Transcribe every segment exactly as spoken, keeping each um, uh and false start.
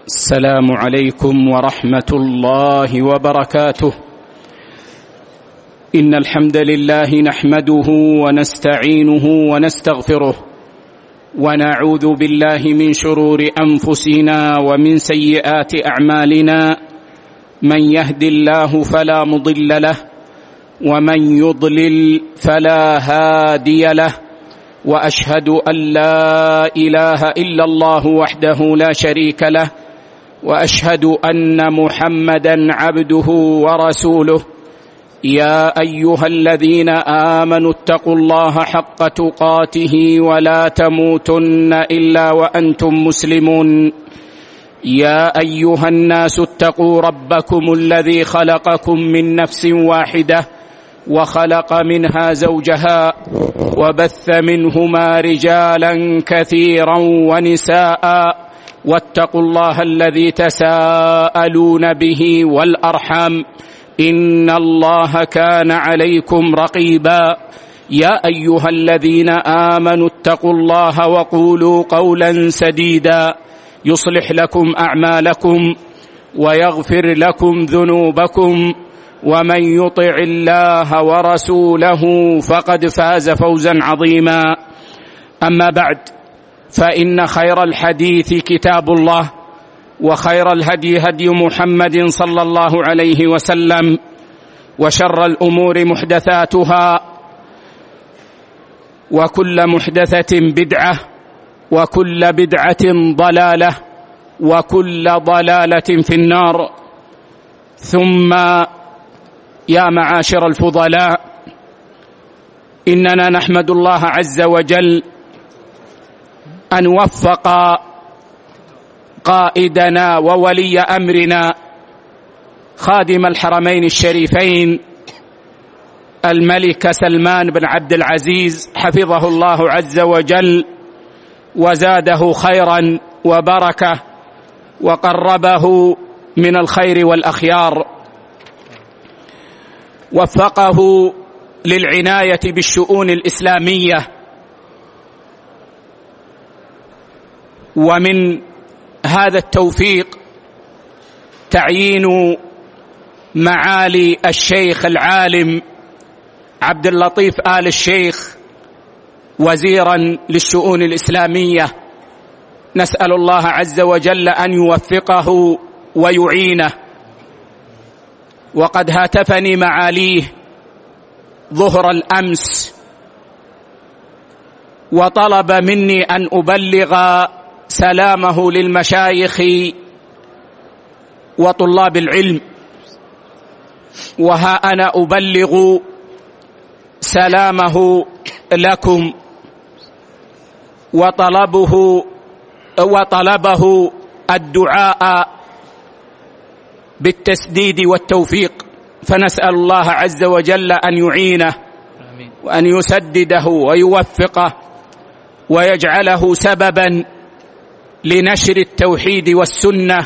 السلام عليكم ورحمة الله وبركاته. إن الحمد لله نحمده ونستعينه ونستغفره، ونعوذ بالله من شرور أنفسنا ومن سيئات أعمالنا. من يهد الله فلا مضل له، ومن يضلل فلا هادي له، وأشهد أن لا إله إلا الله وحده لا شريك له، وأشهد أن محمدًا عبده ورسوله. يا أيها الذين آمنوا اتقوا الله حق تقاته ولا تموتن إلا وأنتم مسلمون. يا أيها الناس اتقوا ربكم الذي خلقكم من نفس واحدة، وخلق منها زوجها، وبث منهما رجالا كثيرا ونساء، واتقوا الله الذي تساءلون به والأرحام، إن الله كان عليكم رقيبا. يا أيها الذين آمنوا اتقوا الله وقولوا قولا سديدا يصلح لكم أعمالكم ويغفر لكم ذنوبكم، ومن يطع الله ورسوله فقد فاز فوزا عظيما. أما بعد، فإن خير الحديث كتاب الله، وخير الهدي هدي محمد صلى الله عليه وسلم، وشر الأمور محدثاتها، وكل محدثة بدعة، وكل بدعة ضلالة، وكل ضلالة في النار. ثم يا معاشر الفضلاء، إننا نحمد الله عز وجل أن وفق قائدنا وولي أمرنا خادم الحرمين الشريفين الملك سلمان بن عبد العزيز حفظه الله عز وجل، وزاده خيرا وبركة، وقربه من الخير والأخيار، وفقه للعناية بالشؤون الإسلامية. ومن هذا التوفيق تعيين معالي الشيخ العالم عبد اللطيف آل الشيخ وزيرا للشؤون الإسلامية. نسأل الله عز وجل أن يوفقه ويعينه. وقد هاتفني معاليه ظهر الأمس وطلب مني أن أبلغ سلامه للمشايخ وطلاب العلم، وها أنا أبلغ سلامه لكم، وطلبه وطلبه الدعاء بالتسديد والتوفيق، فنسأل الله عز وجل أن يعينه وأن يسدده ويوفقه، ويجعله سببا لنشر التوحيد والسنة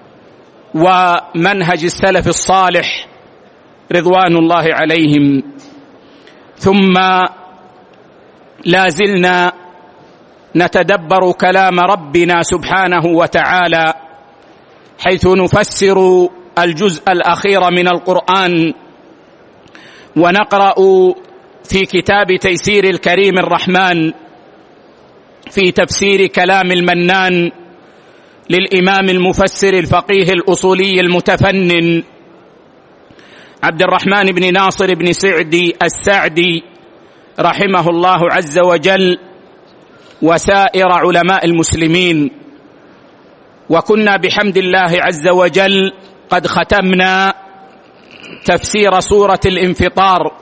ومنهج السلف الصالح رضوان الله عليهم. ثم لا زلنا نتدبر كلام ربنا سبحانه وتعالى، حيث نفسر الجزء الأخير من القرآن، ونقرأ في كتاب تيسير الكريم الرحمن في تفسير كلام المنان للإمام المفسر الفقيه الأصولي المتفنن عبد الرحمن بن ناصر بن سعدي السعدي رحمه الله عز وجل، وسائر علماء المسلمين. وكنا بحمد الله عز وجل قد ختمنا تفسير سورة الانفطار،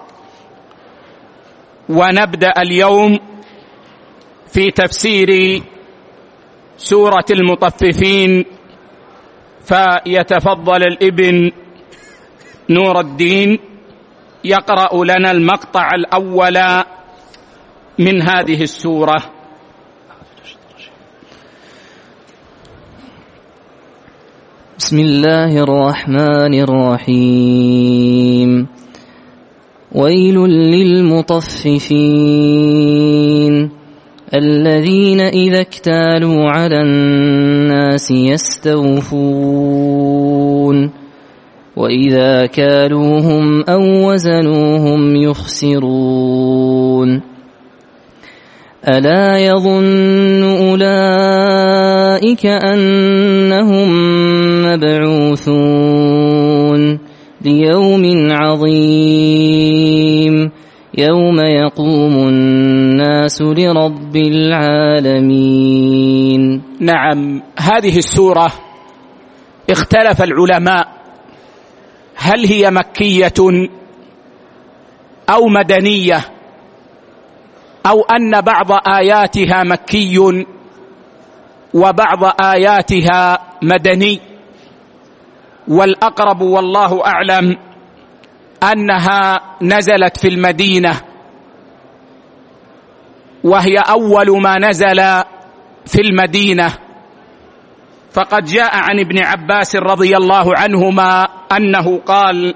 ونبدأ اليوم في تفسير سورة المطففين، فيتفضل الابن نور الدين يقرأ لنا المقطع الأول من هذه السورة. بسم الله الرحمن الرحيم. ويل للمطففين الذين إذا اكتالوا على الناس يستوفون وإذا كالوهم أو وزنوهم يخسرون ألا يظن أولئك أنهم مبعوثون ليوم عظيم يوم يقوم الناس لرب العالمين. نعم، هذه السورة اختلف العلماء هل هي مكية أو مدنية، أو أن بعض آياتها مكي وبعض آياتها مدني، والأقرب والله أعلم أنها نزلت في المدينة، وهي أول ما نزل في المدينة. فقد جاء عن ابن عباس رضي الله عنهما أنه قال: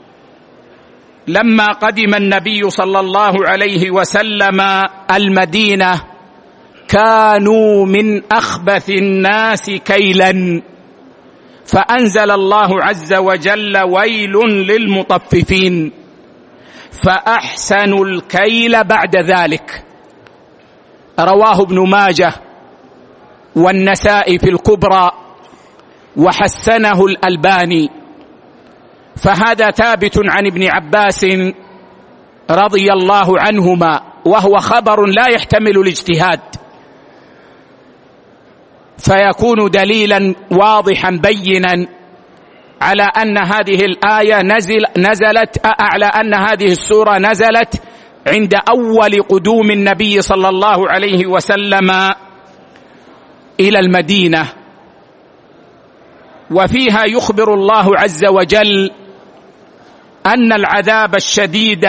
لما قدم النبي صلى الله عليه وسلم المدينة كانوا من أخبث الناس كيلا، فأنزل الله عز وجل: ويل للمطففين، فأحسنوا الكيل بعد ذلك. رواه ابن ماجه والنسائي في الكبرى وحسنه الألباني. فهذا ثابت عن ابن عباس رضي الله عنهما، وهو خبر لا يحتمل الاجتهاد، فيكون دليلا واضحا بينا على أن هذه الآية نزل نزلت على أن هذه السورة نزلت عند أول قدوم النبي صلى الله عليه وسلم إلى المدينة. وفيها يخبر الله عز وجل أن العذاب الشديد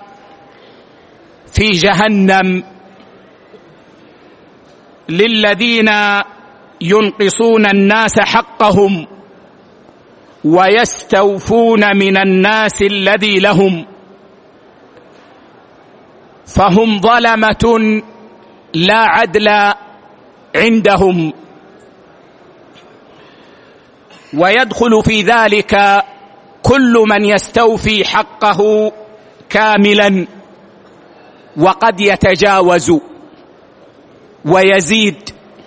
في جهنم للذين ينقصون الناس حقهم ويستوفون من الناس الذي لهم، فهم ظلمة لا عدل عندهم. ويدخل في ذلك كل من يستوفي حقه كاملا وقد يتجاوز ويزيد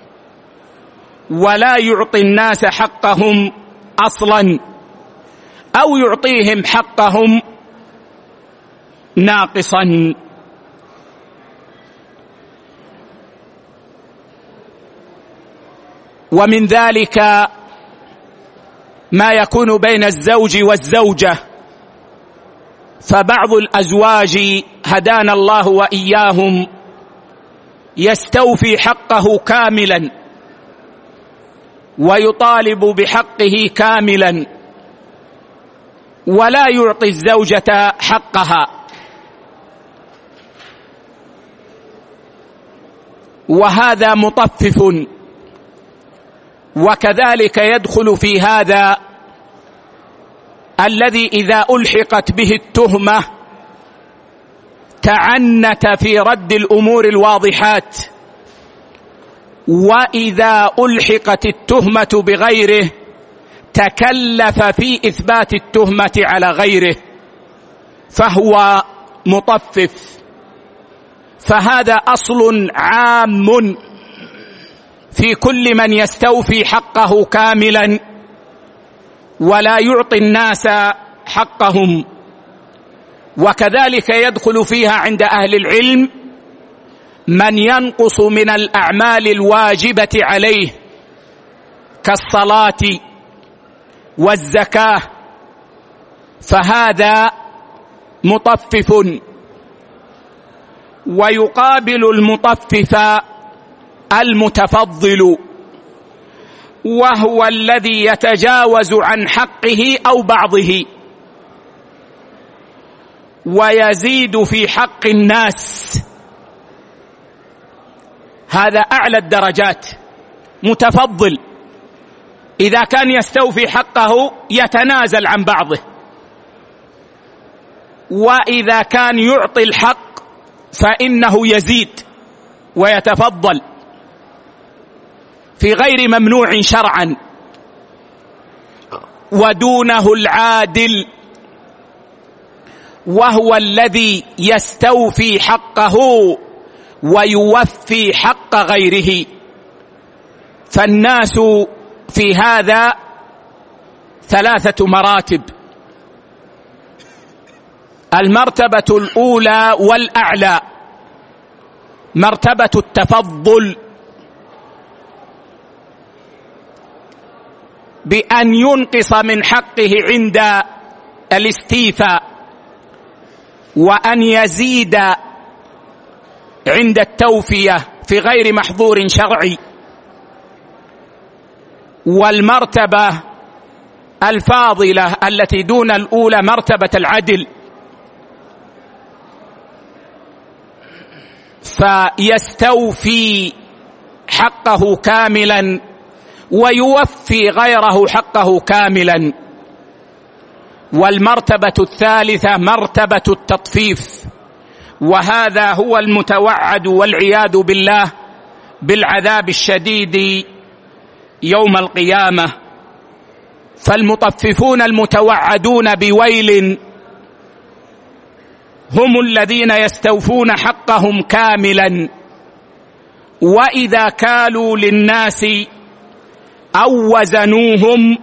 ولا يعطي الناس حقهم أصلا، أو يعطيهم حقهم ناقصا. ومن ذلك ما يكون بين الزوج والزوجة، فبعض الأزواج هدانا الله وإياهم يستوفي حقه كاملا ويطالب بحقه كاملا ولا يعطي الزوجة حقها، وهذا مطفف. وكذلك يدخل في هذا الذي إذا ألحقت به التهمة تعنت في رد الأمور الواضحات، وإذا ألحقت التهمة بغيره تكلف في إثبات التهمة على غيره، فهو مطفف. فهذا أصل عام في كل من يستوفي حقه كاملا ولا يعطي الناس حقهم. وكذلك يدخل فيها عند أهل العلم من ينقص من الأعمال الواجبة عليه كالصلاة والزكاة، فهذا مطفف. ويقابل المطفف المتفضل، وهو الذي يتجاوز عن حقه أو بعضه ويزيد في حق الناس، هذا أعلى الدرجات، متفضل. إذا كان يستوفي حقه يتنازل عن بعضه، وإذا كان يعطي الحق فإنه يزيد ويتفضل في غير ممنوع شرعا، ودونه العادل وهو الذي يستوفي حقه ويوفي حق غيره. فالناس في هذا ثلاثة مراتب: المرتبة الأولى والأعلى مرتبة التفضل، بأن ينقص من حقه عند الاستيفاء، وأن يزيد عند التوفية في غير محظور شرعي. والمرتبة الفاضلة التي دون الأولى مرتبة العدل، فيستوفي حقه كاملا ويوفي غيره حقه كاملا. والمرتبة الثالثة مرتبة التطفيف، وهذا هو المتوعد والعياذ بالله بالعذاب الشديد يوم القيامة. فالمطففون المتوعدون بويل هم الذين يستوفون حقهم كاملا، وإذا كالوا للناس أو وزنوهم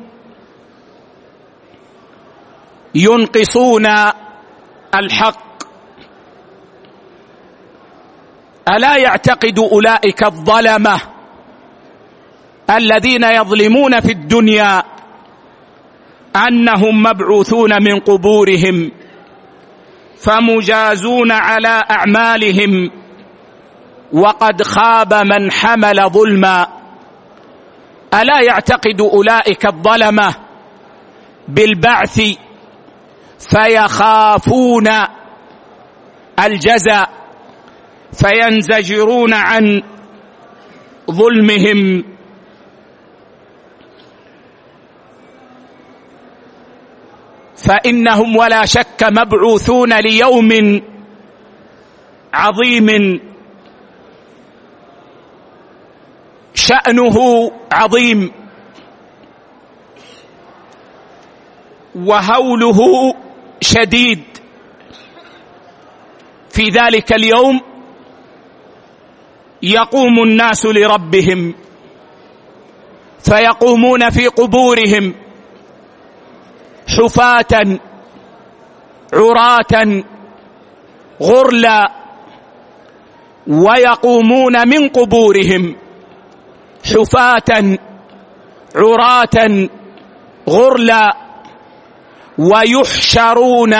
ينقصون الحق. ألا يعتقد أولئك الظلمة الذين يظلمون في الدنيا أنهم مبعوثون من قبورهم فمجازون على أعمالهم، وقد خاب من حمل ظلما؟ ألا يعتقد أولئك الظلمة بالبعث فيخافون الجزاء فينزجرون عن ظلمهم؟ فإنهم ولا شك مبعوثون ليوم عظيم شأنه عظيم وهوله شديد. في ذلك اليوم يقوم الناس لربهم، فيقومون في قبورهم حفاة عراة غرلا، ويقومون من قبورهم حفاة عراة غرلا، ويحشرون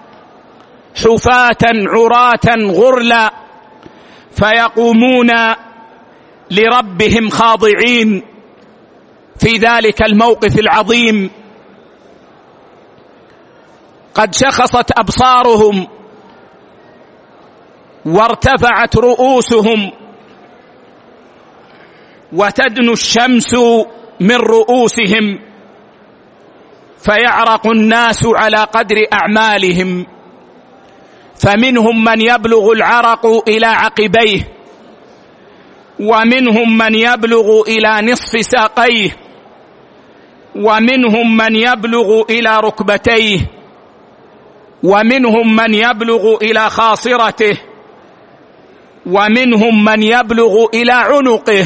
حفاة عراة غرلا، فيقومون لربهم خاضعين في ذلك الموقف العظيم. قد شخصت أبصارهم وارتفعت رؤوسهم، وتدنو الشمس من رؤوسهم، فيعرق الناس على قدر أعمالهم، فمنهم من يبلغ العرق إلى عقبيه، ومنهم من يبلغ إلى نصف ساقيه، ومنهم من يبلغ إلى ركبتيه، ومنهم من يبلغ إلى خاصرته، ومنهم من يبلغ إلى عنقه،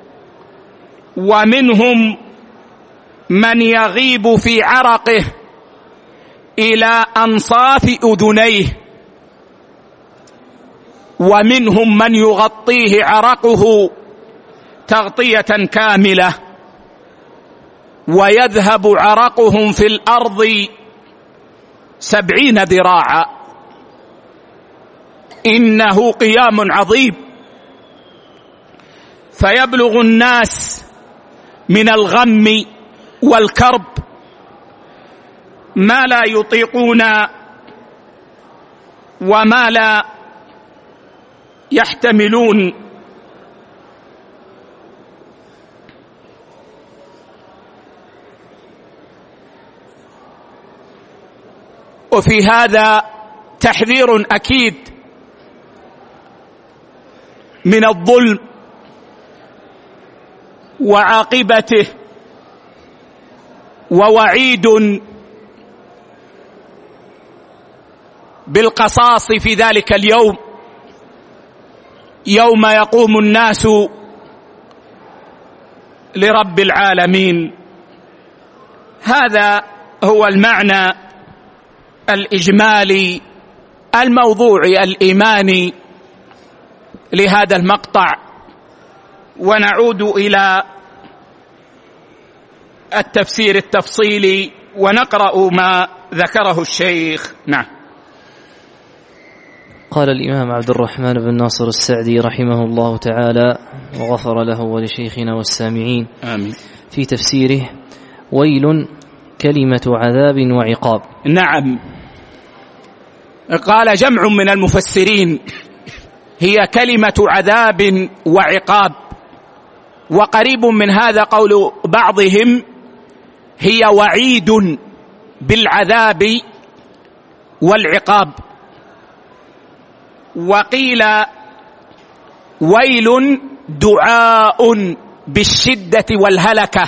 ومنهم من يغيب في عرقه إلى أنصاف أذنيه، ومنهم من يغطيه عرقه تغطية كاملة، ويذهب عرقهم في الأرض سبعين ذراعا. إنه قيام عظيم، فيبلغ الناس من الغم والكرب ما لا يطيقون وما لا يحتملون. وفي هذا تحذير أكيد من الظلم وعاقبته، ووعيد بالقصاص في ذلك اليوم، يوم يقوم الناس لرب العالمين. هذا هو المعنى الإجمالي الموضوعي الإيماني لهذا المقطع، ونعود إلى التفسير التفصيلي ونقرأ ما ذكره الشيخ. نعم. قال الإمام عبد الرحمن بن ناصر السعدي رحمه الله تعالى وغفر له ولشيخنا والسامعين آمين في تفسيره: ويل كلمة عذاب وعقاب. نعم، قال جمع من المفسرين هي كلمة عذاب وعقاب، وقريب من هذا قول بعضهم هي وعيد بالعذاب والعقاب. وقيل ويل دعاء بالشدة والهلكة،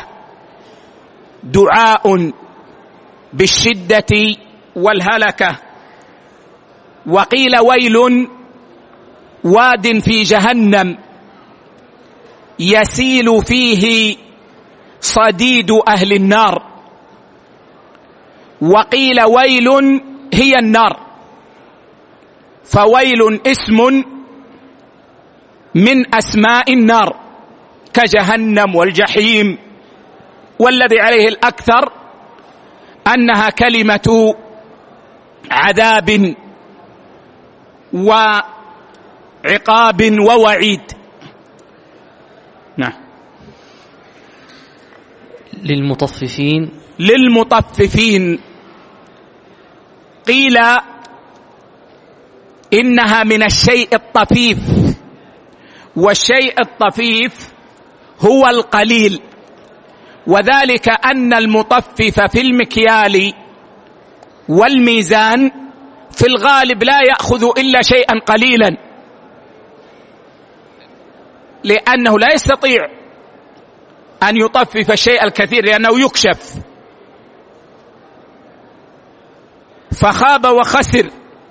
دعاء بالشدة والهلكة. وقيل ويل واد في جهنم يسيل فيه صديد أهل النار. وقيل ويل هي النار، فويل اسم من أسماء النار كجهنم والجحيم، والذي عليه الأكثر أنها كلمة عذاب وعقاب ووعيد. نعم. للمطففين للمطففين قيل إنها من الشيء الطفيف، والشيء الطفيف هو القليل، وذلك أن المطفف في المكيال والميزان في الغالب لا يأخذ إلا شيئا قليلا، لأنه لا يستطيع أن يطفف الشيء الكثير لأنه يكشف، فخاب وخسر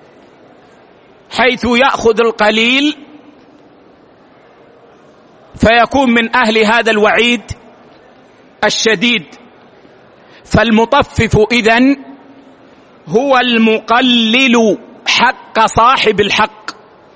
حيث يأخذ القليل فيكون من أهل هذا الوعيد الشديد. فالمطفف إذن هو المقلل حق صاحب الحق،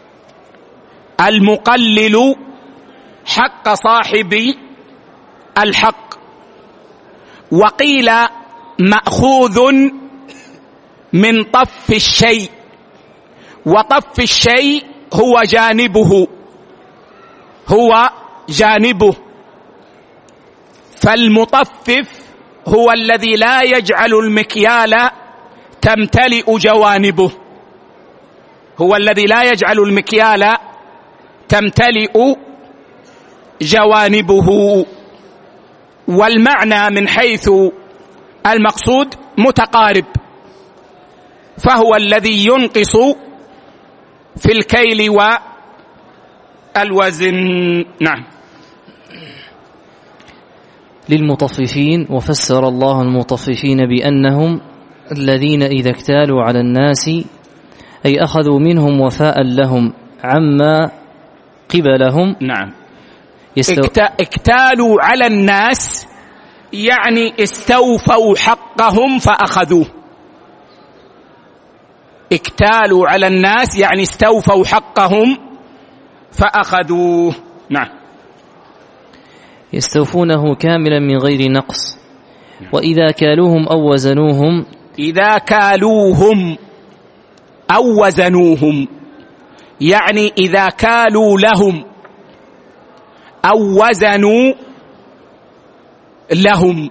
المقلل حق صاحب الحق. وقيل مأخوذ من طف الشيء، وطف الشيء هو جانبه، هو جانبه. فالمطفف هو الذي لا يجعل المكيال تمتلئ جوانبه، هو الذي لا يجعل المكيال تمتلئ جوانبه. والمعنى من حيث المقصود متقارب، فهو الذي ينقص في الكيل والوزن. نعم. للمطففين، وفسر الله المطففين بأنهم الذين إذا اكتالوا على الناس أي أخذوا منهم وفاء لهم عما قبلهم. نعم. يستو... اكتالوا على الناس يعني استوفوا حقهم فأخذوه. اكتالوا على الناس يعني استوفوا حقهم فأخذوه. نعم. يستوفونه كاملا من غير نقص. وإذا كالوهم أو وزنوهم، إذا كالوهم أو وزنوهم يعني إذا كالوا لهم أو وزنوا لهم،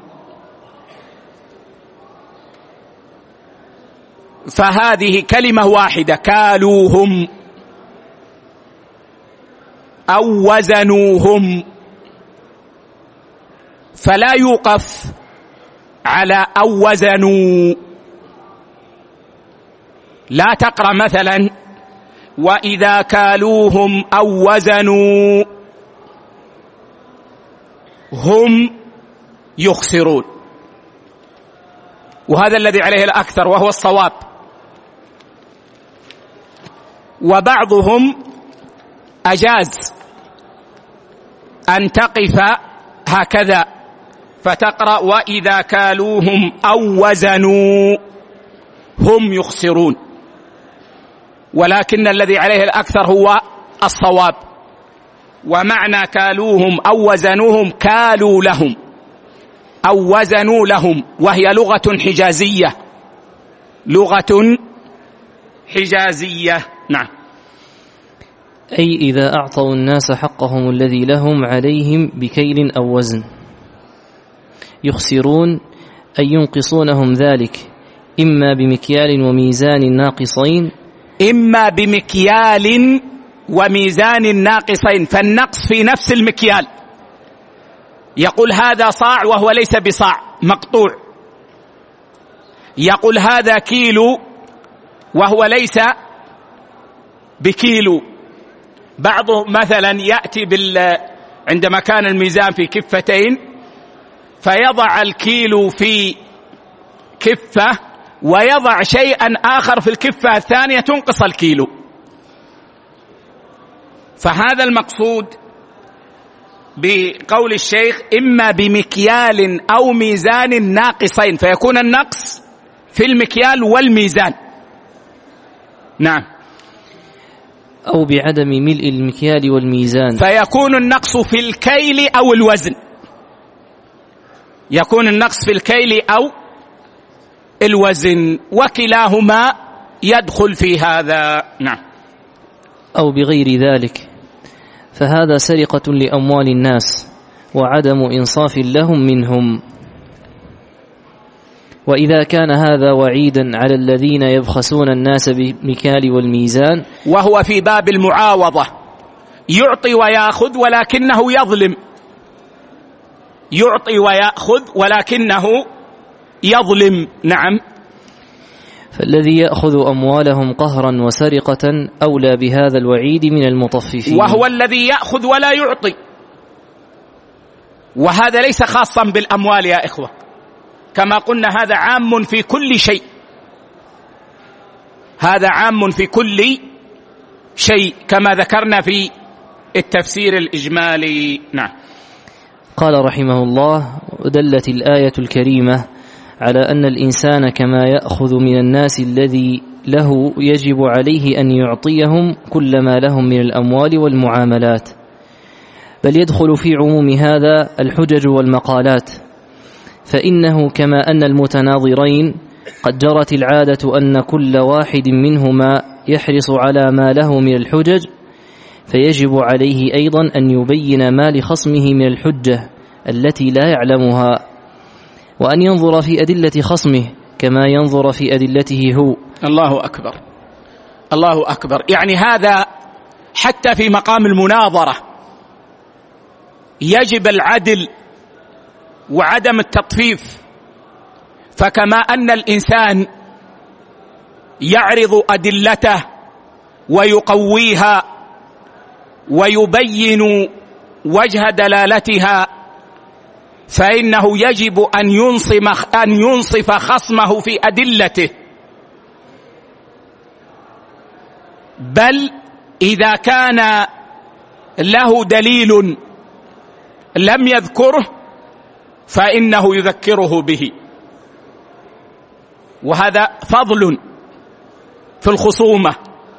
فهذه كلمة واحدة، كالوهم أو وزنوهم، فلا يوقف على أو وزنوا. لا تقرأ مثلا وإذا كالوهم أو وزنوا هم يخسرون. وهذا الذي عليه الأكثر وهو الصواب. وبعضهم أجاز أن تقف هكذا فتقرأ وإذا كالوهم أو وزنوا هم يخسرون، ولكن الذي عليه الأكثر هو الصواب. ومعنى كالوهم أو وزنوهم كالوا لهم أو وزنوا لهم، وهي لغة حجازية، لغة حجازية. نعم. أي إذا أعطوا الناس حقهم الذي لهم عليهم بكيل أو وزن يخسرون، أي ينقصونهم ذلك إما بمكيال وميزان ناقصين إما بمكيال وميزان ناقصين، فالنقص في نفس المكيال. يقول هذا صاع وهو ليس بصاع، مقطوع. يقول هذا كيلو وهو ليس بكيلو. بعضه مثلا يأتي بال عندما كان الميزان في كفتين فيضع الكيلو في كفة ويضع شيئا آخر في الكفة الثانية تنقص الكيلو. فهذا المقصود بقول الشيخ إما بمكيال أو ميزان ناقصين، فيكون النقص في المكيال والميزان. نعم. أو بعدم ملء المكيال والميزان، فيكون النقص في الكيل أو الوزن، يكون النقص في الكيل أو الوزن، وكلاهما يدخل في هذا. نعم. أو بغير ذلك، فهذا سرقة لأموال الناس وعدم إنصاف لهم منهم. وإذا كان هذا وعيدا على الذين يبخسون الناس بالمكيال والميزان، وهو في باب المعاوضة، يعطي ويأخذ ولكنه يظلم، يعطي ويأخذ ولكنه يظلم. نعم. فالذي يأخذ أموالهم قهرا وسرقة أولى بهذا الوعيد من المطففين، وهو الذي يأخذ ولا يعطي. وهذا ليس خاصا بالأموال يا إخوة، كما قلنا هذا عام في كل شيء، هذا عام في كل شيء كما ذكرنا في التفسير الإجمالي. نعم. قال رحمه الله: ودلت الآية الكريمة على أن الإنسان كما يأخذ من الناس الذي له يجب عليه أن يعطيهم كل ما لهم من الأموال والمعاملات، بل يدخل في عموم هذا الحجج والمقالات، فإنه كما أن المتناظرين قد جرت العادة أن كل واحد منهما يحرص على ما له من الحجج، فيجب عليه أيضا أن يبين ما لخصمه من الحجة التي لا يعلمها، وأن ينظر في أدلة خصمه كما ينظر في أدلته هو. الله أكبر، الله أكبر. يعني هذا حتى في مقام المناظرة يجب العدل وعدم التطفيف. فكما أن الإنسان يعرض أدلته ويقويها ويبين وجه دلالتها، فإنه يجب أن ينصف أن ينصف خصمه في أدلته، بل إذا كان له دليل لم يذكره فإنه يذكره به. وهذا فضل في الخصومة.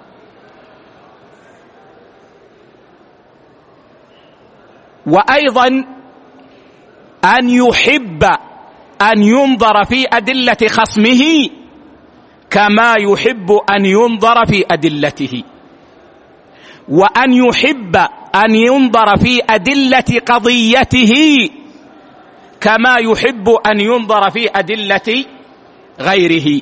وأيضا أن يحب أن ينظر في أدلة خصمه كما يحب أن ينظر في أدلته، وأن يحب أن ينظر في أدلة قضيته كما يحب أن ينظر في أدلة غيره.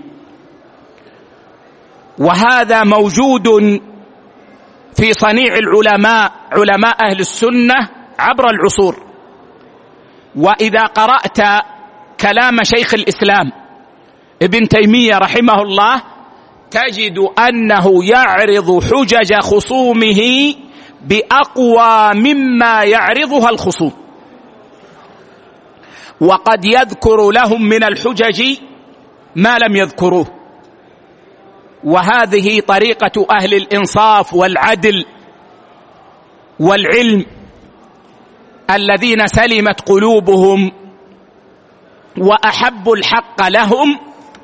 وهذا موجود في صنيع العلماء، علماء أهل السنة عبر العصور. وإذا قرأت كلام شيخ الإسلام ابن تيمية رحمه الله تجد أنه يعرض حجج خصومه بأقوى مما يعرضها الخصوم، وقد يذكر لهم من الحجج ما لم يذكروه. وهذه طريقة أهل الإنصاف والعدل والعلم الذين سلمت قلوبهم وأحبوا الحق لهم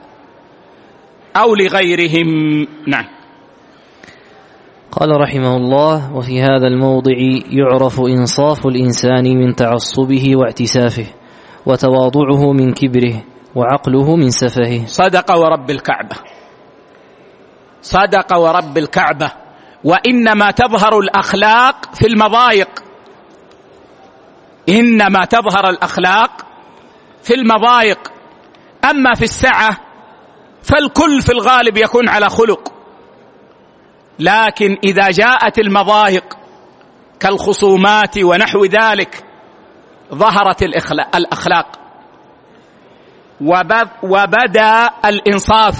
أو لغيرهم. نعم. قال رحمه الله: وفي هذا الموضع يعرف إنصاف الإنسان من تعصبه واعتسافه، وتواضعه من كبره، وعقله من سفهه. صدق ورب الكعبة، صدق ورب الكعبة. وإنما تظهر الأخلاق في المضايق، إنما تظهر الأخلاق في المضايق، أما في السعة فالكل في الغالب يكون على خلق. لكن إذا جاءت المضايق كالخصومات ونحو ذلك ظهرت الأخلاق، وبدا الإنصاف،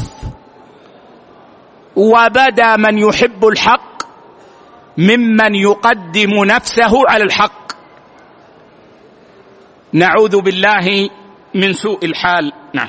وبدا من يحب الحق ممن يقدم نفسه على الحق. نعوذ بالله من سوء الحال. نعم.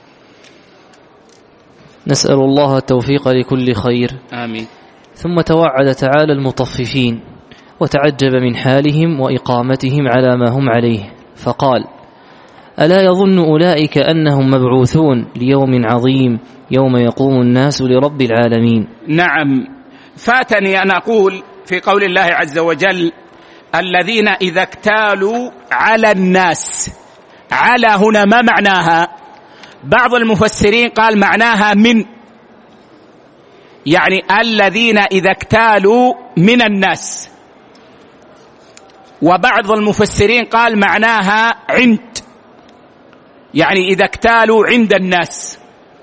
نسأل الله التوفيق لكل خير. آمين. ثم توعد تعالى المطففين وتعجب من حالهم وإقامتهم على ما هم عليه، فقال: ألا يظن أولئك أنهم مبعوثون ليوم عظيم يوم يقوم الناس لرب العالمين؟ نعم. فاتني أن أقول في قول الله عز وجل: الذين إذا اكتالوا على الناس. على هنا ما معناها؟ بعض المفسرين قال معناها من، يعني الذين إذا اكتالوا من الناس. وبعض المفسرين قال معناها عند، يعني إذا اكتالوا عند الناس،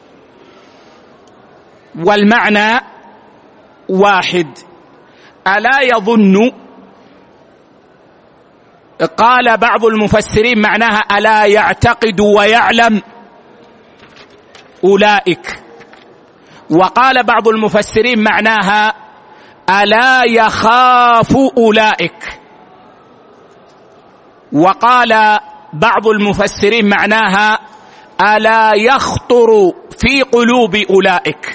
والمعنى واحد. ألا يظن، قال بعض المفسرين معناها ألا يعتقد ويعلم أولئك، وقال بعض المفسرين معناها ألا يخاف أولئك، وقال بعض المفسرين معناها ألا يخطر في قلوب أولئك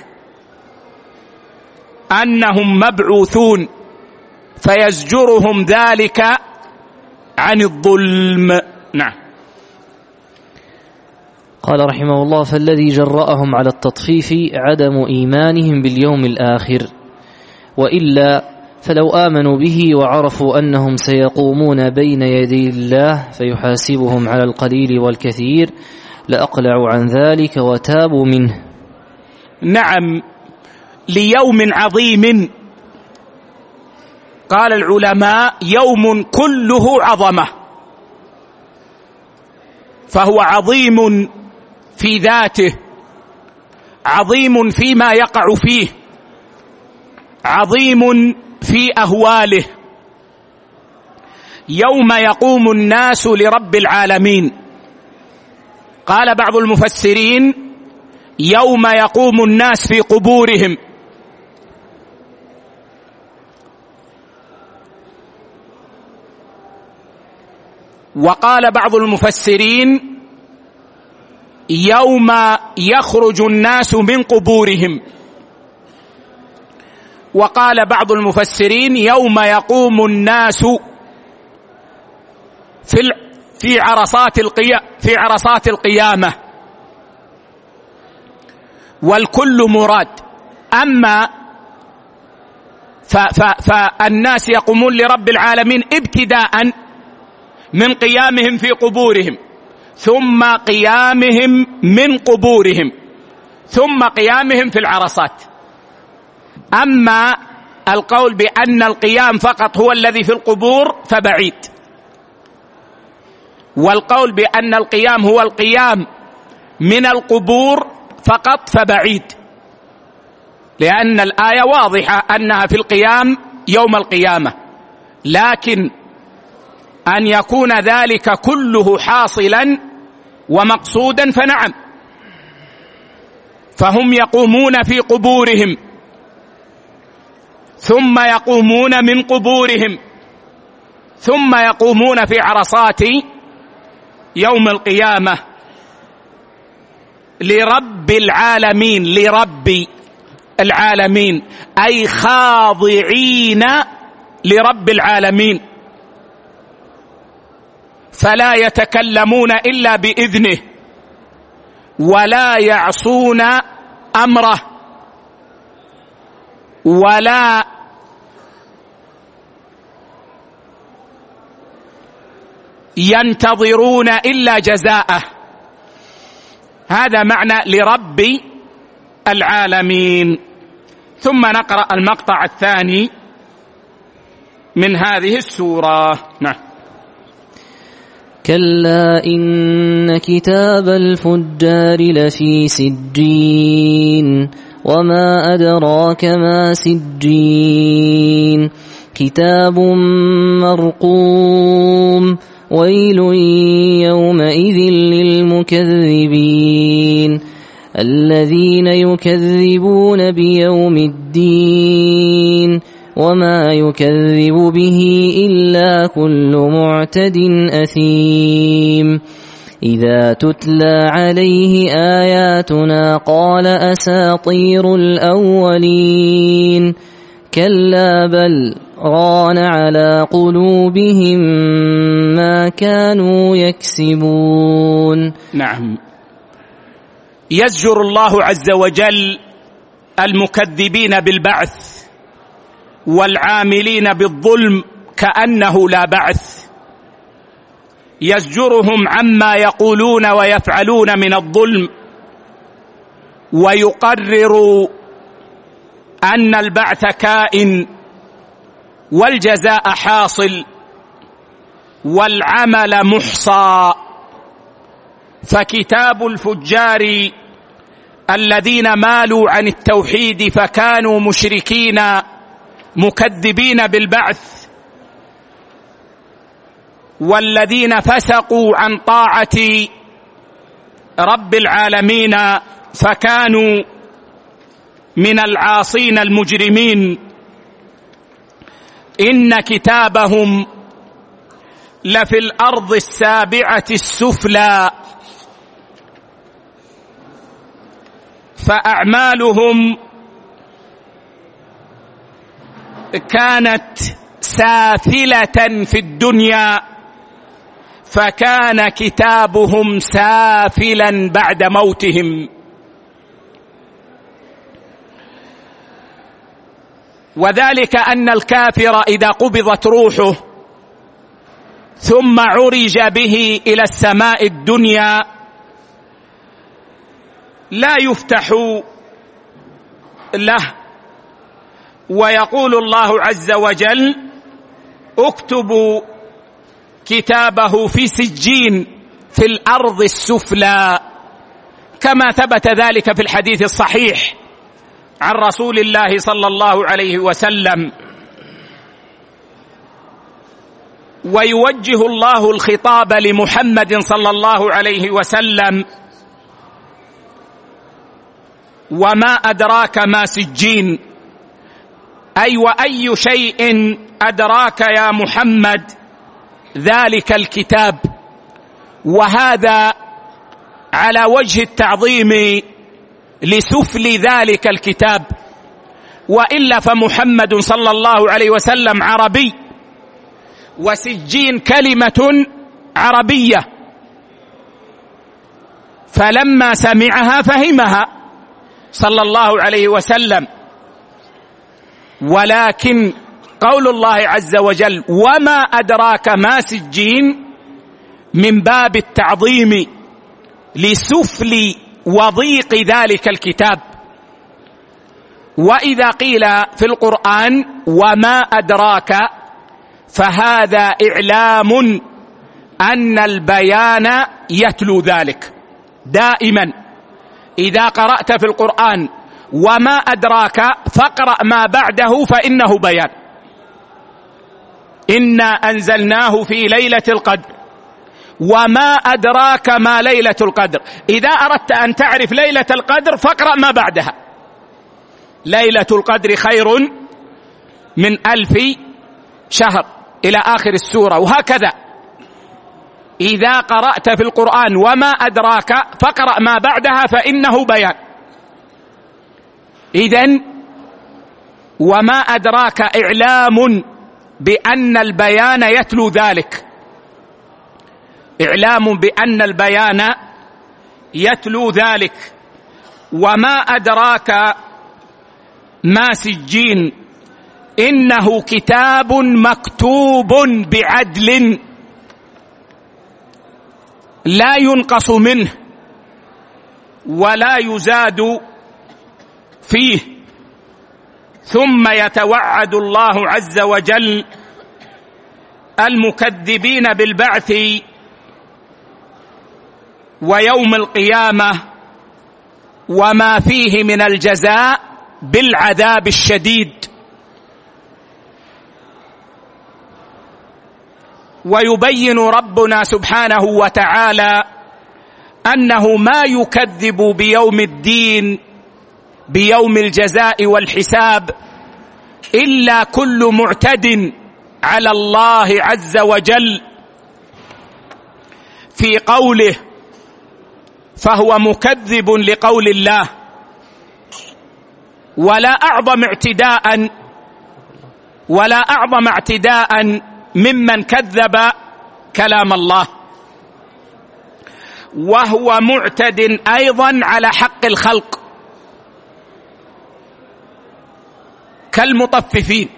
أنهم مبعوثون فيزجرهم ذلك عن الظلم. نعم. قال رحمه الله: فالذي جرأهم على التطفيف عدم إيمانهم باليوم الآخر، وإلا فلو آمنوا به وعرفوا أنهم سيقومون بين يدي الله فيحاسبهم على القليل والكثير لأقلعوا عن ذلك وتابوا منه. نعم. ليوم عظيم، قال العلماء: يوم كله عظمة، فهو عظيم في ذاته، عظيم فيما يقع فيه، عظيم في أهواله. يوم يقوم الناس لرب العالمين. قال بعض المفسرين: يوم يقوم الناس في قبورهم. وقال بعض المفسرين: يوم يخرج الناس من قبورهم. وقال بعض المفسرين: يوم يقوم الناس في في عرصات القيامة في عرصات القيامة. والكل مراد. أما فالناس يقومون لرب العالمين ابتداء من قيامهم في قبورهم، ثم قيامهم من قبورهم، ثم قيامهم في العرصات. أما القول بأن القيام فقط هو الذي في القبور فبعيد، والقول بأن القيام هو القيام من القبور فقط فبعيد، لأن الآية واضحة أنها في القيام يوم القيامة. لكن أن يكون ذلك كله حاصلا ومقصودا فنعم، فهم يقومون في قبورهم ثم يقومون من قبورهم ثم يقومون في عرصات يوم القيامة لرب العالمين، لرب العالمين أي خاضعين لرب العالمين، فلا يتكلمون إلا بإذنه ولا يعصون أمره ولا ينتظرون إلا جزاءه. هذا معنى لرب العالمين. ثم نقرأ المقطع الثاني من هذه السورة. نعم. كلا إن كتاب الفجار لفي سجين وما أدراك ما سجين كتاب مرقوم ويل يومئذ للمكذبين الذين يكذبون بيوم الدين وما يكذب به إلا كل معتد أثيم إذا تتلى عليه آياتنا قال أساطير الأولين كلا بل ران على قلوبهم ما كانوا يكسبون. نعم. يزجر الله عز وجل المكذبين بالبعث والعاملين بالظلم كأنه لا بعث، يزجرهم عما يقولون ويفعلون من الظلم، ويقرر أن البعث كائن والجزاء حاصل والعمل محصى. فكتاب الفجار الذين مالوا عن التوحيد فكانوا مشركين مكذبين بالبعث، والذين فسقوا عن طاعة رب العالمين فكانوا من العاصين المجرمين، إن كتابهم لفي الأرض السابعة السفلى، فأعمالهم كانت سافلة في الدنيا فكان كتابهم سافلا بعد موتهم. وذلك أن الكافر إذا قبضت روحه ثم عرج به إلى السماء الدنيا لا يفتح له، ويقول الله عز وجل اكتبوا كتابه في سجين في الأرض السفلى، كما ثبت ذلك في الحديث الصحيح عن رسول الله صلى الله عليه وسلم. ويوجه الله الخطاب لمحمد صلى الله عليه وسلم: وما أدراك ما سجين، أي وأي شيء أدراك يا محمد ذلك الكتاب. وهذا على وجه التعظيم لسفل ذلك الكتاب، وإلا فمحمد صلى الله عليه وسلم عربي، وسجين كلمة عربية، فلما سمعها فهمها صلى الله عليه وسلم. ولكن قول الله عز وجل وما أدراك ما سجين من باب التعظيم لسفل وضيق ذلك الكتاب. وإذا قيل في القرآن وما أدراك فهذا إعلام أن البيان يتلو ذلك. دائما إذا قرأت في القرآن وما أدراك فاقرأ ما بعده فإنه بيان. إنا أنزلناه في ليلة القدر وما أدراك ما ليلة القدر. إذا أردت أن تعرف ليلة القدر فاقرأ ما بعدها: ليلة القدر خير من ألف شهر إلى آخر السورة. وهكذا إذا قرأت في القرآن وما أدراك فاقرأ ما بعدها فإنه بيان. إذن وما أدراك إعلام بأن البيان يتلو ذلك، إعلام بأن البيان يتلو ذلك. وما أدراك ما سجين إنه كتاب مكتوب بعدل لا ينقص منه ولا يزاد فيه. ثم يتوعد الله عز وجل المكذبين بالبعث ويوم القيامة وما فيه من الجزاء بالعذاب الشديد. ويبين ربنا سبحانه وتعالى أنه ما يكذب بيوم الدين بيوم الجزاء والحساب إلا كل معتد على الله عز وجل في قوله، فهو مكذب لقول الله. ولا أعظم اعتداء ولا أعظم اعتداء ممن كذب كلام الله، وهو معتد أيضا على حق الخلق كالمطففين.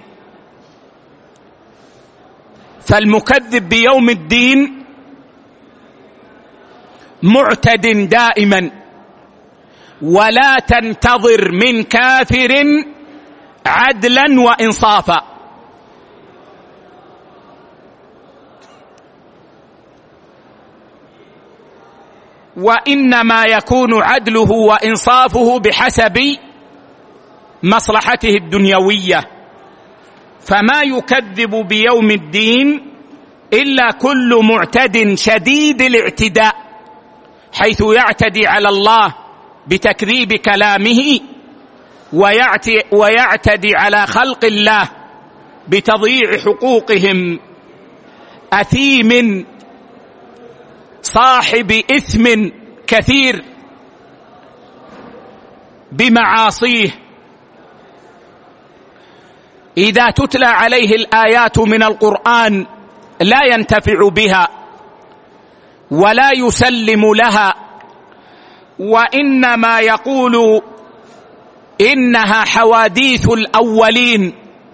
فالمكذب بيوم الدين معتد دائما، ولا تنتظر من كافر عدلا وإنصافا. وإنما يكون عدله وإنصافه بحسب مصلحته الدنيوية. فما يكذب بيوم الدين إلا كل معتد شديد الاعتداء، حيث يعتدي على الله بتكذيب كلامه، ويعتدي على خلق الله بتضييع حقوقهم. أثيم صاحب إثم كثير بمعاصيه. إذا تتلى عليه الآيات من القرآن لا ينتفع بها ولا يسلم لها، وإنما يقول إنها حواديث الأولين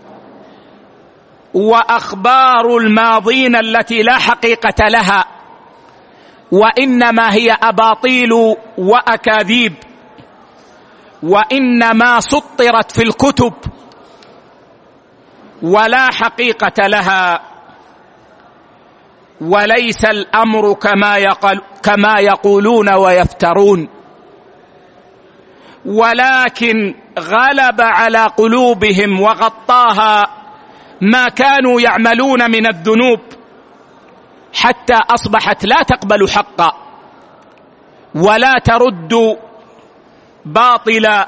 وأخبار الماضين التي لا حقيقة لها، وإنما هي أباطيل وأكاذيب، وإنما سطرت في الكتب ولا حقيقة لها. وليس الأمر كما يقول كما يقولون ويفترون، ولكن غلب على قلوبهم وغطاها ما كانوا يعملون من الذنوب، حتى أصبحت لا تقبل حقا ولا ترد باطلا،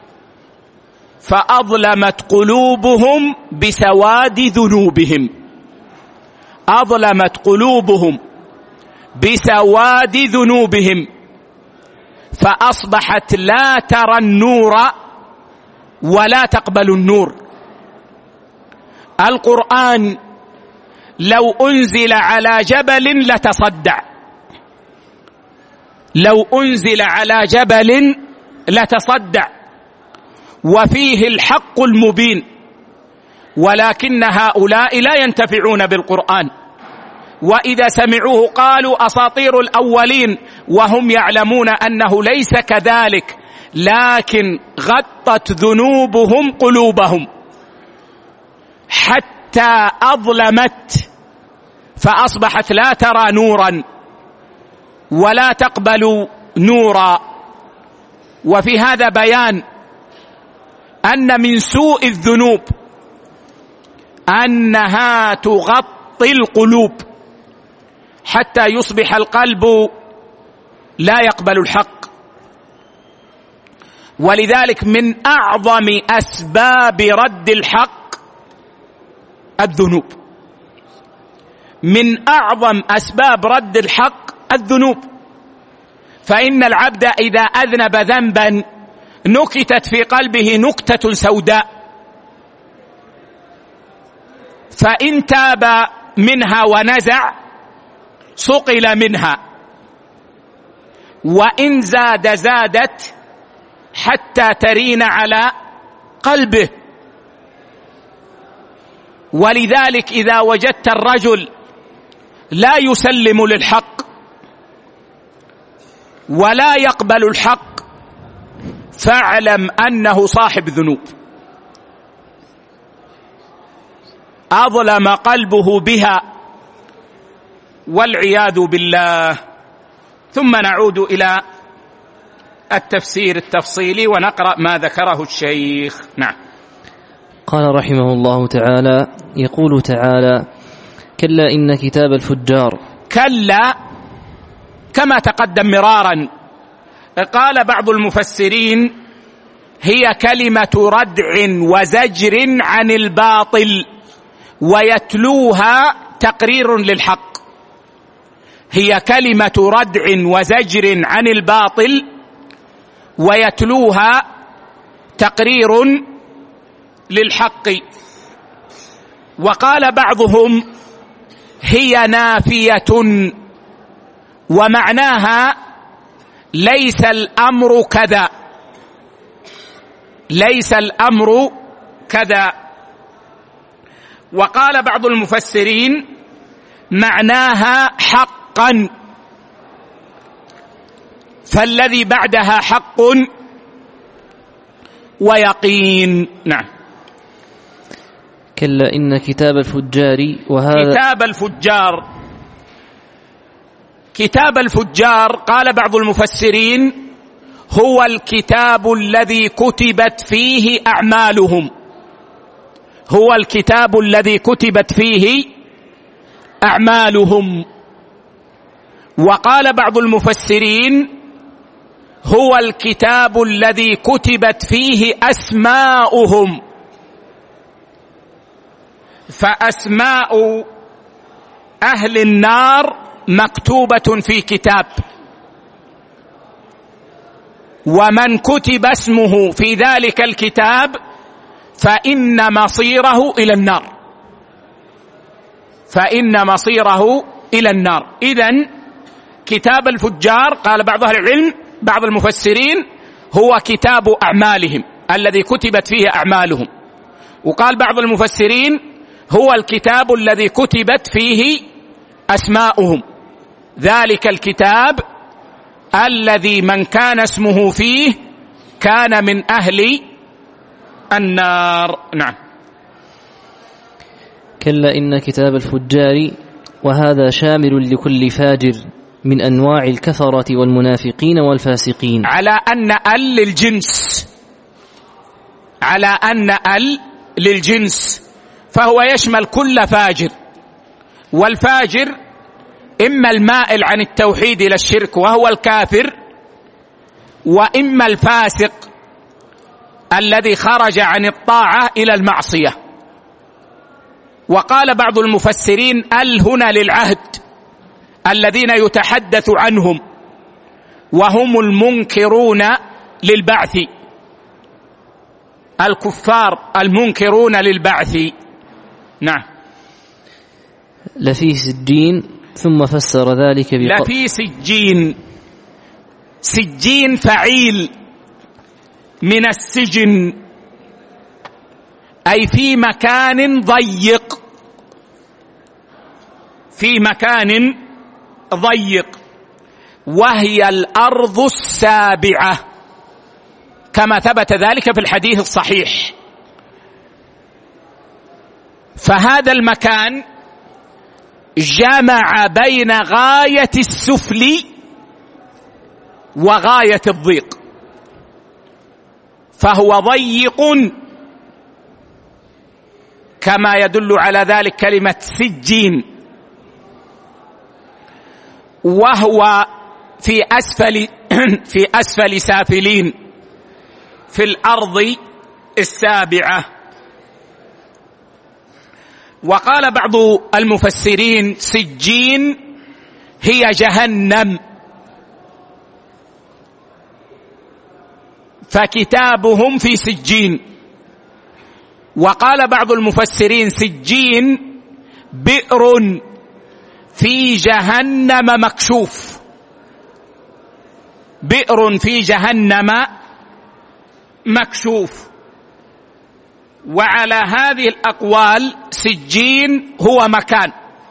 فأظلمت قلوبهم بسواد ذنوبهم. أظلمت قلوبهم بسواد ذنوبهم فأصبحت لا ترى النور ولا تقبل النور. القرآن لو أنزل على جبل لتصدع، لو أنزل على جبل لتصدع، وفيه الحق المبين، ولكن هؤلاء لا ينتفعون بالقرآن، وإذا سمعوه قالوا أساطير الأولين، وهم يعلمون أنه ليس كذلك، لكن غطت ذنوبهم قلوبهم حتى أظلمت فأصبحت لا ترى نورا ولا تقبل نورا. وفي هذا بيان أن من سوء الذنوب أنها تغطي القلوب حتى يصبح القلب لا يقبل الحق. ولذلك من أعظم أسباب رد الحق الذنوب، من أعظم أسباب رد الحق الذنوب. فإن العبد إذا أذنب ذنبا نكتت في قلبه نكتة سوداء، فإن تاب منها ونزع صقل منها، وإن زاد زادت حتى ترين على قلبه. ولذلك إذا وجدت الرجل لا يسلم للحق ولا يقبل الحق فاعلم أنه صاحب ذنوب، أظلم قلبه بها والعياذ بالله. ثم نعود إلى التفسير التفصيلي ونقرأ ما ذكره الشيخ. نعم. قال رحمه الله تعالى: يقول تعالى: كلا إن كتاب الفجار. كلا كما تقدم مرارا. قال بعض المفسرين: هي كلمة ردع وزجر عن الباطل ويتلوها تقرير للحق. هي كلمة ردع وزجر عن الباطل ويتلوها تقرير للحق. وقال بعضهم: هي نافية ومعناها ليس الأمر كذا، ليس الأمر كذا. وقال بعض المفسرين: معناها حقا، فالذي بعدها حق ويقين. نعم. كلا إن كتاب الفجار. وهذا كتاب الفجار، كتاب الفجار قال بعض المفسرين: هو الكتاب الذي كتبت فيه أعمالهم، هو الكتاب الذي كتبت فيه أعمالهم. وقال بعض المفسرين: هو الكتاب الذي كتبت فيه أسماؤهم، فأسماء أهل النار مكتوبة في كتاب، ومن كتب اسمه في ذلك الكتاب فإن مصيره إلى النار، فإن مصيره إلى النار. إذن كتاب الفجار قال بعض أهل العلم، بعض المفسرين: هو كتاب أعمالهم الذي كتبت فيه أعمالهم. وقال بعض المفسرين: هو الكتاب الذي كتبت فيه أسماؤهم، ذلك الكتاب الذي من كان اسمه فيه كان من أهل النار. نعم. كلا إن كتاب الفجار. وهذا شامل لكل فاجر من أنواع الكفرة والمنافقين والفاسقين، على أن ال للجنس، على أن ال للجنس، فهو يشمل كل فاجر. والفاجر إما المائل عن التوحيد إلى الشرك وهو الكافر، وإما الفاسق الذي خرج عن الطاعة إلى المعصية. وقال بعض المفسرين: ال هنا للعهد الذين يتحدث عنهم، وهم المنكرون للبعث، الكفار المنكرون للبعث. نعم. لفي سجين. ثم فسر ذلك بقول: لفي سجين. سجين فعيل من السجن، أي في مكان ضيق، في مكان ضيق، وهي الأرض السابعة كما ثبت ذلك في الحديث الصحيح. فهذا المكان جمع بين غاية السفل وغاية الضيق، فهو ضيق كما يدل على ذلك كلمة سجين. وهو في أسفل في أسفل سافلين في الأرض السابعة. وقال بعض المفسرين سجين هي جهنم، فكتابهم في سجين. وقال بعض المفسرين سجين بئر في جهنم مكشوف، بئر في جهنم مكشوف. وعلى هذه الأقوال سجين هو مكان،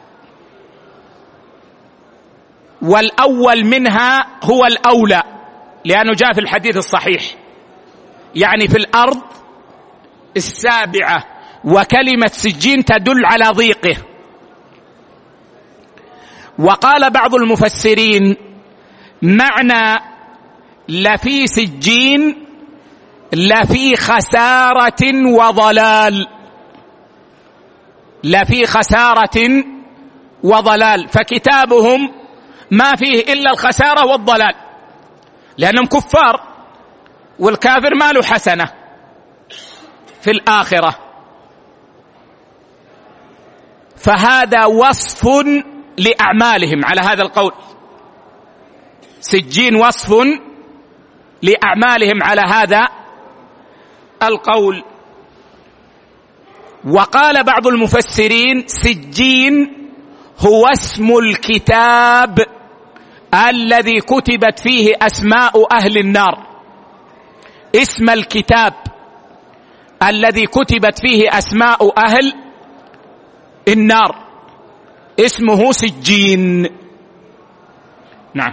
والأول منها هو الأولى لأنه جاء في الحديث الصحيح، يعني في الأرض السابعة، وكلمة سجين تدل على ضيقه. وقال بعض المفسرين معنى لفي سجين لفي خسارة وضلال، لفي خسارة وضلال، فكتابهم ما فيه إلا الخسارة والضلال، لأنهم كفار، والكافر ما له حسنة في الآخرة. فهذا وصف لأعمالهم على هذا القول، سجين وصف لأعمالهم على هذا القول. وقال بعض المفسرين سجين هو اسم الكتاب الذي كتبت فيه أسماء أهل النار، اسم الكتاب الذي كتبت فيه أسماء أهل النار اسمه سجين. نعم.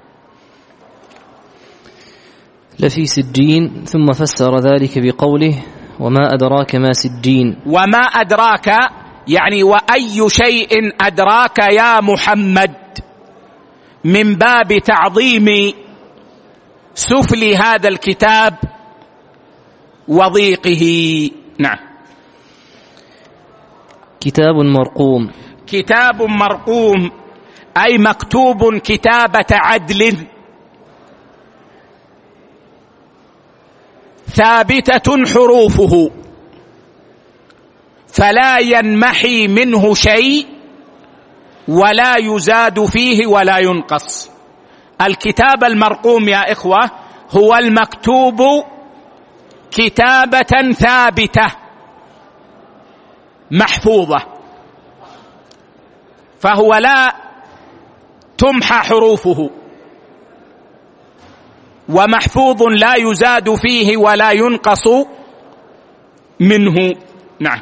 لفي سجين، ثم فسر ذلك بقوله وما أدراك ما سجين. وما أدراك يعني وأي شيء أدراك يا محمد، من باب تعظيم سفل هذا الكتاب وضيقه. نعم. كتاب مرقوم، كتاب مرقوم أي مكتوب كتابة عدل ثابتة حروفه، فلا ينمحي منه شيء ولا يزاد فيه ولا ينقص. الكتاب المرقوم يا إخوة هو المكتوب كتابة ثابتة محفوظة، فهو لا تمحى حروفه، ومحفوظ لا يزاد فيه ولا ينقص منه. نعم.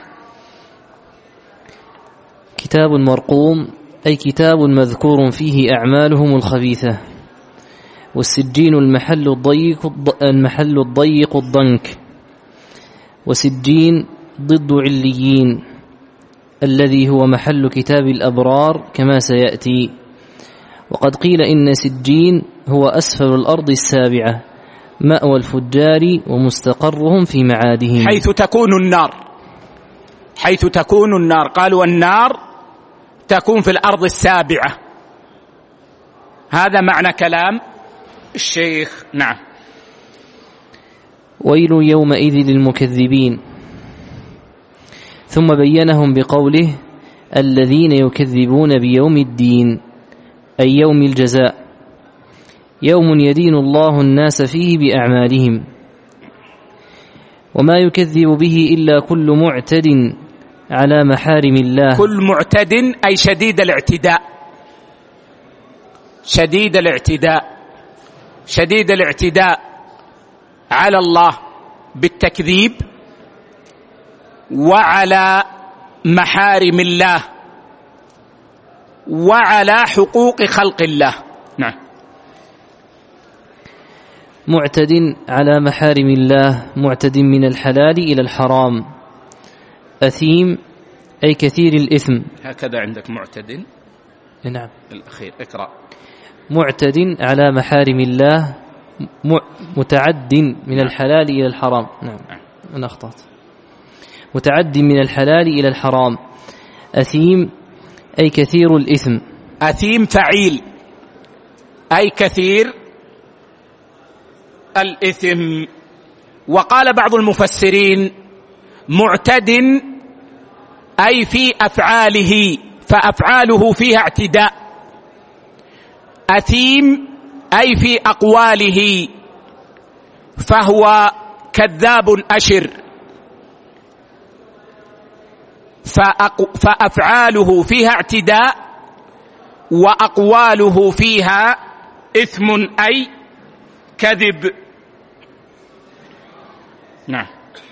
كتاب مرقوم أي كتاب مذكور فيه أعمالهم الخبيثة. والسجين المحل الضيق المحل الضيق الضنك، وسجين ضد عليين الذي هو محل كتاب الأبرار كما سيأتي. وقد قيل إن سجين هو أسفل الأرض السابعة، مأوى الفجار ومستقرهم في معادهم، حيث تكون النار، حيث تكون النار. قالوا النار تكون في الأرض السابعة، هذا معنى كلام الشيخ. نعم. ويل يومئذ للمكذبين، ثم بينهم بقوله الذين يكذبون بيوم الدين أي يوم الجزاء، يوم يدين الله الناس فيه بأعمالهم، وما يكذب به إلا كل معتد على محارم الله. كل معتد أي شديد الاعتداء، شديد الاعتداء، شديد الاعتداء على الله بالتكذيب وعلى محارم الله وعلى حقوق خلق الله. نعم. معتد على محارم الله، معتد من الحلال إلى الحرام. أثيم أي كثير الإثم. هكذا عندك معتد. نعم. الأخير اقرأ. معتد على محارم الله، متعد من الحلال إلى الحرام. نعم أنا أخطأت. متعد من الحلال إلى الحرام. أثيم أي كثير الإثم. أثيم فعيل أي كثير الإثم. وقال بعض المفسرين معتد أي في أفعاله، فأفعاله فيها اعتداء. أثيم أي في أقواله، فهو كذاب أشر، فأفعاله فيها اعتداء وأقواله فيها إثم أي كذب. نعم.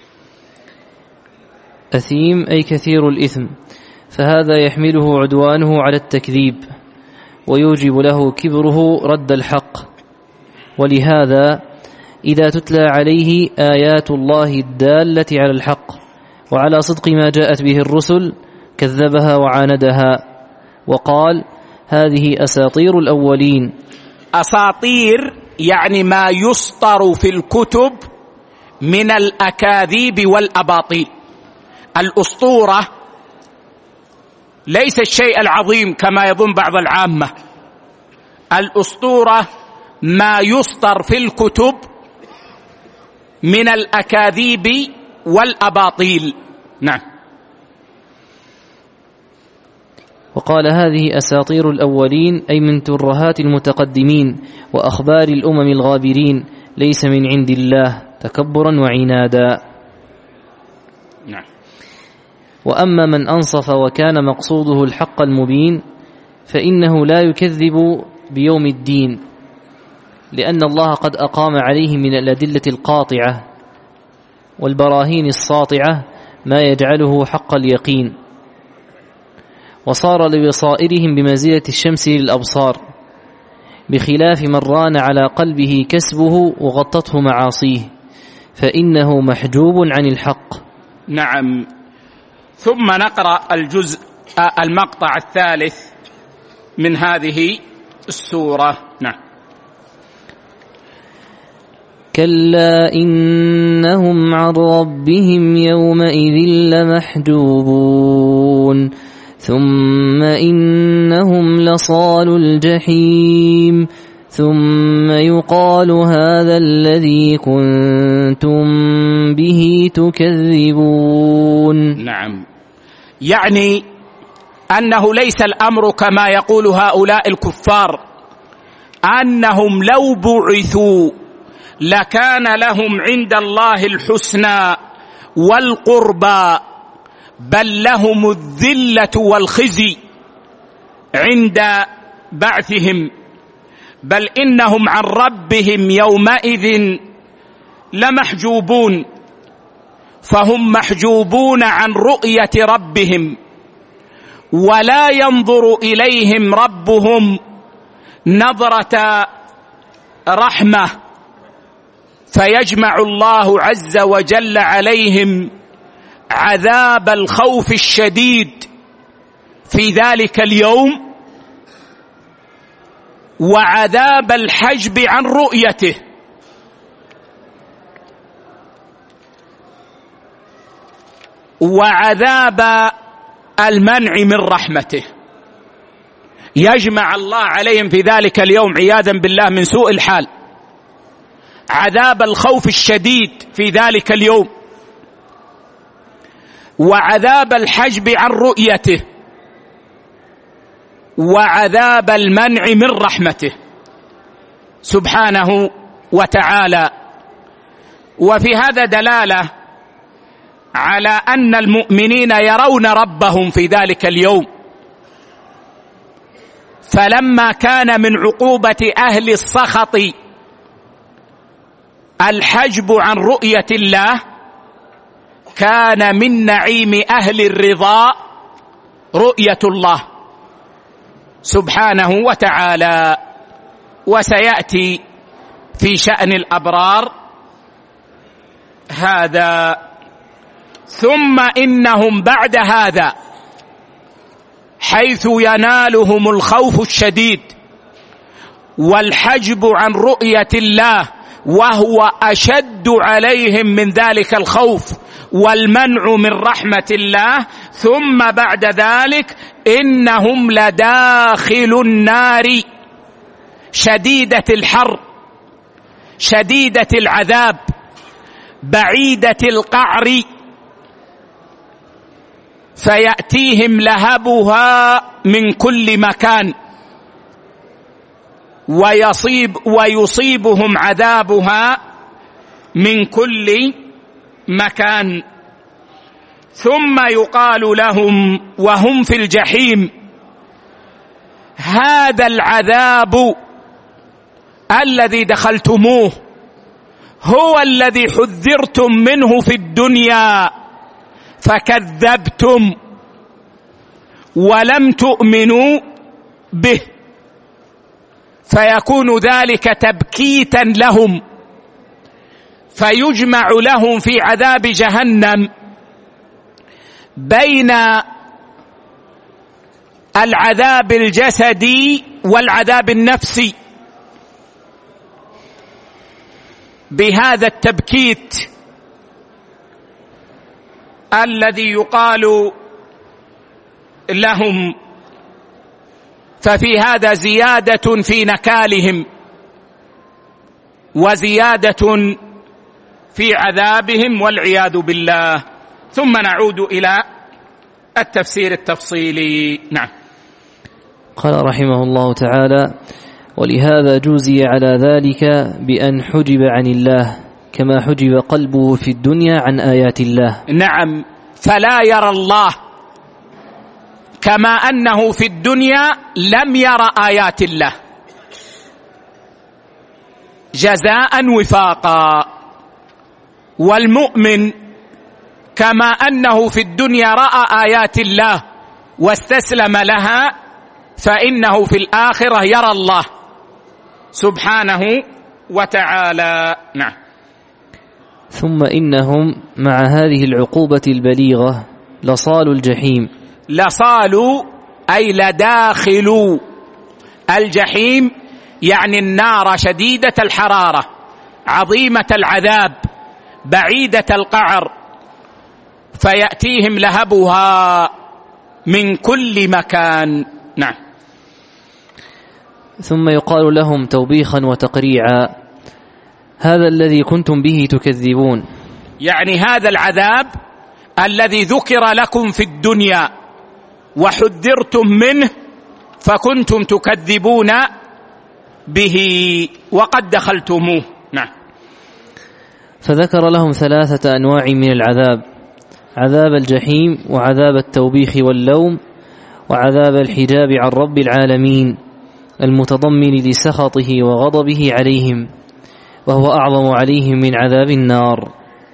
أثيم أي كثير الإثم، فهذا يحمله عدوانه على التكذيب ويوجب له كبره رد الحق. ولهذا إذا تتلى عليه آيات الله الدالة على الحق وعلى صدق ما جاءت به الرسل كذبها وعاندها وقال هذه أساطير الأولين. أساطير يعني ما يسطر في الكتب من الأكاذيب والأباطيل. الأسطورة ليس الشيء العظيم كما يظن بعض العامة، الأسطورة ما يسطر في الكتب من الأكاذيب والأباطيل. نعم. وقال هذه أساطير الأولين أي من ترهات المتقدمين وأخبار الأمم الغابرين، ليس من عند الله تكبرا وعنادا. نعم. وأما من أنصف وكان مقصوده الحق المبين فإنه لا يكذب بيوم الدين، لأن الله قد أقام عليه من الأدلة القاطعة والبراهين الساطعة ما يجعله حق اليقين، وصار لبصائرهم بمنزلة الشمس للأبصار، بخلاف من ران على قلبه كسبه وغطته معاصيه فإنه محجوب عن الحق. نعم. ثم نقرأ الجزء المقطع الثالث من هذه السورة. نعم. كلا إنهم عن ربهم يومئذ لمحجوبون ثم إنهم لصالو الجحيم ثم يقال هذا الذي كنتم به تكذبون. نعم. يعني أنه ليس الأمر كما يقول هؤلاء الكفار أنهم لو بعثوا لكان لهم عند الله الحسنى والقربى، بل لهم الذلة والخزي عند بعثهم، بل إنهم عن ربهم يومئذ لمحجوبون، فهم محجوبون عن رؤية ربهم، ولا ينظر إليهم ربهم نظرة رحمة، فيجمع الله عز وجل عليهم عذاب الخوف الشديد في ذلك اليوم وعذاب الحجب عن رؤيته، وعذاب المنع من رحمته. يجمع الله عليهم في ذلك اليوم عياذا بالله من سوء الحال عذاب الخوف الشديد في ذلك اليوم وعذاب الحجب عن رؤيته وعذاب المنع من رحمته سبحانه وتعالى. وفي هذا دلالة على أن المؤمنين يرون ربهم في ذلك اليوم، فلما كان من عقوبة أهل السخط الحجب عن رؤية الله، كان من نعيم أهل الرضا رؤية الله سبحانه وتعالى. وسيأتي في شأن الأبرار هذا. ثم إنهم بعد هذا حيث ينالهم الخوف الشديد والحجب عن رؤية الله وهو أشد عليهم من ذلك الخوف والمنع من رحمة الله، ثم بعد ذلك إنهم لداخل النار شديدة الحر شديدة العذاب بعيدة القعر، فيأتيهم لهبها من كل مكان ويصيب ويصيبهم عذابها من كل مكان. ثم يقال لهم وهم في الجحيم: هذا العذاب الذي دخلتموه هو الذي حذرتم منه في الدنيا فكذبتم ولم تؤمنوا به، فيكون ذلك تبكيتا لهم، فيجمع لهم في عذاب جهنم بين العذاب الجسدي والعذاب النفسي بهذا التبكيت الذي يقال لهم، ففي هذا زيادة في نكالهم وزيادة في عذابهم والعياذ بالله. ثم نعود إلى التفسير التفصيلي. نعم. قال رحمه الله تعالى: ولهذا جوزي على ذلك بأن حجب عن الله كما حجب قلبه في الدنيا عن آيات الله. نعم، فلا يرى الله كما أنه في الدنيا لم يرى آيات الله جزاء وفاقا، والمؤمن كما أنه في الدنيا رأى آيات الله واستسلم لها فإنه في الآخرة يرى الله سبحانه وتعالى. نعم. ثم إنهم مع هذه العقوبة البليغة لصالوا الجحيم. لصالوا أي لداخلوا الجحيم، يعني النار شديدة الحرارة عظيمة العذاب بعيدة القعر، فيأتيهم لهبها من كل مكان. نعم. ثم يقال لهم توبيخا وتقريعا: هذا الذي كنتم به تكذبون، يعني هذا العذاب الذي ذكر لكم في الدنيا وحذرتم منه فكنتم تكذبون به وقد دخلتموه. نعم. فذكر لهم ثلاثة أنواع من العذاب: عذاب الجحيم، وعذاب التوبيخ واللوم، وعذاب الحجاب عن رب العالمين المتضمن لسخطه وغضبه عليهم، وهو أعظم عليهم من عذاب النار.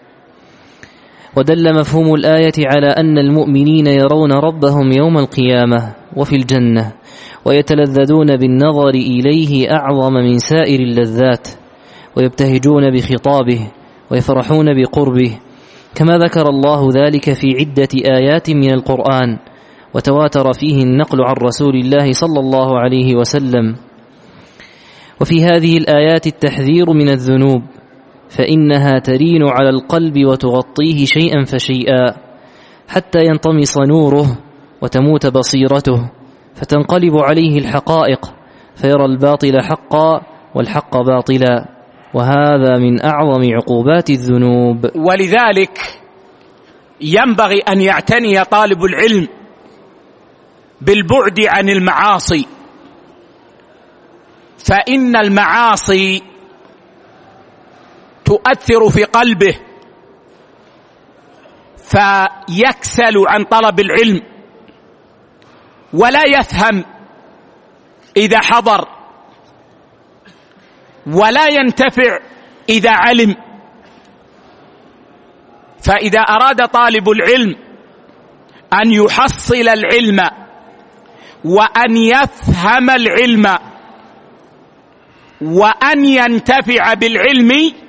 ودل مفهوم الآية على أن المؤمنين يرون ربهم يوم القيامة وفي الجنة ويتلذذون بالنظر إليه أعظم من سائر اللذات، ويبتهجون بخطابه ويفرحون بقربه، كما ذكر الله ذلك في عدة آيات من القرآن، وتواتر فيه النقل عن رسول الله صلى الله عليه وسلم. وفي هذه الآيات التحذير من الذنوب، فإنها ترين على القلب وتغطيه شيئا فشيئا حتى ينطمس نوره وتموت بصيرته، فتنقلب عليه الحقائق فيرى الباطل حقا والحق باطلا، وهذا من أعظم عقوبات الذنوب. ولذلك ينبغي أن يعتني طالب العلم بالبعد عن المعاصي، فإن المعاصي تؤثر في قلبه فيكسل عن طلب العلم ولا يفهم إذا حضر، ولا ينتفع إذا علم. فإذا أراد طالب العلم أن يحصل العلم وأن يفهم العلم وأن ينتفع بالعلم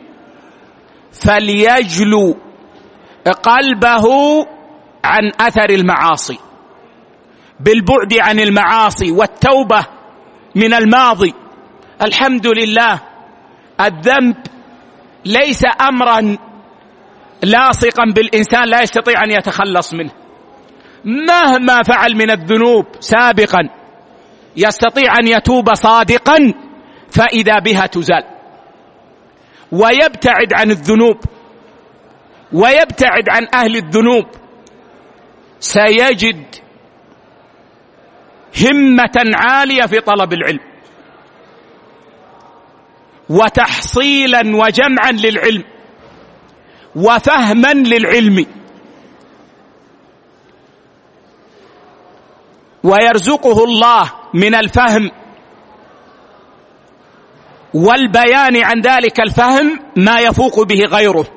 فليجلو قلبه عن أثر المعاصي بالبعد عن المعاصي والتوبة من الماضي. الحمد لله، الذنب ليس أمرا لاصقا بالإنسان لا يستطيع أن يتخلص منه، مهما فعل من الذنوب سابقا يستطيع أن يتوب صادقا فإذا بها تزال، ويبتعد عن الذنوب ويبتعد عن أهل الذنوب، سيجد همة عالية في طلب العلم وتحصيلا وجمعا للعلم وفهما للعلم، ويرزقه الله من الفهم والبيان عن ذلك الفهم ما يفوق به غيره.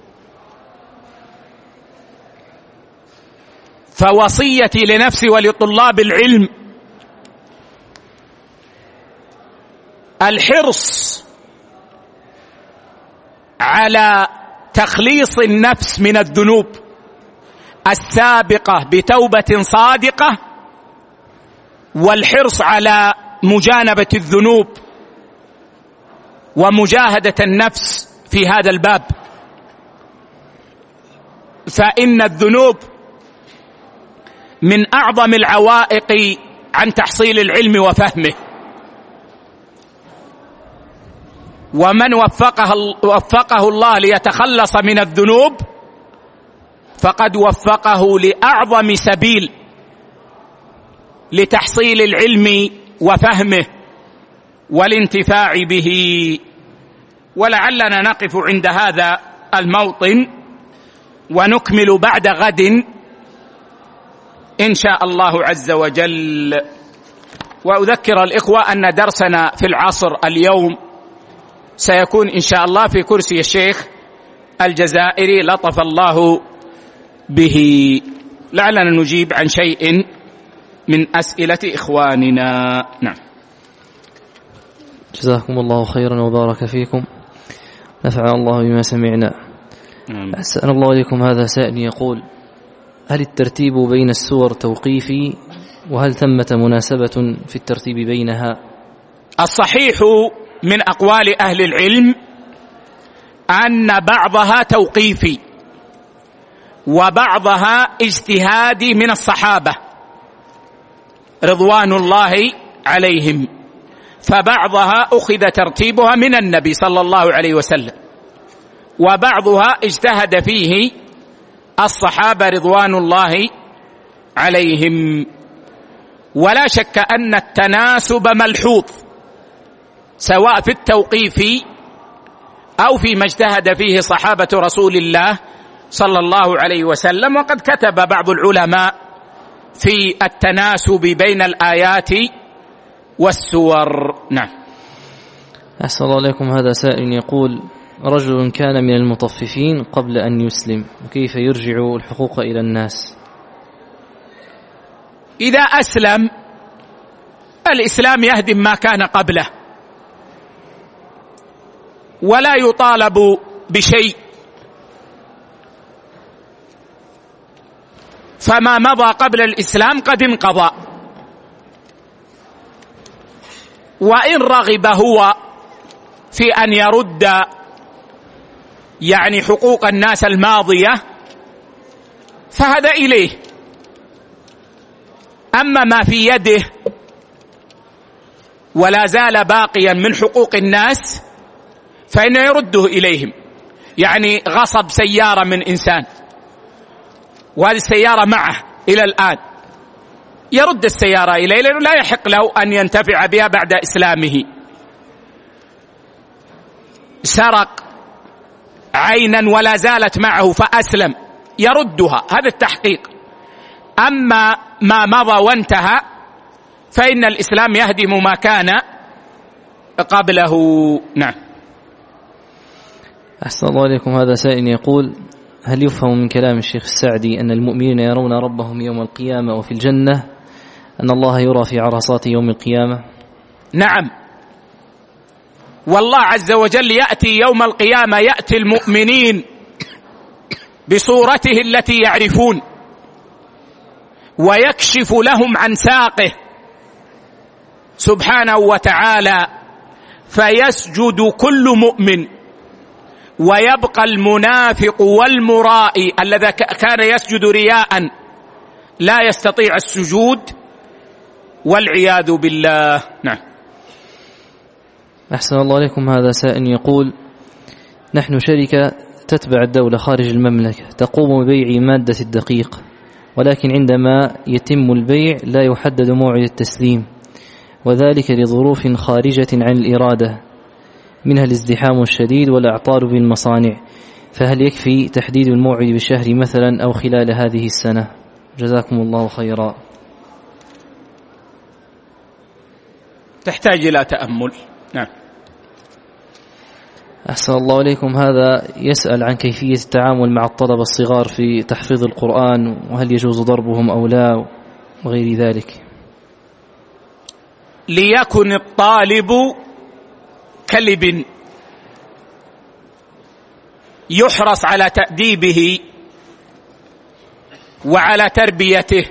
فوصيتي لنفسي ولطلاب العلم الحرص على تخليص النفس من الذنوب السابقة بتوبة صادقة، والحرص على مجانبة الذنوب ومجاهدة النفس في هذا الباب، فإن الذنوب من أعظم العوائق عن تحصيل العلم وفهمه. ومن وفقه, وفقه الله ليتخلص من الذنوب فقد وفقه لأعظم سبيل لتحصيل العلم وفهمه والانتفاع به. ولعلنا نقف عند هذا الموطن ونكمل بعد غد إن شاء الله عز وجل. وأذكر الإخوة أن درسنا في العصر اليوم سيكون إن شاء الله في كرسي الشيخ الجزائري لطف الله به. لعلنا نجيب عن شيء من أسئلة إخواننا. نعم. جزاكم الله خيرا وبارك فيكم، نفع الله بما سمعنا. أسأل الله إليكم. هذا سائل يقول: هل الترتيب بين السور توقيفي، وهل ثمة مناسبة في الترتيب بينها؟ الصحيح من أقوال أهل العلم أن بعضها توقيفي وبعضها اجتهادي من الصحابة رضوان الله عليهم، فبعضها أخذ ترتيبها من النبي صلى الله عليه وسلم، وبعضها اجتهد فيه الصحابة رضوان الله عليهم. ولا شك أن التناسب ملحوظ سواء في التوقيف أو فيما اجتهد فيه صحابة رسول الله صلى الله عليه وسلم. وقد كتب بعض العلماء في التناسب بين الآيات والسور. نعم. أحسن الله عليكم. هذا سائل يقول: رجل كان من المطففين قبل أن يسلم، وكيف يرجع الحقوق إلى الناس؟ إذا أسلم الإسلام يهدم ما كان قبله ولا يطالب بشيء، فما مضى قبل الإسلام قد انقضى. وإن رغب هو في أن يرد يعني حقوق الناس الماضية فهذا إليه، أما ما في يده ولا زال باقيا من حقوق الناس فإنه يرده إليهم. يعني غصب سيارة من إنسان وهذه السيارة معه إلى الآن، يرد السيارة إليه لأنه لا يحق له أن ينتفع بها بعد إسلامه. سرق عينا ولا زالت معه فأسلم يردها، هذا التحقيق. أما ما مضى وانتهى فإن الإسلام يهدم ما كان قبله. نعم. أحسن الله إليكم. هذا سائل يقول: هل يفهم من كلام الشيخ السعدي أن المؤمنين يرون ربهم يوم القيامة وفي الجنة أن الله يرى في عرصات يوم القيامة؟ نعم، والله عز وجل يأتي يوم القيامة، يأتي المؤمنين بصورته التي يعرفون ويكشف لهم عن ساقه سبحانه وتعالى، فيسجد كل مؤمن ويبقى المنافق والمرائي الذي كان يسجد رياء لا يستطيع السجود والعياذ بالله. نعم. أحسن الله عليكم. هذا سائل يقول: نحن شركة تتبع الدولة خارج المملكة تقوم ببيع مادة الدقيق، ولكن عندما يتم البيع لا يحدد موعد التسليم، وذلك لظروف خارجة عن الإرادة منها الازدحام الشديد والأعطال بالمصانع، فهل يكفي تحديد الموعد بالشهر مثلا أو خلال هذه السنة؟ جزاكم الله خيرا. تحتاج إلى تأمل. نعم. أحسن الله عليكم. هذا يسأل عن كيفية التعامل مع الطلبة الصغار في تحفيظ القرآن، وهل يجوز ضربهم أو لا وغير ذلك. ليكن الطالب كلب يحرص على تأديبه وعلى تربيته،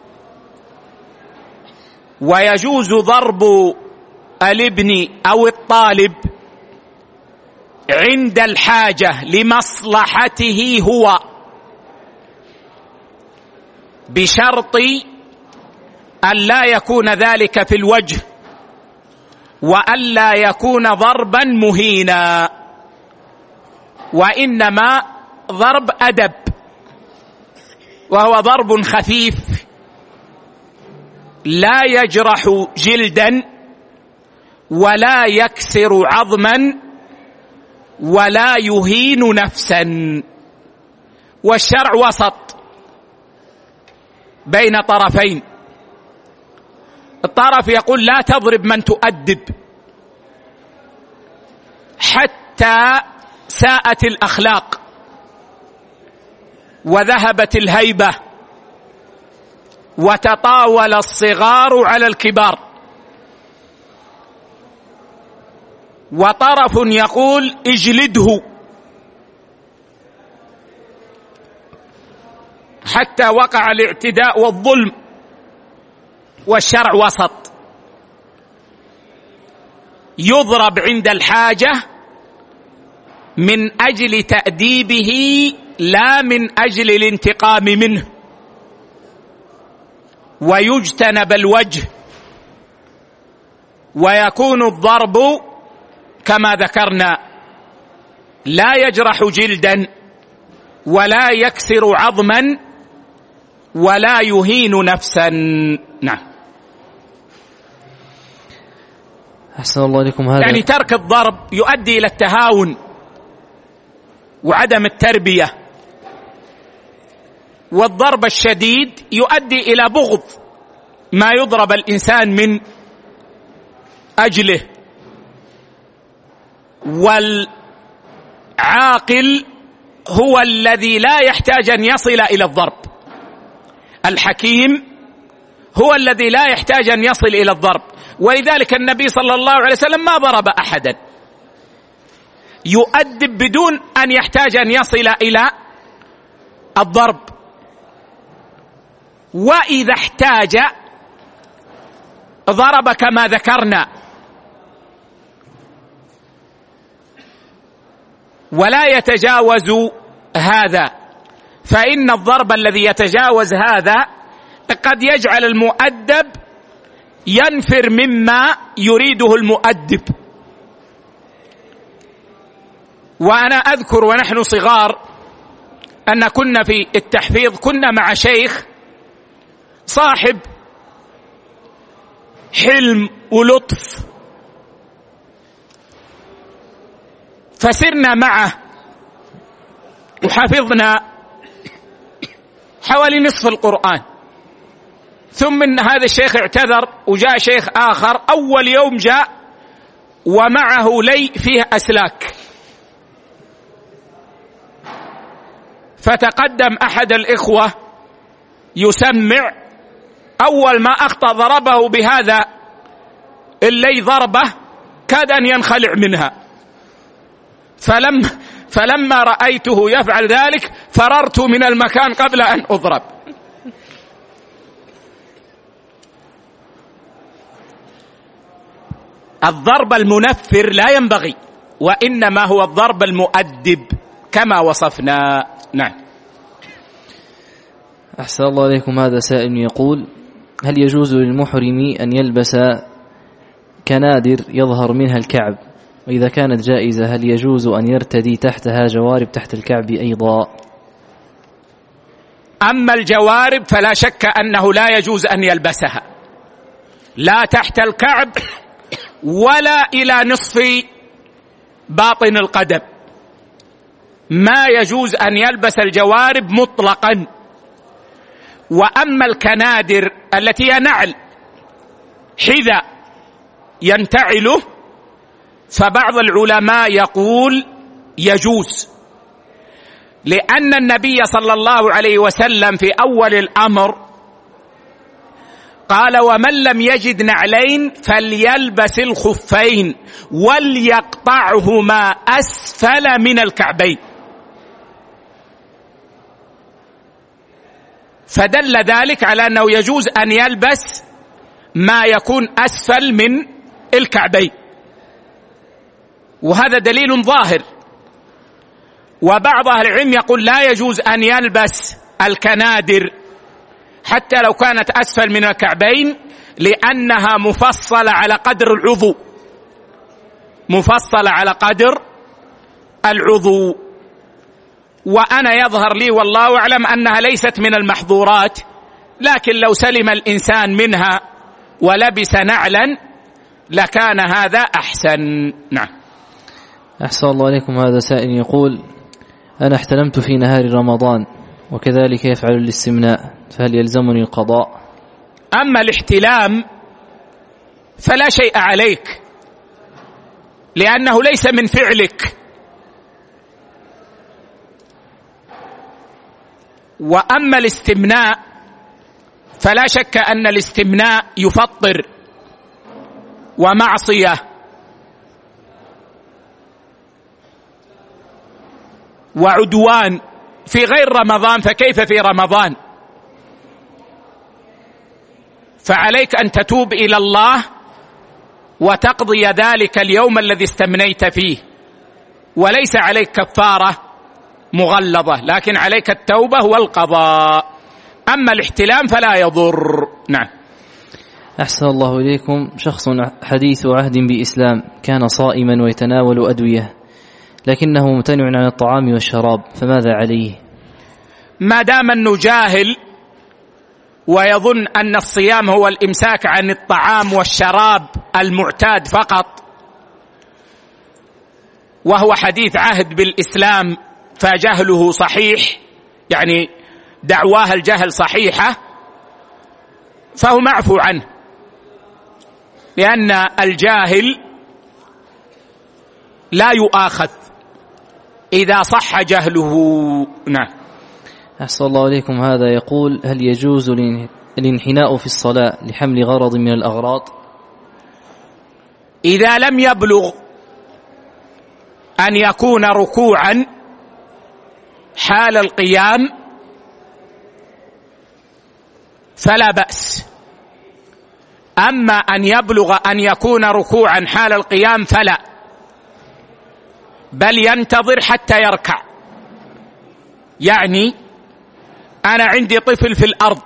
ويجوز ضرب الابن أو الطالب عند الحاجة لمصلحته هو، بشرط أن لا يكون ذلك في الوجه، وأن لا يكون ضربا مهينا، وإنما ضرب أدب، وهو ضرب خفيف لا يجرح جلدا ولا يكسر عظما ولا يهين نفسا، والشرع وسط بين طرفين. الطرف يقول لا تضرب من تؤدب حتى ساءت الأخلاق وذهبت الهيبة وتطاول الصغار على الكبار، وطرف يقول اجلده حتى وقع الاعتداء والظلم، والشرع وسط، يضرب عند الحاجة من أجل تأديبه لا من أجل الانتقام منه، ويجتنب الوجه، ويكون الضرب كما ذكرنا لا يجرح جلدا ولا يكسر عظما ولا يهين نفسا. نعم. أحسن الله عليكم. هذا يعني ترك الضرب يؤدي إلى التهاون وعدم التربية، والضرب الشديد يؤدي إلى بغض ما يضرب الإنسان من أجله، والعاقل هو الذي لا يحتاج أن يصل إلى الضرب، الحكيم هو الذي لا يحتاج أن يصل إلى الضرب، ولذلك النبي صلى الله عليه وسلم ما ضرب أحدا، يؤدب بدون أن يحتاج أن يصل إلى الضرب، وإذا احتاج ضرب كما ذكرنا، ولا يتجاوز هذا، فإن الضرب الذي يتجاوز هذا قد يجعل المؤدب ينفر مما يريده المؤدب. وأنا أذكر ونحن صغار أن كنا في التحفيظ كنا مع شيخ صاحب حلم ولطف، فسرنا معه وحفظنا حوالي نصف القرآن، ثم إن هذا الشيخ اعتذر وجاء شيخ آخر، أول يوم جاء ومعه لي فيه أسلاك، فتقدم أحد الإخوة يسمع، أول ما أخطأ ضربه بهذا اللي ضربه كاد أن ينخلع منها، فلم فلما رأيته يفعل ذلك فررت من المكان قبل أن أضرب. الضرب المنفر لا ينبغي، وإنما هو الضرب المؤدب كما وصفنا. نعم. أحسن الله عليكم. هذا سائل يقول: هل يجوز للمحرم أن يلبس كنادر يظهر منها الكعب، وإذا كانت جائزة هل يجوز أن يرتدي تحتها جوارب تحت الكعب أيضا؟ أما الجوارب فلا شك أنه لا يجوز أن يلبسها، لا تحت الكعب ولا إلى نصف باطن القدم، ما يجوز أن يلبس الجوارب مطلقا. وأما الكنادر التي هي نعل حذاء ينتعله، فبعض العلماء يقول يجوز، لأن النبي صلى الله عليه وسلم في أول الأمر قال: ومن لم يجد نعلين فليلبس الخفين وليقطعهما أسفل من الكعبين. فدل ذلك على أنه يجوز أن يلبس ما يكون أسفل من الكعبين، وهذا دليل ظاهر. وبعض أهل العلم يقول لا يجوز أن يلبس الكنادر حتى لو كانت أسفل من الكعبين، لأنها مفصلة على قدر العضو، مفصلة على قدر العضو. وأنا يظهر لي والله أعلم أنها ليست من المحظورات، لكن لو سلم الإنسان منها ولبس نعلا لكان هذا أحسن. نعم. أحسن الله عليكم. هذا سائل يقول: أنا احتلمت في نهار رمضان وكذلك يفعل الاستمناء، فهل يلزمني القضاء؟ أما الاحتلام فلا شيء عليك، لأنه ليس من فعلك. وأما الاستمناء فلا شك أن الاستمناء يفطر ومعصية، وعدوان في غير رمضان، فكيف في رمضان؟ فعليك أن تتوب إلى الله وتقضي ذلك اليوم الذي استمنيت فيه، وليس عليك كفارة مغلظة، لكن عليك التوبة والقضاء. أما الاحتلام فلا يضر. نعم. أحسن الله إليكم. شخص حديث عهد بإسلام كان صائما ويتناول أدوية، لكنه ممتنع عن الطعام والشراب، فماذا عليه؟ ما دام أنه جاهل ويظن أن الصيام هو الإمساك عن الطعام والشراب المعتاد فقط، وهو حديث عهد بالإسلام فجهله صحيح، يعني دعواه الجهل صحيحة، فهو معفو عنه، لأن الجاهل لا يؤاخذ إذا صح جهله. نعم. أحسن الله إليكم. هذا يقول: هل يجوز الانحناء في الصلاة لحمل غرض من الأغراض؟ إذا لم يبلغ أن يكون ركوعا حال القيام فلا بأس، أما أن يبلغ أن يكون ركوعا حال القيام فلا، بل ينتظر حتى يركع. يعني أنا عندي طفل في الأرض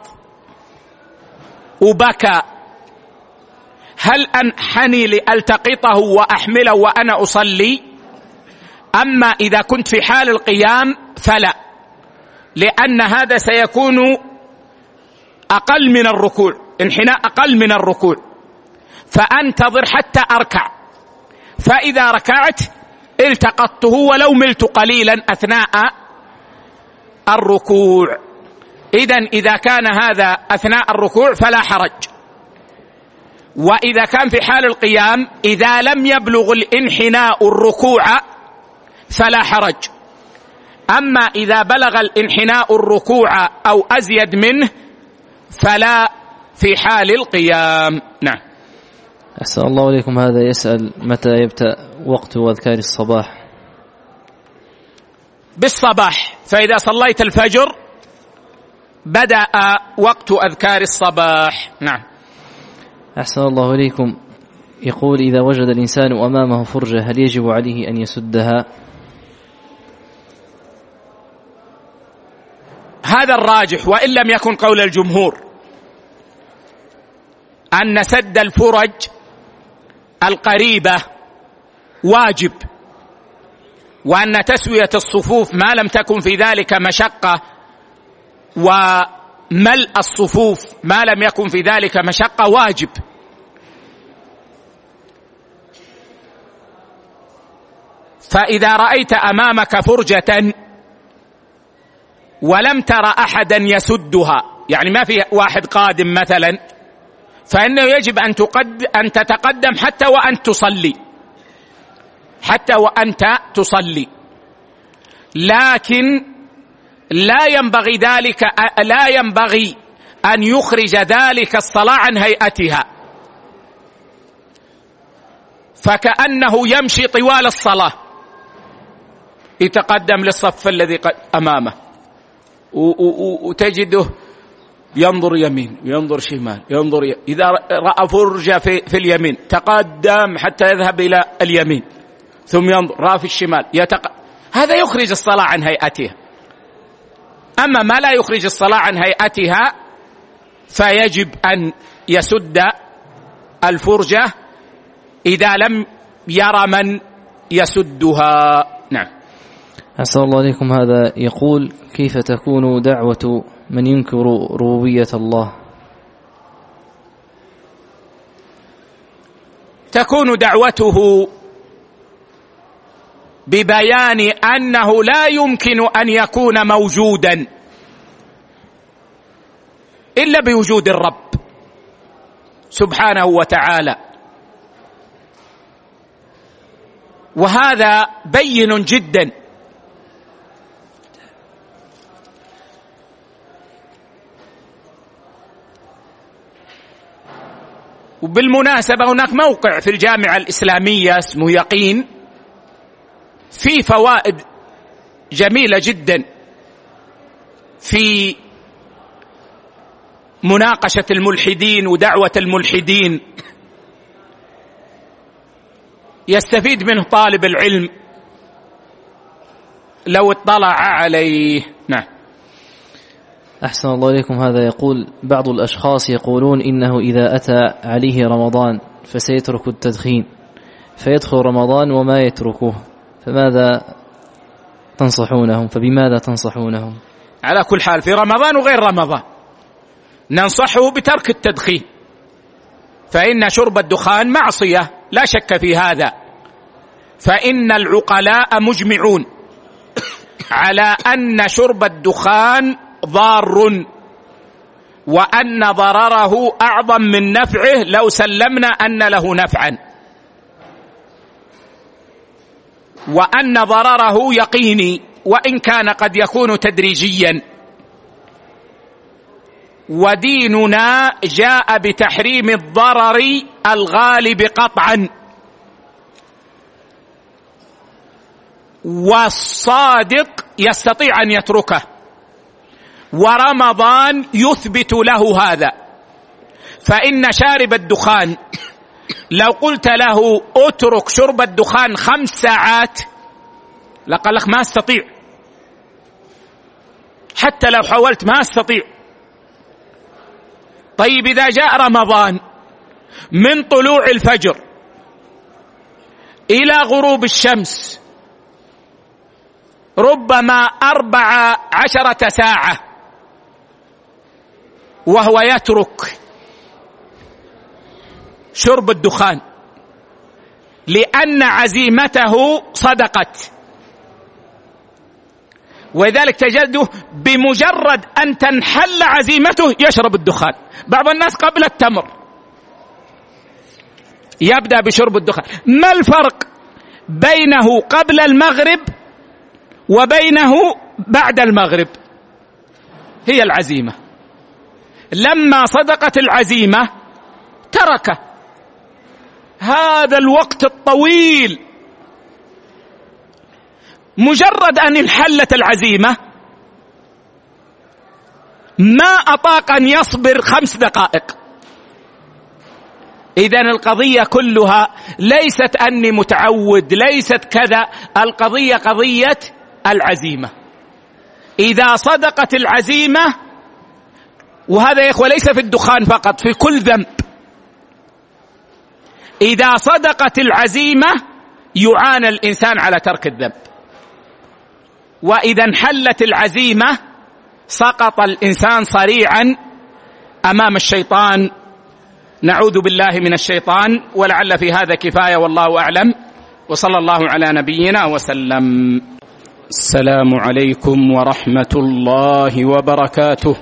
وبكى، هل أنحني لألتقطه وأحمله وأنا أصلي؟ أما إذا كنت في حال القيام فلا، لأن هذا سيكون أقل من الركوع، انحناء أقل من الركوع، فأنتظر حتى أركع، فإذا ركعت التقطته ولو ملت قليلا أثناء الركوع. إذن إذا كان هذا أثناء الركوع فلا حرج. وإذا كان في حال القيام إذا لم يبلغ الانحناء الركوع فلا حرج. أما إذا بلغ الانحناء الركوع أو أزيد منه فلا في حال القيام. نعم. أحسن الله إليكم. هذا يسأل: متى يبدأ وقت أذكار الصباح؟ بالصباح، فإذا صليت الفجر بدأ وقت أذكار الصباح. نعم. أحسن الله إليكم. يقول: إذا وجد الإنسان أمامه فرجة هل يجب عليه أن يسدها؟ هذا الراجح، وإن لم يكن قول الجمهور، أن سد الفرج القريبة واجب، وأن تسوية الصفوف ما لم تكن في ذلك مشقة، وملء الصفوف ما لم يكن في ذلك مشقة واجب. فإذا رأيت أمامك فرجة ولم تر أحدا يسدها، يعني ما في واحد قادم مثلا، فإنه يجب أن تقد أن تتقدم حتى وأنت تصلي، حتى وأنت تصلي. لكن لا ينبغي ذلك لا ينبغي أن يخرج ذلك الصلاة عن هيئتها، فكأنه يمشي طوال الصلاة، يتقدم للصف الذي أمامه وتجده ينظر يمين ينظر شمال ينظر ي... إذا رأى فرجة في, في اليمين تقدم حتى يذهب إلى اليمين، ثم ينظر رأى في الشمال يتق... هذا يخرج الصلاة عن هيئتها. أما ما لا يخرج الصلاة عن هيئتها فيجب أن يسد الفرجة إذا لم يرى من يسدها. نعم. أحسن الله عليكم. هذا يقول: كيف تكون دعوة من ينكر ربوبية الله؟ تكون دعوته ببيان أنه لا يمكن أن يكون موجودا إلا بوجود الرب سبحانه وتعالى، وهذا بين جدا. وبالمناسبة هناك موقع في الجامعة الإسلامية اسمه يقين، فيه فوائد جميلة جدا في مناقشة الملحدين ودعوة الملحدين، يستفيد منه طالب العلم لو اطلع عليه. نعم. أحسن الله إليكم. هذا يقول: بعض الأشخاص يقولون إنه إذا أتى عليه رمضان فسيترك التدخين، فيدخل رمضان وما يتركه، فماذا تنصحونهم فبماذا تنصحونهم؟ على كل حال في رمضان وغير رمضان ننصحه بترك التدخين، فإن شرب الدخان معصية لا شك في هذا، فإن العقلاء مجمعون على أن شرب الدخان ضار، وأن ضرره أعظم من نفعه لو سلمنا أن له نفعا، وأن ضرره يقيني وإن كان قد يكون تدريجيا. وديننا جاء بتحريم الضرر الغالب قطعا، والصادق يستطيع أن يتركه، ورمضان يثبت له هذا. فإن شارب الدخان لو قلت له اترك شرب الدخان خمس ساعات لقال لك ما استطيع، حتى لو حاولت ما استطيع. طيب إذا جاء رمضان من طلوع الفجر إلى غروب الشمس ربما أربع عشرة ساعة وهو يترك شرب الدخان لأن عزيمته صدقت، ولذلك تجده بمجرد أن تنحل عزيمته يشرب الدخان. بعض الناس قبل التمر يبدأ بشرب الدخان. ما الفرق بينه قبل المغرب وبينه بعد المغرب؟ هي العزيمة. لما صدقت العزيمة تركه. هذا الوقت الطويل مجرد أن انحلت العزيمة ما أطاق أن يصبر خمس دقائق. إذن القضية كلها ليست أني متعود، ليست كذا، القضية قضية العزيمة. إذا صدقت العزيمة، وهذا يا إخوة ليس في الدخان فقط، في كل ذنب، إذا صدقت العزيمة يعان الإنسان على ترك الذنب، وإذا انحلت العزيمة سقط الإنسان صريعا أمام الشيطان. نعوذ بالله من الشيطان، ولعل في هذا كفاية والله أعلم، وصلى الله على نبينا وسلم. السلام عليكم ورحمة الله وبركاته.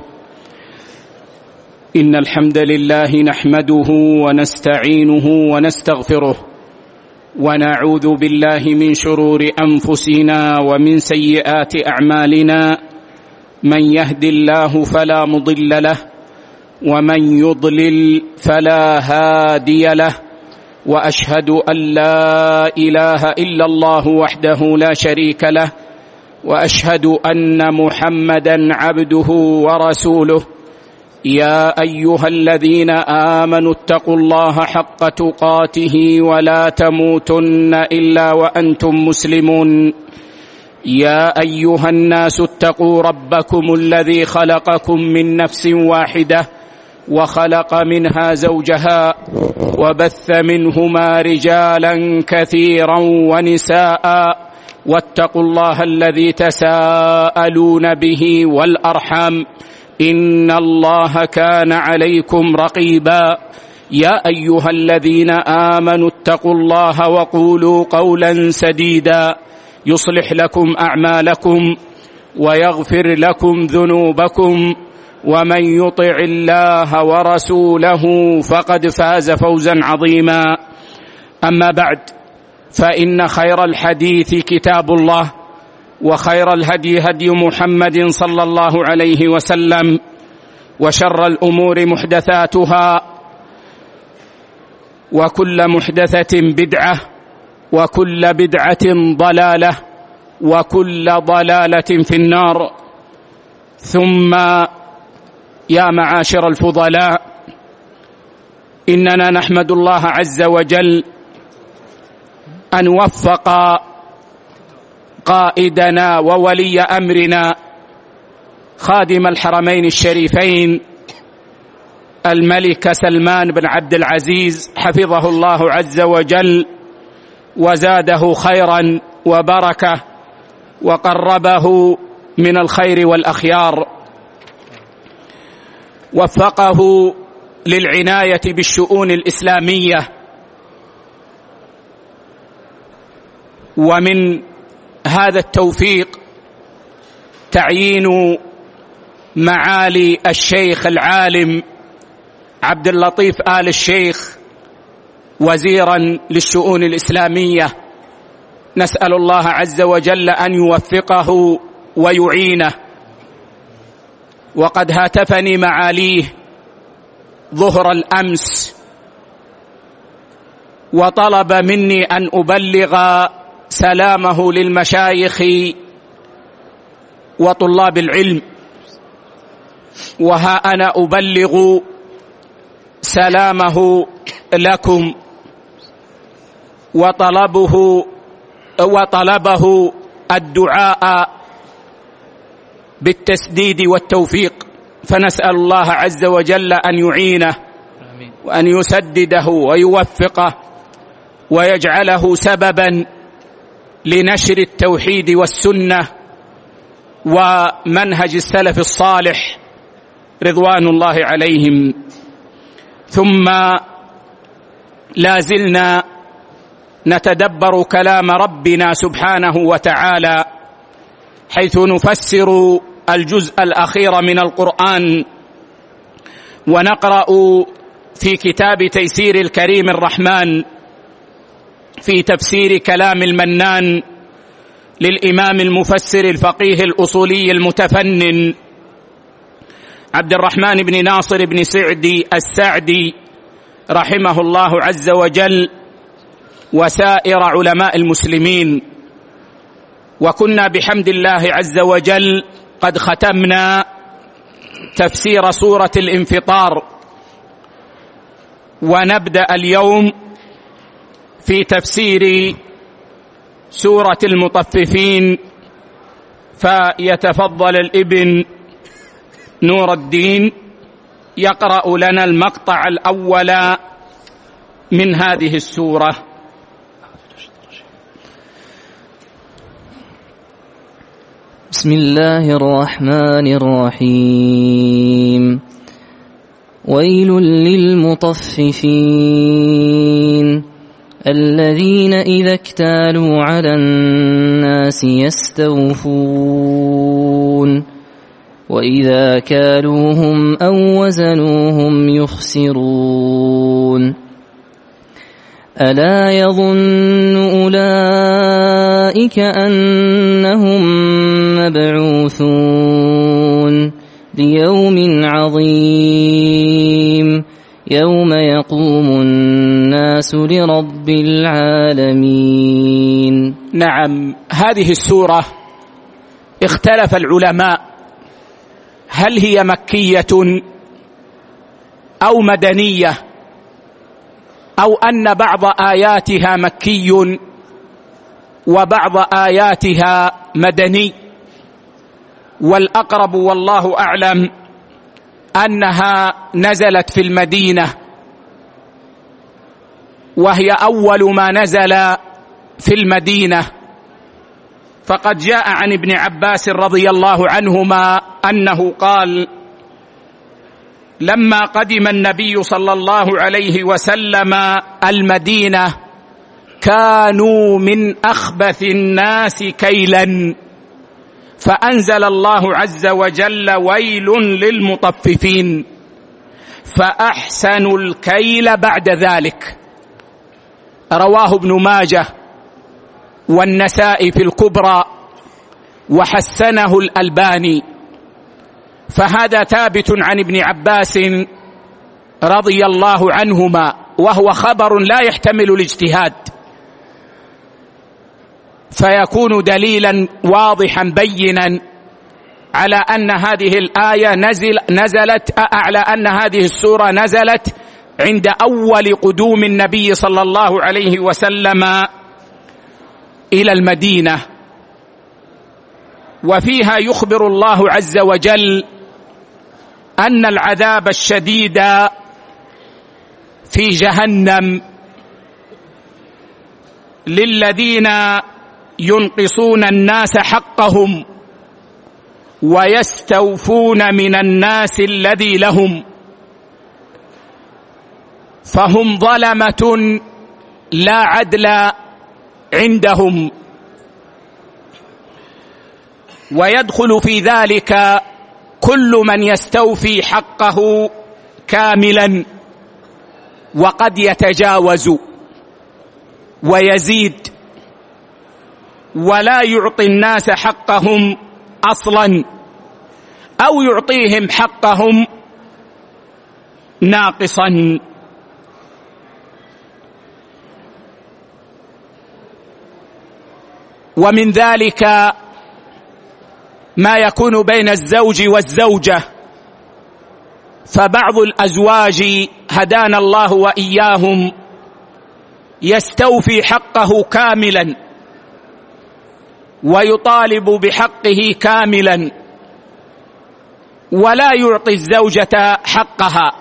إن الحمد لله نحمده ونستعينه ونستغفره، ونعوذ بالله من شرور أنفسنا ومن سيئات أعمالنا، من يهد الله فلا مضل له ومن يضلل فلا هادي له، وأشهد أن لا إله إلا الله وحده لا شريك له، وأشهد أن محمدًا عبده ورسوله. يا أيها الذين آمنوا اتقوا الله حق تقاته ولا تموتن إلا وأنتم مسلمون. يا أيها الناس اتقوا ربكم الذي خلقكم من نفس واحدة وخلق منها زوجها وبث منهما رجالا كثيرا ونساء، واتقوا الله الذي تساءلون به والأرحام، إن الله كان عليكم رقيبا. يا أيها الذين آمنوا اتقوا الله وقولوا قولا سديدا يصلح لكم أعمالكم ويغفر لكم ذنوبكم، ومن يطع الله ورسوله فقد فاز فوزا عظيما. أما بعد، فإن خير الحديث كتاب الله، وخير الهدي هدي محمد صلى الله عليه وسلم، وشر الأمور محدثاتها، وكل محدثة بدعة، وكل بدعة ضلالة، وكل ضلالة في النار. ثم يا معاشر الفضلاء، إننا نحمد الله عز وجل أن وفق قائدنا وولي أمرنا خادم الحرمين الشريفين الملك سلمان بن عبد العزيز حفظه الله عز وجل وزاده خيرا وبركة وقربه من الخير والأخيار، وفقه للعناية بالشؤون الإسلامية، ومن هذا التوفيق تعيين معالي الشيخ العالم عبد اللطيف آل الشيخ وزيرا للشؤون الإسلامية. نسأل الله عز وجل أن يوفقه ويعينه. وقد هاتفني معاليه ظهر الأمس وطلب مني أن أبلغ سلامه للمشايخ وطلاب العلم، وها أنا أبلغ سلامه لكم، وطلبه وطلبه الدعاء بالتسديد والتوفيق، فنسأل الله عز وجل أن يعينه وأن يسدده ويوفقه ويجعله سببا لنشر التوحيد والسنة ومنهج السلف الصالح رضوان الله عليهم. ثم لا زلنا نتدبر كلام ربنا سبحانه وتعالى، حيث نفسر الجزء الأخير من القرآن، ونقرأ في كتاب تيسير الكريم الرحمن في تفسير كلام المنان للإمام المفسر الفقيه الأصولي المتفنن عبد الرحمن بن ناصر بن سعدي السعدي رحمه الله عز وجل وسائر علماء المسلمين. وكنا بحمد الله عز وجل قد ختمنا تفسير سورة الانفطار، ونبدأ اليوم في تفسير سورة المطففين، فيتفضل الابن نور الدين يقرأ لنا المقطع الأول من هذه السورة. بسم الله الرحمن الرحيم. ويل للمطففين الذين إذا اكتالوا على الناس يستوفون وإذا كالوهم أو وزنوهم يخسرون ألا يظن أولئك أنهم مبعوثون ليوم عظيم يوم يقوم الناس لرب العالمين. نعم، هذه السورة اختلف العلماء هل هي مكية أو مدنية، أو أن بعض آياتها مكي وبعض آياتها مدني، والأقرب والله أعلم أنها نزلت في المدينة، وهي أول ما نزل في المدينة. فقد جاء عن ابن عباس رضي الله عنهما أنه قال: لما قدم النبي صلى الله عليه وسلم المدينة كانوا من أخبث الناس كيلا، فأنزل الله عز وجل: ويل للمطففين، فأحسنوا الكيل بعد ذلك. رواه ابن ماجه والنسائي في الكبرى وحسنه الألباني. فهذا ثابت عن ابن عباس رضي الله عنهما، وهو خبر لا يحتمل الاجتهاد، فيكون دليلا واضحا بينا على أن هذه الآية نزل نزلت على أن هذه السورة نزلت عند أول قدوم النبي صلى الله عليه وسلم إلى المدينة. وفيها يخبر الله عز وجل أن العذاب الشديد في جهنم للذين ينقصون الناس حقهم ويستوفون من الناس الذي لهم، فهم ظلمة لا عدل عندهم. ويدخل في ذلك كل من يستوفي حقه كاملا، وقد يتجاوز ويزيد ولا يعطي الناس حقهم أصلا، أو يعطيهم حقهم ناقصا. ومن ذلك ما يكون بين الزوج والزوجة، فبعض الأزواج هدانا الله وإياهم يستوفي حقه كاملا ويطالب بحقه كاملا ولا يعطي الزوجة حقها،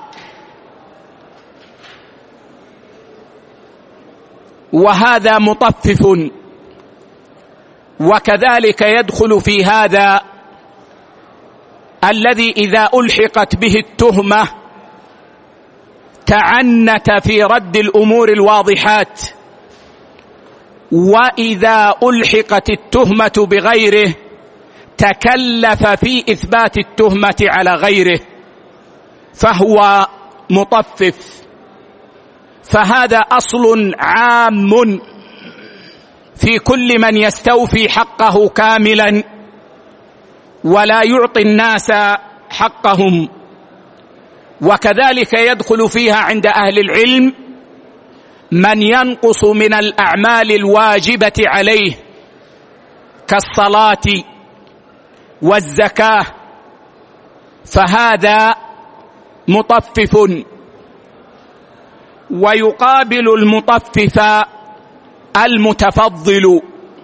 وهذا مطفف. وكذلك يدخل في هذا الذي إذا ألحقت به التهمة تعنت في رد الأمور الواضحات، وإذا ألحقت التهمة بغيره تكلف في إثبات التهمة على غيره، فهو مطفف. فهذا أصل عام في كل من يستوفي حقه كاملا ولا يعطي الناس حقهم. وكذلك يدخل فيها عند أهل العلم من ينقص من الأعمال الواجبة عليه كالصلاة والزكاة، فهذا مطفف. ويقابل المطفف المتفضل،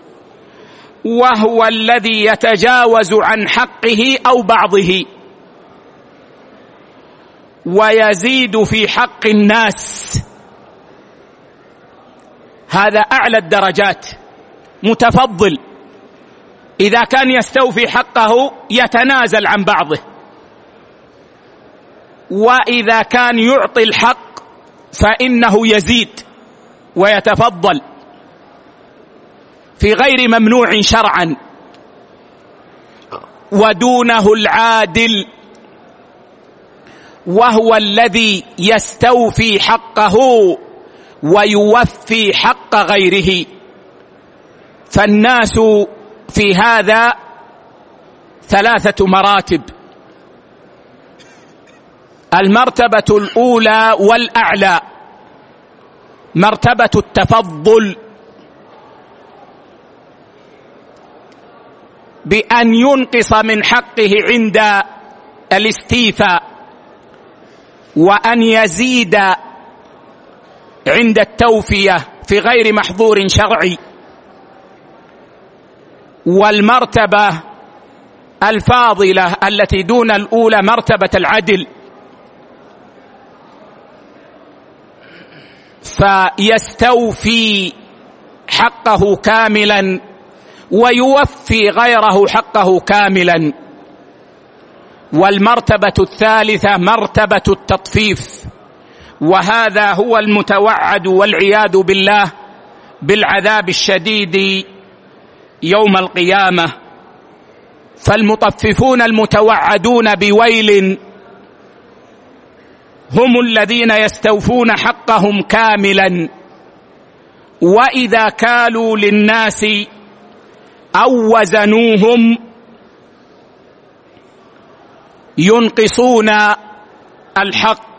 وهو الذي يتجاوز عن حقه أو بعضه ويزيد في حق الناس هذا أعلى الدرجات، متفضل. إذا كان يستوفي حقه يتنازل عن بعضه، وإذا كان يعطي الحق فإنه يزيد ويتفضل في غير ممنوع شرعا. ودونه العادل، وهو الذي يستوفي حقه ويوفي حق غيره. فالناس في هذا ثلاثة مراتب: المرتبة الأولى والأعلى مرتبة التفضل، بأن ينقص من حقه عند الاستيفاء، وأن يزيد عند التوفية في غير محظور شرعي. والمرتبة الفاضلة التي دون الأولى مرتبة العدل، فيستوفي حقه كاملا ويوفي غيره حقه كاملا. والمرتبة الثالثة مرتبة التطفيف، وهذا هو المتوعد والعياذ بالله بالعذاب الشديد يوم القيامة. فالمطففون المتوعدون بويل هم الذين يستوفون حقهم كاملا، وإذا كالوا للناس أو وزنوهم ينقصون الحق.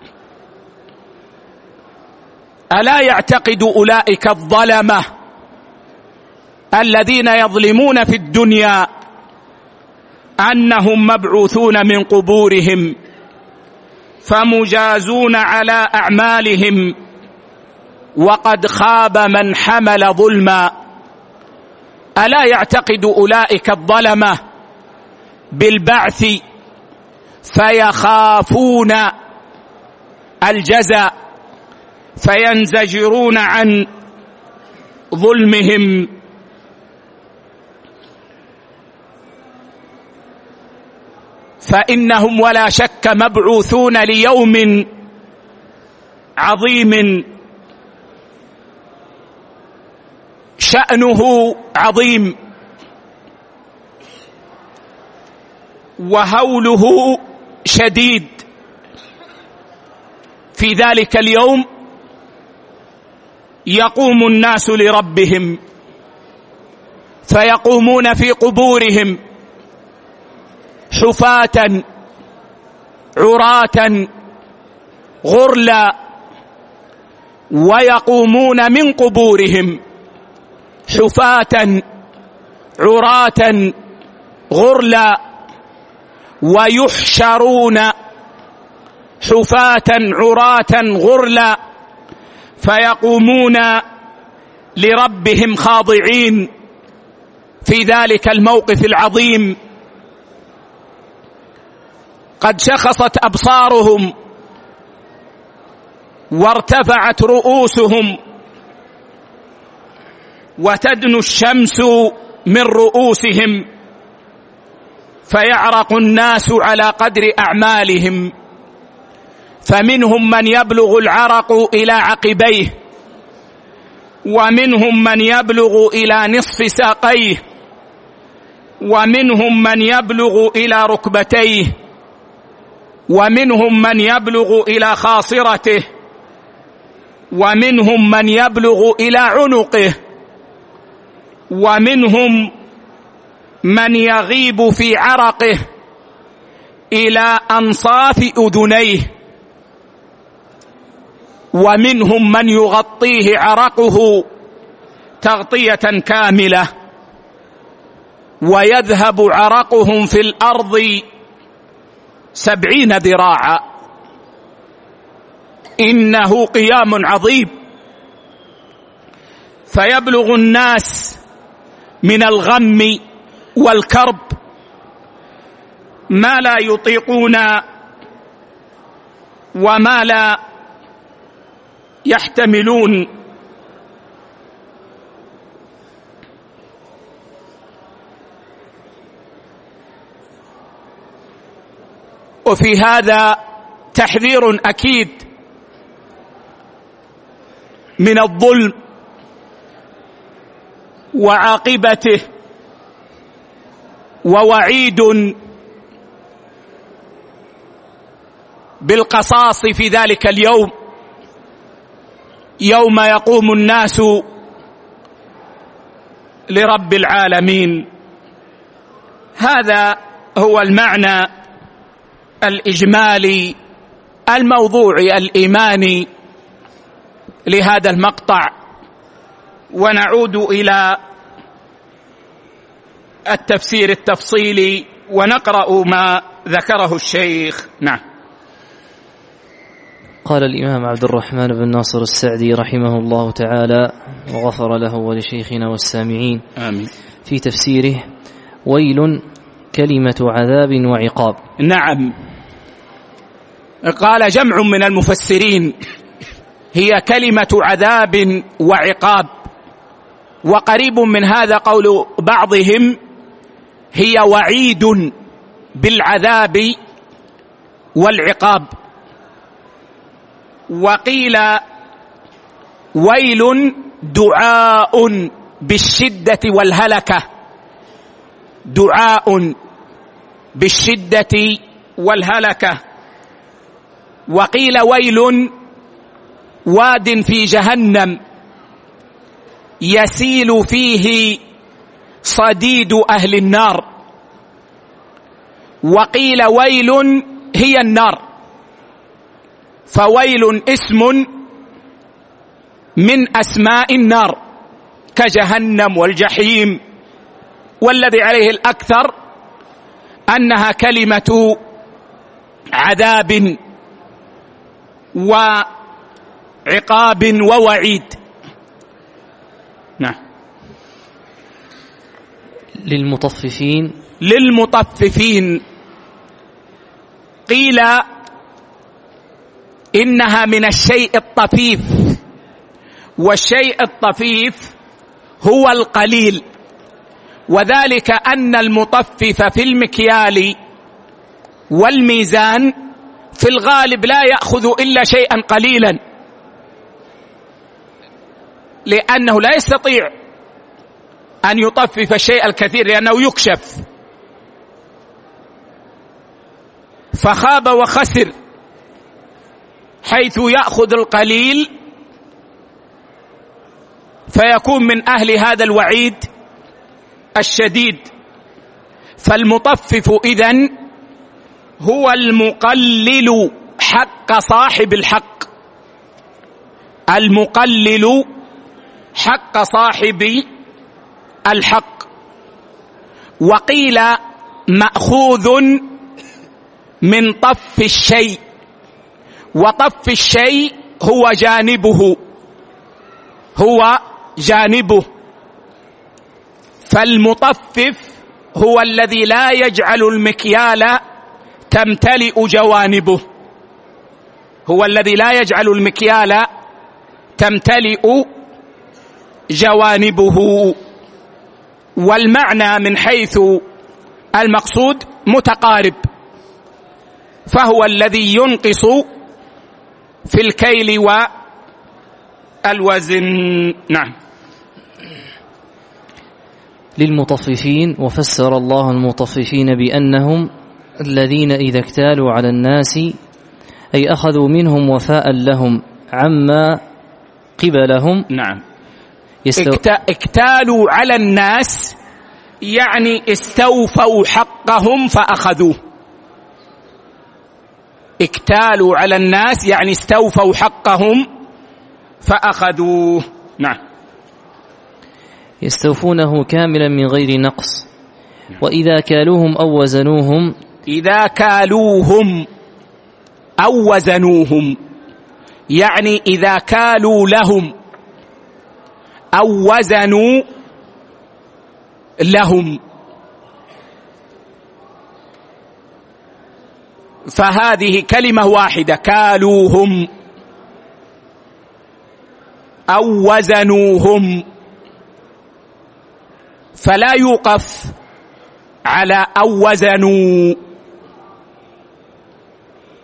ألا يعتقد أولئك الظلمة الذين يظلمون في الدنيا أنهم مبعوثون من قبورهم فمجازون على أعمالهم، وقد خاب من حمل ظلما؟ ألا يعتقد أولئك الظلمة بالبعث فيخافون الجزاء فينزجرون عن ظلمهم؟ فإنهم ولا شك مبعوثون ليوم عظيم شأنه عظيم، وهوله شديد. في ذلك اليوم يقوم الناس لربهم، فيقومون في قبورهم حفاة عراة غرلا، ويقومون من قبورهم حفاة عراة غرلا، ويحشرون حفاة عراة غرلا، فيقومون لربهم خاضعين في ذلك الموقف العظيم. قد شخصت أبصارهم وارتفعت رؤوسهم، وتدنو الشمس من رؤوسهم، فيعرق الناس على قدر أعمالهم، فمنهم من يبلغ العرق إلى عقبيه، ومنهم من يبلغ إلى نصف ساقيه، ومنهم من يبلغ إلى ركبتيه، ومنهم من يبلغ إلى خاصرته، ومنهم من يبلغ إلى عنقه، ومنهم من يغيب في عرقه إلى أنصاف أذنيه، ومنهم من يغطيه عرقه تغطية كاملة، ويذهب عرقهم في الأرض سبعين ذراعا. إنه قيام عظيم، فيبلغ الناس من الغم والكرب ما لا يطيقون وما لا يحتملون، وفي هذا تحذير أكيد من الظلم وعاقبته، ووعيد بالقصاص في ذلك اليوم، يوم يقوم الناس لرب العالمين. هذا هو المعنى الإجمالي الموضوعي الإيماني لهذا المقطع، ونعود إلى التفسير التفصيلي ونقرأ ما ذكره الشيخ. نعم. قال الإمام عبد الرحمن بن ناصر السعدي رحمه الله تعالى وغفر له ولشيخنا والسامعين آمين في تفسيره: ويل كلمة عذاب وعقاب. نعم، قال جمع من المفسرين: هي كلمة عذاب وعقاب، وقريب من هذا قول بعضهم: هي وعيد بالعذاب والعقاب. وقيل ويل دعاء بالشدة والهلكة، دعاء بالشدة والهلكة. وقيل ويل واد في جهنم يسيل فيه صديد أهل النار. وقيل ويل هي النار، فويل اسم من أسماء النار كجهنم والجحيم، والذي عليه الأكثر أنها كلمة عذاب وعقاب ووعيد. نعم. للمطففين للمطففين قيل إنها من الشيء الطفيف، والشيء الطفيف هو القليل، وذلك أن المطفف في المكيال والميزان في الغالب لا يأخذ إلا شيئا قليلا، لأنه لا يستطيع أن يطفف الشيء الكثير لأنه يكشف، فخاب وخسر حيث يأخذ القليل فيكون من أهل هذا الوعيد الشديد. فالمطفف إذن هو المقلل حق صاحب الحق، المقلل حق صاحب الحق. وقيل مأخوذ من طف الشيء، وطف الشيء هو جانبه، هو جانبه. فالمطفف هو الذي لا يجعل المكيال تمتلئ جوانبه، هو الذي لا يجعل المكيال تمتلئ جوانبه. والمعنى من حيث المقصود متقارب، فهو الذي ينقص في الكيل والوزن. نعم. للمطففين. وفسر الله المطففين بأنهم الذين إذا اكتالوا على الناس أي أخذوا منهم وفاء لهم عما قبلهم. نعم. يستو... اكتالوا على الناس يعني استوفوا حقهم فأخذوه. اكتالوا على الناس يعني استوفوا حقهم فأخذوه. نعم. يستوفونه كاملا من غير نقص. وإذا كالوهم أو وزنوهم، إذا كالوهم أو وزنوهم يعني إذا كالوا لهم أو وزنوا لهم، فهذه كلمة واحدة: كالوهم أو وزنوهم، فلا يوقف على أو وزنوا،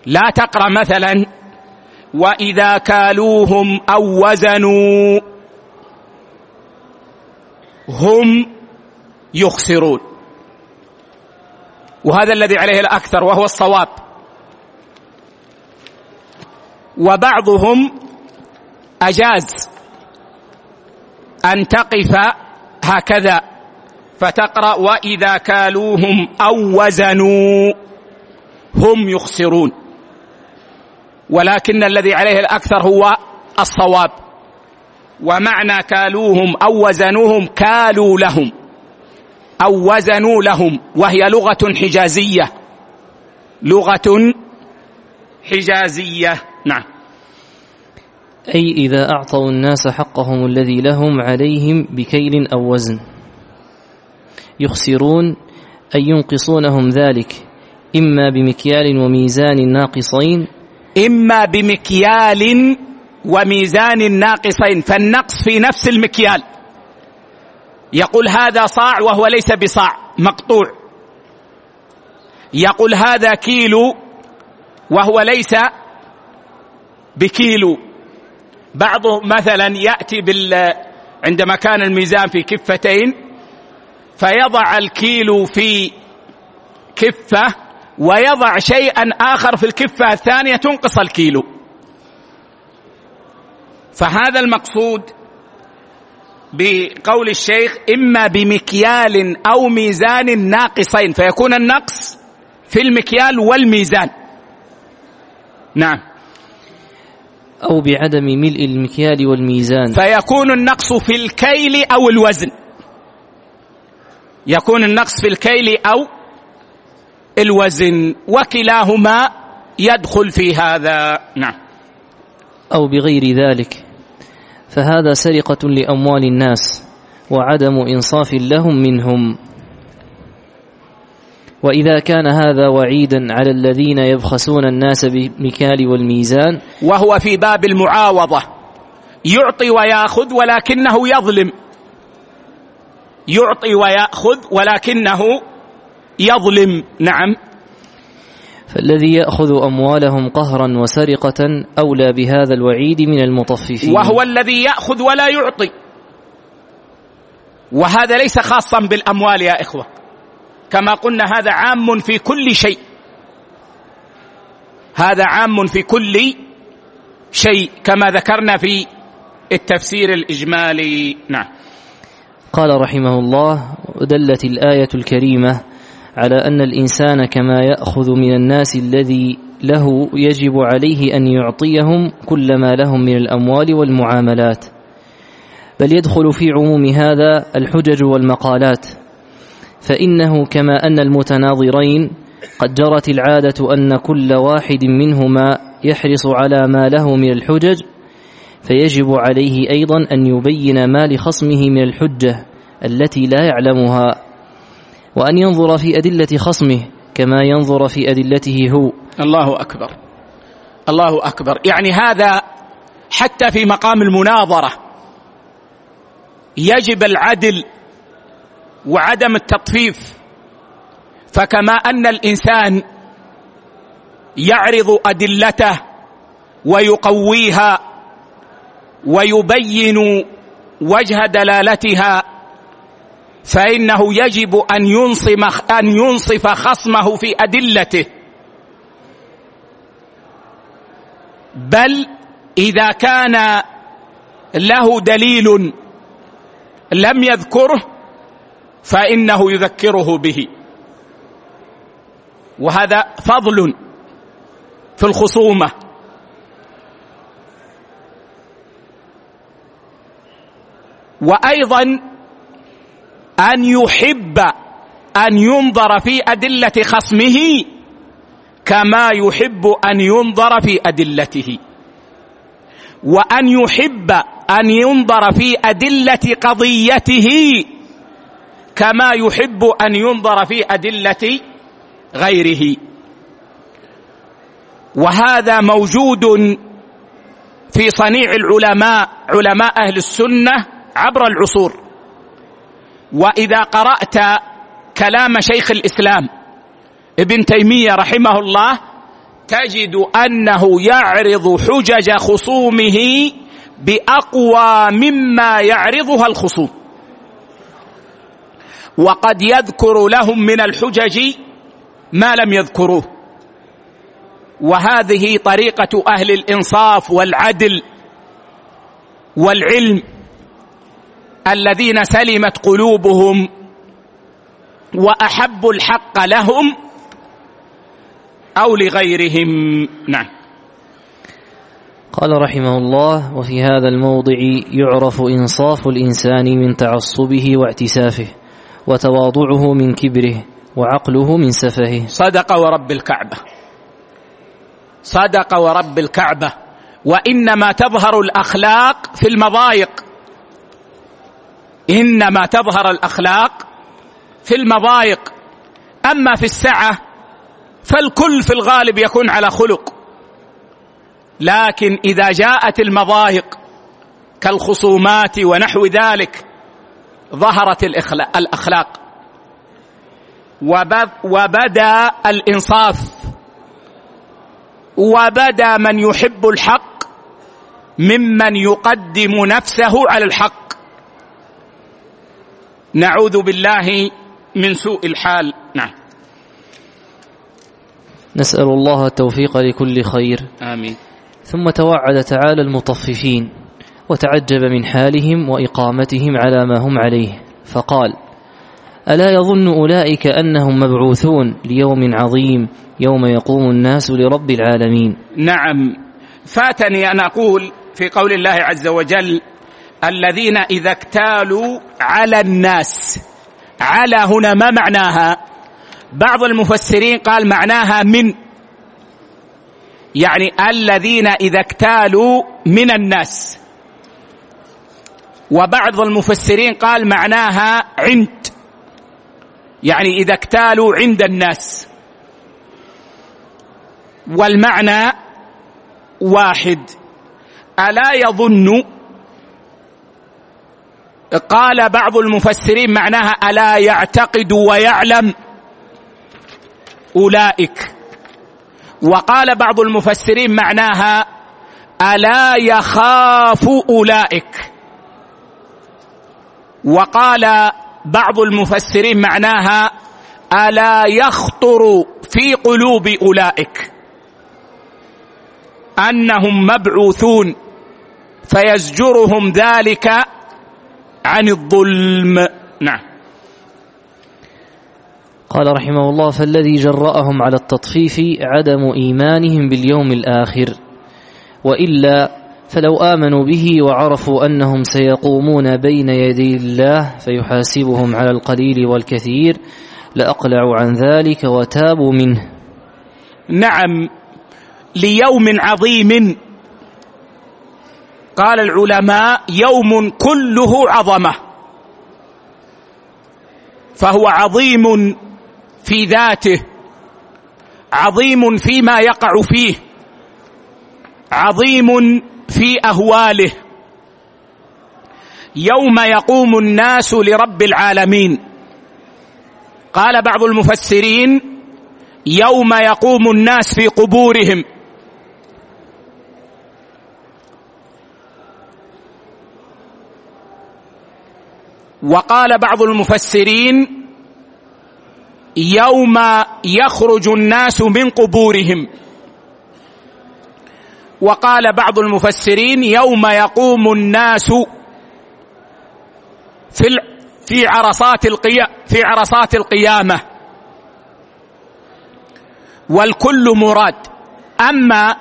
لا تقرأ مثلا وإذا كالوهم أو وزنوا هم يخسرون، وهذا الذي عليه الأكثر وهو الصواب. وبعضهم أجاز أن تقف هكذا فتقرأ وإذا كالوهم أو وزنوا هم يخسرون، ولكن الذي عليه الأكثر هو الصواب. ومعنى كالوهم أو وزنوهم كالوا لهم أو وزنوا لهم، وهي لغة حجازية، لغة حجازية. نعم. أي إذا أعطوا الناس حقهم الذي لهم عليهم بكيل أو وزن. يخسرون أي ينقصونهم ذلك إما بمكيال وميزان ناقصين، إما بمكيال وميزان ناقصين، فالنقص في نفس المكيال. يقول هذا صاع وهو ليس بصاع، مقطوع. يقول هذا كيلو وهو ليس بكيلو. بعضه مثلا يأتي بال عندما كان الميزان في كفتين فيضع الكيلو في كفة ويضع شيئا آخر في الكفة الثانية تنقص الكيلو. فهذا المقصود بقول الشيخ إما بمكيال أو ميزان ناقصين، فيكون النقص في المكيال والميزان. نعم. أو بعدم ملء المكيال والميزان، فيكون النقص في الكيل أو الوزن، يكون النقص في الكيل أو الوزن، وكلاهما يدخل في هذا. نعم. أو بغير ذلك، فهذا سرقة لأموال الناس وعدم إنصاف لهم منهم. وإذا كان هذا وعيدا على الذين يبخسون الناس بالمكيال والميزان، وهو في باب المعاوضة، يعطي ويأخذ ولكنه يظلم، يعطي ويأخذ ولكنه يظلم. نعم. فالذي يأخذ أموالهم قهرا وسرقة أولى بهذا الوعيد من المطففين، وهو الذي يأخذ ولا يعطي. وهذا ليس خاصا بالأموال يا إخوة، كما قلنا هذا عام في كل شيء، هذا عام في كل شيء كما ذكرنا في التفسير الإجمالي. نعم. قال رحمه الله: ودلت الآية الكريمة على أن الإنسان كما يأخذ من الناس الذي له يجب عليه أن يعطيهم كل ما لهم من الأموال والمعاملات، بل يدخل في عموم هذا الحجج والمقالات، فإنه كما أن المتناظرين قد جرت العادة أن كل واحد منهما يحرص على ما له من الحجج، فيجب عليه أيضا أن يبين ما لخصمه من الحجة التي لا يعلمها، وأن ينظر في أدلة خصمه كما ينظر في أدلته هو. الله أكبر، الله أكبر. يعني هذا حتى في مقام المناظرة يجب العدل وعدم التطفيف. فكما أن الإنسان يعرض أدلته ويقويها ويبين وجه دلالتها، فإنه يجب أن ينصف أن ينصف خصمه في أدلته، بل إذا كان له دليل لم يذكره فإنه يذكره به، وهذا فضل في الخصومة. وأيضا أن يحب أن ينظر في أدلة خصمه كما يحب أن ينظر في أدلته، وأن يحب أن ينظر في أدلة قضيته كما يحب أن ينظر في أدلة غيره. وهذا موجود في صنيع العلماء، علماء أهل السنة عبر العصور. وإذا قرأت كلام شيخ الإسلام ابن تيمية رحمه الله تجد أنه يعرض حجج خصومه بأقوى مما يعرضها الخصوم، وقد يذكر لهم من الحجج ما لم يذكروه. وهذه طريقة أهل الإنصاف والعدل والعلم الذين سلمت قلوبهم وأحبوا الحق لهم أو لغيرهم. نعم. قال رحمه الله: وفي هذا الموضع يعرف إنصاف الإنسان من تعصبه واعتسافه، وتواضعه من كبره، وعقله من سفهه. صدق ورب الكعبة، صدق ورب الكعبة. وإنما تظهر الأخلاق في المضايق، إنما تظهر الأخلاق في المضايق، أما في السعة فالكل في الغالب يكون على خلق. لكن إذا جاءت المضايق كالخصومات ونحو ذلك ظهرت الأخلاق وبدا الإنصاف، وبدا من يحب الحق ممن يقدم نفسه على الحق. نعوذ بالله من سوء الحال. نعم. نسأل الله التوفيق لكل خير. آمين. ثم توعد تعالى المطففين وتعجب من حالهم وإقامتهم على ما هم عليه، فقال: ألا يظن أولئك أنهم مبعوثون ليوم عظيم يوم يقوم الناس لرب العالمين؟ نعم. فاتني أن أقول في قول الله عز وجل: الذين إذا اكتالوا على الناس. على هنا ما معناها؟ بعض المفسرين قال معناها من، يعني الذين إذا اكتالوا من الناس، وبعض المفسرين قال معناها عند، يعني إذا اكتالوا عند الناس، والمعنى واحد. ألا يظن، قال بعض المفسرين معناها ألا يعتقد ويعلم أولئك، وقال بعض المفسرين معناها ألا يخاف أولئك، وقال بعض المفسرين معناها ألا يخطر في قلوب أولئك أنهم مبعوثون فيزجرهم ذلك عن الظلم. نعم. قال رحمه الله: فالذي جرأهم على التطفيف عدم إيمانهم باليوم الآخر، وإلا فلو آمنوا به وعرفوا أنهم سيقومون بين يدي الله فيحاسبهم على القليل والكثير لأقلعوا عن ذلك وتابوا منه. نعم، ليوم عظيم. قال العلماء: يوم كله عظمة، فهو عظيم في ذاته، عظيم فيما يقع فيه، عظيم في أهواله. يوم يقوم الناس لرب العالمين. قال بعض المفسرين: يوم يقوم الناس في قبورهم. وقال بعض المفسرين: يوم يخرج الناس من قبورهم. وقال بعض المفسرين: يوم يقوم الناس في في عرصات القيامة في عرصات القيامة. والكل مراد. أما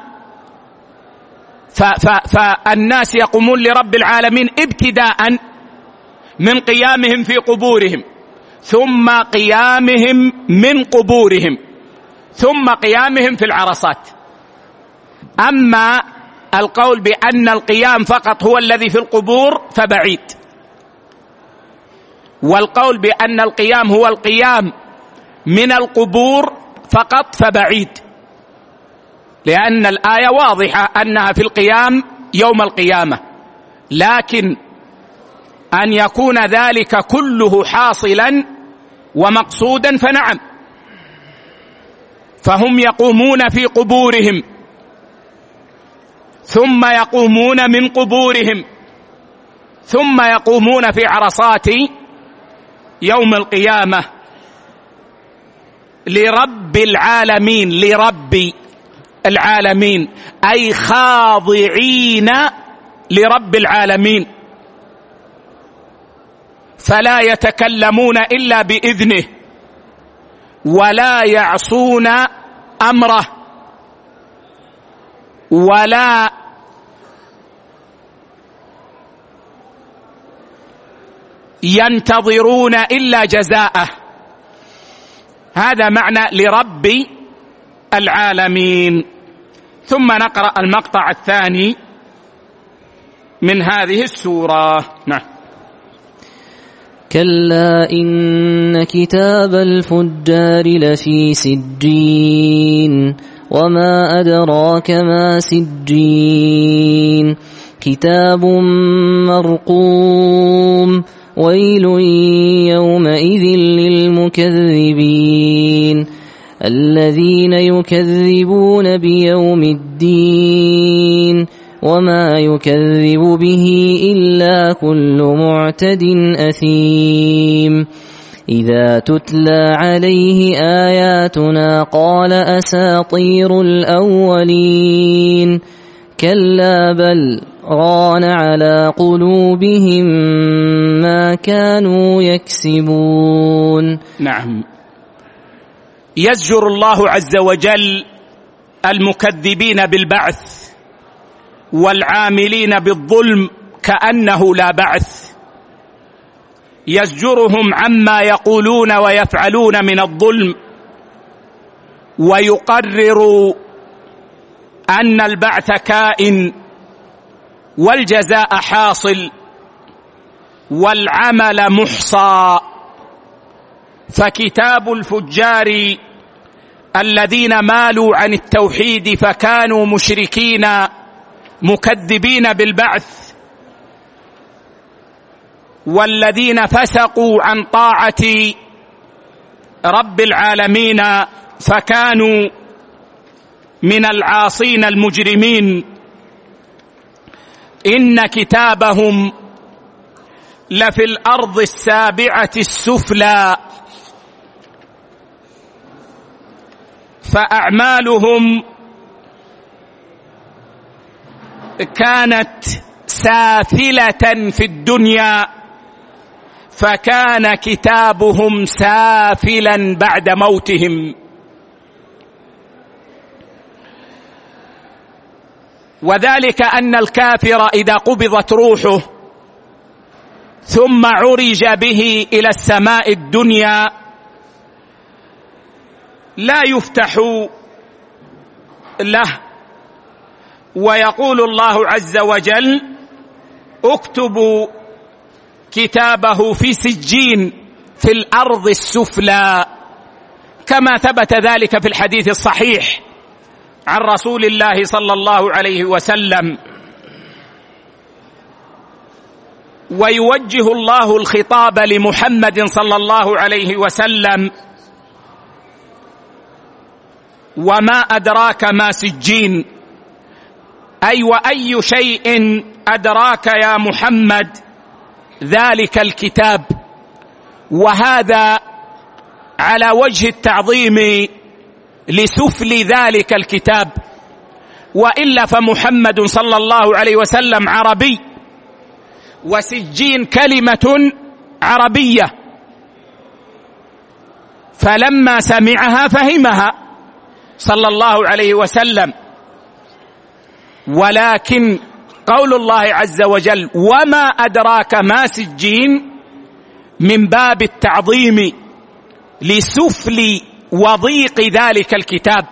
فالناس يقومون لرب العالمين ابتداء من قيامهم في قبورهم، ثم قيامهم من قبورهم، ثم قيامهم في العرصات. أما القول بأن القيام فقط هو الذي في القبور فبعيد، والقول بأن القيام هو القيام من القبور فقط فبعيد، لأن الآية واضحة أنها في القيام يوم القيامة. لكن أن يكون ذلك كله حاصلا ومقصودا فنعم، فهم يقومون في قبورهم ثم يقومون من قبورهم ثم يقومون في عرصات يوم القيامة لرب العالمين، لرب العالمين أي خاضعين لرب العالمين، فلا يتكلمون إلا بإذنه ولا يعصون أمره ولا ينتظرون إلا جزاءه. هذا معنى لرب العالمين. ثم نقرأ المقطع الثاني من هذه السورة. نعم. كلا إن كتاب الفجار لفي سجين وما أدراك ما سجين كتاب مرقوم ويل يومئذ للمكذبين الذين يكذبون بيوم الدين وما يكذب به إلا كل معتد أثيم إذا تتلى عليه آياتنا قال أساطير الأولين كلا بل ران على قلوبهم ما كانوا يكسبون. نعم. يزجر الله عز وجل المكذبين بالبعث والعاملين بالظلم كأنه لا بعث، يزجرهم عما يقولون ويفعلون من الظلم، ويقرر أن البعث كائن والجزاء حاصل والعمل محصى. فكتاب الفجار الذين مالوا عن التوحيد فكانوا مشركين مكذبين بالبعث، والذين فسقوا عن طاعة رب العالمين فكانوا من العاصين المجرمين، إن كتابهم لفي الأرض السابعة السفلى، فأعمالهم كانت سافلة في الدنيا فكان كتابهم سافلا بعد موتهم. وذلك أن الكافر إذا قبضت روحه ثم عرج به إلى السماء الدنيا لا يفتح له، ويقول الله عز وجل اكتبوا كتابه في سجين في الأرض السفلى، كما ثبت ذلك في الحديث الصحيح عن رسول الله صلى الله عليه وسلم. ويوجه الله الخطاب لمحمد صلى الله عليه وسلم: وما أدراك ما سجين، أي وأي شيء أدراك يا محمد ذلك الكتاب. وهذا على وجه التعظيم لسفل ذلك الكتاب، وإلا فمحمد صلى الله عليه وسلم عربي، وسجين كلمة عربية، فلما سمعها فهمها صلى الله عليه وسلم. ولكن قول الله عز وجل وما أدراك ما سجين من باب التعظيم لسفل وضيق ذلك الكتاب.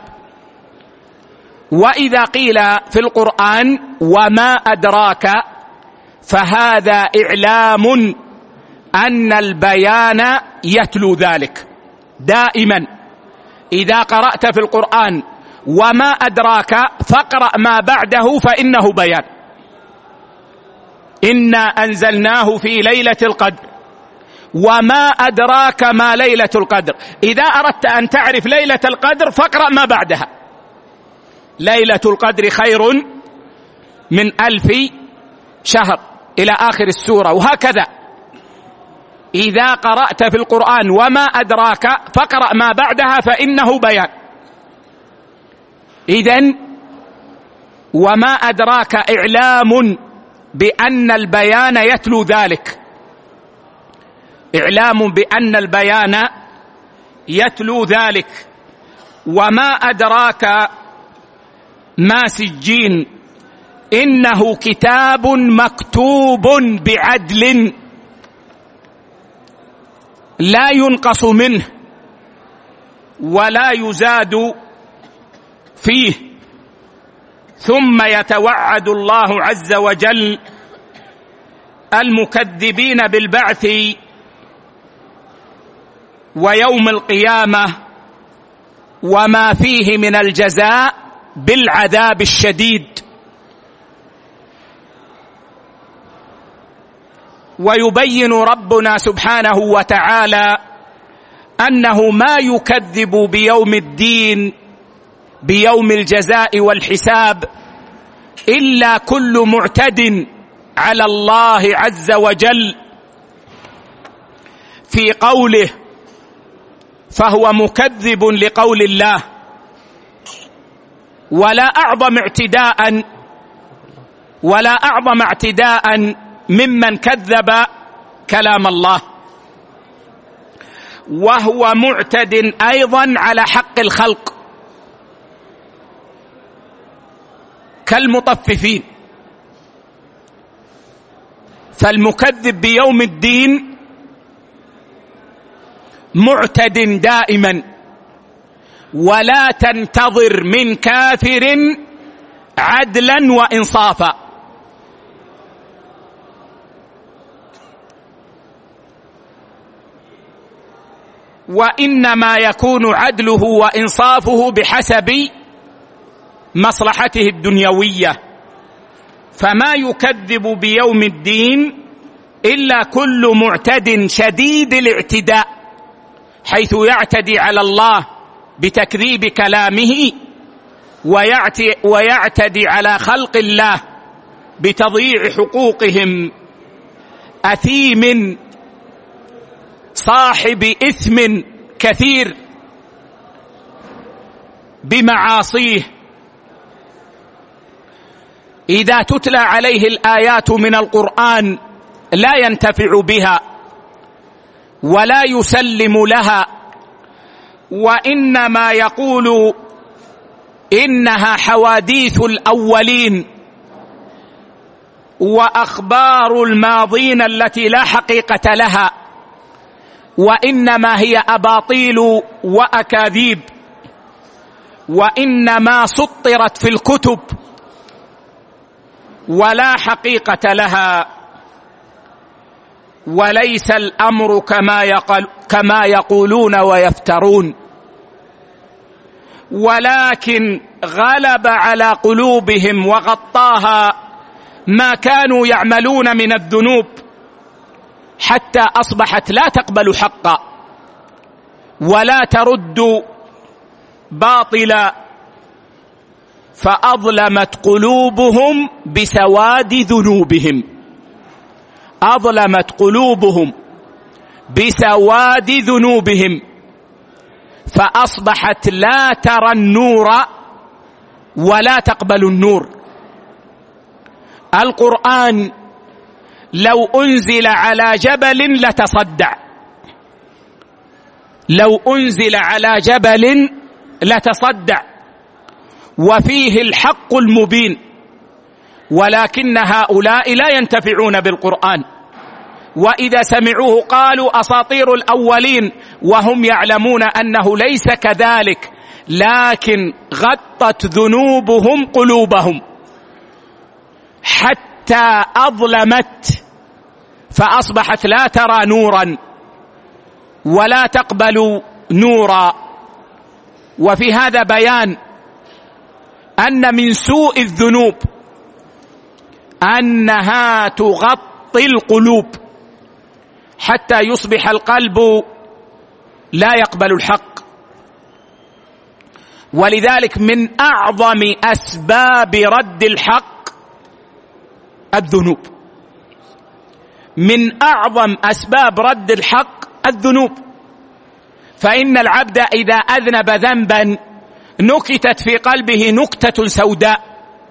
وإذا قيل في القرآن وما أدراك فهذا إعلام أن البيان يتلو ذلك. دائما إذا قرأت في القرآن وما أدراك فاقرأ ما بعده فإنه بيان. إنا أنزلناه في ليلة القدر وما أدراك ما ليلة القدر. إذا أردت أن تعرف ليلة القدر فاقرأ ما بعدها: ليلة القدر خير من ألف شهر إلى آخر السورة، وهكذا. إذا قرأت في القرآن وما أدراك فاقرأ ما بعدها فإنه بيان. إذن وما أدراك إعلام بأن البيان يتلو ذلك، إعلام بأن البيان يتلو ذلك. وما أدراك ما سجين، إنه كتاب مكتوب بعدل لا ينقص منه ولا يزاد فيه. ثم يتوعد الله عز وجل المكذبين بالبعث ويوم القيامة وما فيه من الجزاء بالعذاب الشديد. ويبين ربنا سبحانه وتعالى أنه ما يكذب بيوم الدين، بيوم الجزاء والحساب، إلا كل معتد على الله عز وجل في قوله، فهو مكذب لقول الله. ولا أعظم اعتداء ولا أعظم اعتداء ممن كذب كلام الله، وهو معتد أيضا على حق الخلق كالمطففين. فالمكذب بيوم الدين معتد دائما، ولا تنتظر من كافر عدلا وإنصافا. وإنما يكون عدله وإنصافه بحسب مصلحته الدنيوية. فما يكذب بيوم الدين إلا كل معتد شديد الاعتداء، حيث يعتدي على الله بتكذيب كلامه، ويعتدي على خلق الله بتضييع حقوقهم، أثيم صاحب إثم كثير بمعاصيه. إذا تتلى عليه الآيات من القرآن لا ينتفع بها ولا يسلم لها، وإنما يقول إنها حواديث الأولين وأخبار الماضين التي لا حقيقة لها، وإنما هي أباطيل وأكاذيب، وإنما سطرت في الكتب ولا حقيقة لها. وليس الأمر كما يقول كما يقولون ويفترون، ولكن غلب على قلوبهم وغطاها ما كانوا يعملون من الذنوب، حتى أصبحت لا تقبل حقا ولا ترد باطلا، فأظلمت قلوبهم بسواد ذنوبهم. أظلمت قلوبهم بسواد ذنوبهم، فأصبحت لا ترى النور ولا تقبل النور. القرآن لو أنزل على جبل لتصدع، لو أنزل على جبل لتصدع، وفيه الحق المبين، ولكن هؤلاء لا ينتفعون بالقرآن، وإذا سمعوه قالوا أساطير الأولين، وهم يعلمون أنه ليس كذلك، لكن غطت ذنوبهم قلوبهم حتى أظلمت، فأصبحت لا ترى نورا ولا تقبل نورا. وفي هذا بيان أن من سوء الذنوب أنها تغطي القلوب حتى يصبح القلب لا يقبل الحق. ولذلك من أعظم أسباب رد الحق الذنوب، من أعظم أسباب رد الحق الذنوب. فإن العبد إذا أذنب ذنبا نكتت في قلبه نكتة سوداء،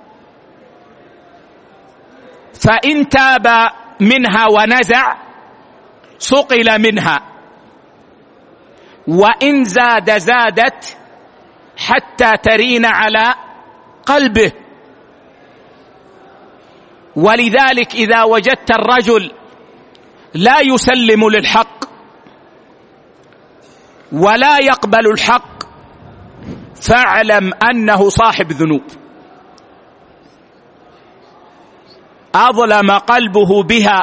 فإن تاب منها ونزع صقل منها، وإن زاد زادت حتى ترين على قلبه. ولذلك إذا وجدت الرجل لا يسلم للحق ولا يقبل الحق فاعلم أنه صاحب ذنوب أظلم قلبه بها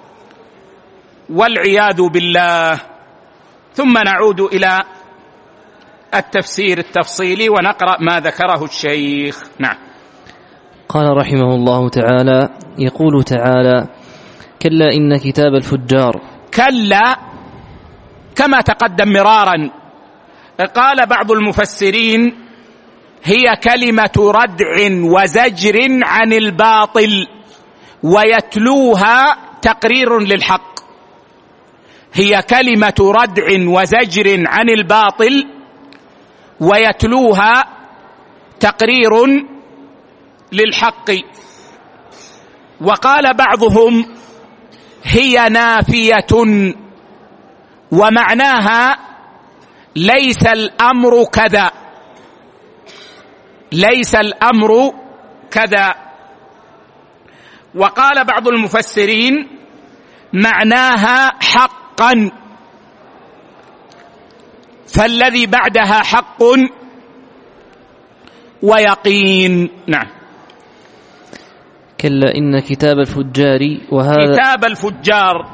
والعياذ بالله. ثم نعود إلى التفسير التفصيلي ونقرأ ما ذكره الشيخ. نعم. قال رحمه الله تعالى: يقول تعالى: كلا إن كتاب الفجار. كلا كما تقدم مرارا. قال بعض المفسرين: هي كلمة ردع وزجر عن الباطل ويتلوها تقرير للحق. هي كلمة ردع وزجر عن الباطل ويتلوها تقرير للحق. وقال بعضهم: هي نافية ومعناها ليس الأمر كذا، ليس الأمر كذا. وقال بعض المفسرين: معناها حقا، فالذي بعدها حق ويقين. نعم. كلا إن كتاب الفجار. وهذا كتاب الفجار،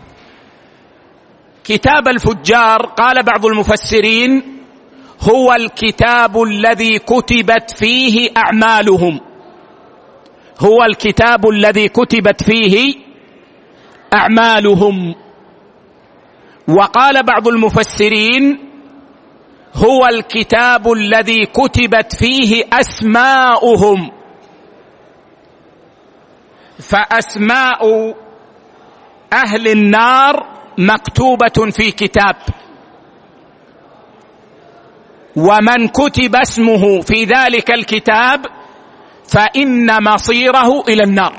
كتاب الفجار قال بعض المفسرين: هو الكتاب الذي كتبت فيه أعمالهم، هو الكتاب الذي كتبت فيه أعمالهم. وقال بعض المفسرين: هو الكتاب الذي كتبت فيه أسماؤهم، فأسماء أهل النار مكتوبة في كتاب، ومن كتب اسمه في ذلك الكتاب فإن مصيره إلى النار،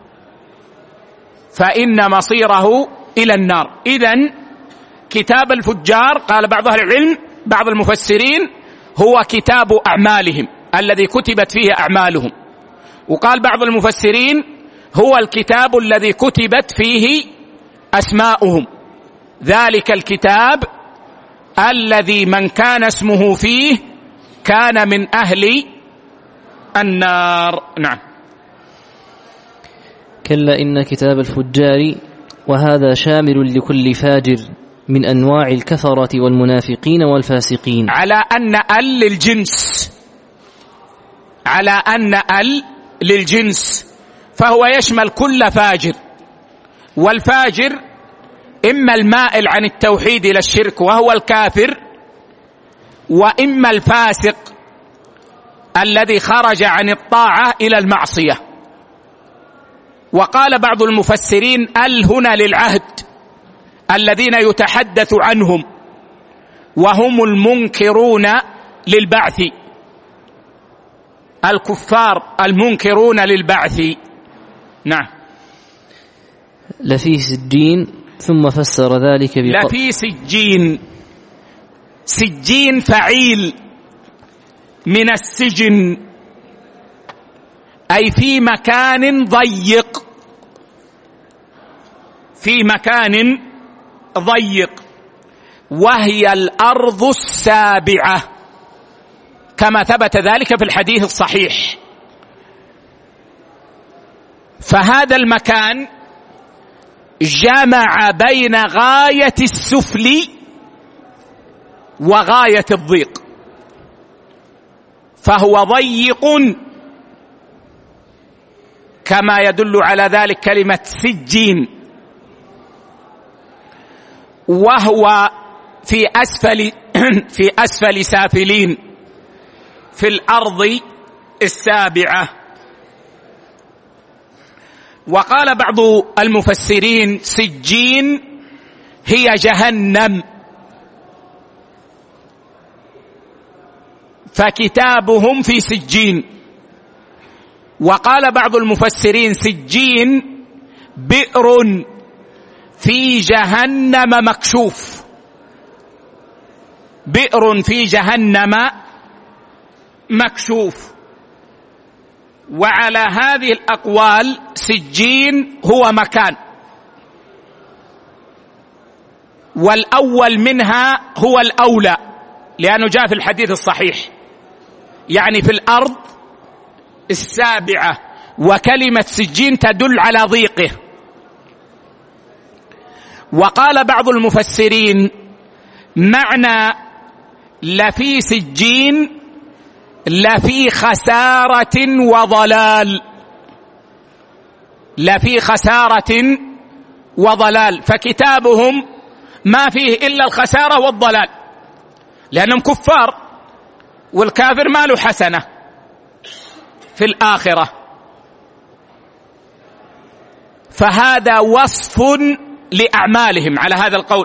فإن مصيره إلى النار. إذن كتاب الفجار قال بعض أهل العلم، بعض المفسرين: هو كتاب أعمالهم الذي كتبت فيه أعمالهم. وقال بعض المفسرين: هو الكتاب الذي كتبت فيه أسماؤهم، ذلك الكتاب الذي من كان اسمه فيه كان من أهل النار. نعم. كلا إن كتاب الفجار. وهذا شامل لكل فاجر من أنواع الكفرة والمنافقين والفاسقين، على أن ال للجنس، على أن ال للجنس، فهو يشمل كل فاجر. والفاجر إما المائل عن التوحيد إلى الشرك وهو الكافر، وإما الفاسق الذي خرج عن الطاعة إلى المعصية. وقال بعض المفسرين: ال هنا للعهد الذين يتحدث عنهم، وهم المنكرون للبعث، الكفار المنكرون للبعث. نعم. لفي سجين. ثم فسر ذلك بقول: لفي سجين. سجين فعيل من السجن، أي في مكان ضيق، في مكان ضيق، وهي الأرض السابعة كما ثبت ذلك في الحديث الصحيح. فهذا المكان جمع بين غاية السفل وغاية الضيق، فهو ضيق كما يدل على ذلك كلمة سجين. وهو في أسفل في أسفل سافلين في الأرض السابعة. وقال بعض المفسرين سجين هي جهنم، فكتابهم في سجين. وقال بعض المفسرين سجين بئر في جهنم مكشوف، بئر في جهنم مكشوف. وعلى هذه الأقوال سجين هو مكان، والأول منها هو الأولى لأنه جاء في الحديث الصحيح، يعني في الأرض السابعة، وكلمة سجين تدل على ضيقه. وقال بعض المفسرين معنى لفي سجين لفي خسارة وضلال، لفي خسارة وضلال، فكتابهم ما فيه إلا الخسارة والضلال، لأنهم كفار، والكافر ما له حسنة في الآخرة. فهذا وصف لأعمالهم على هذا القول،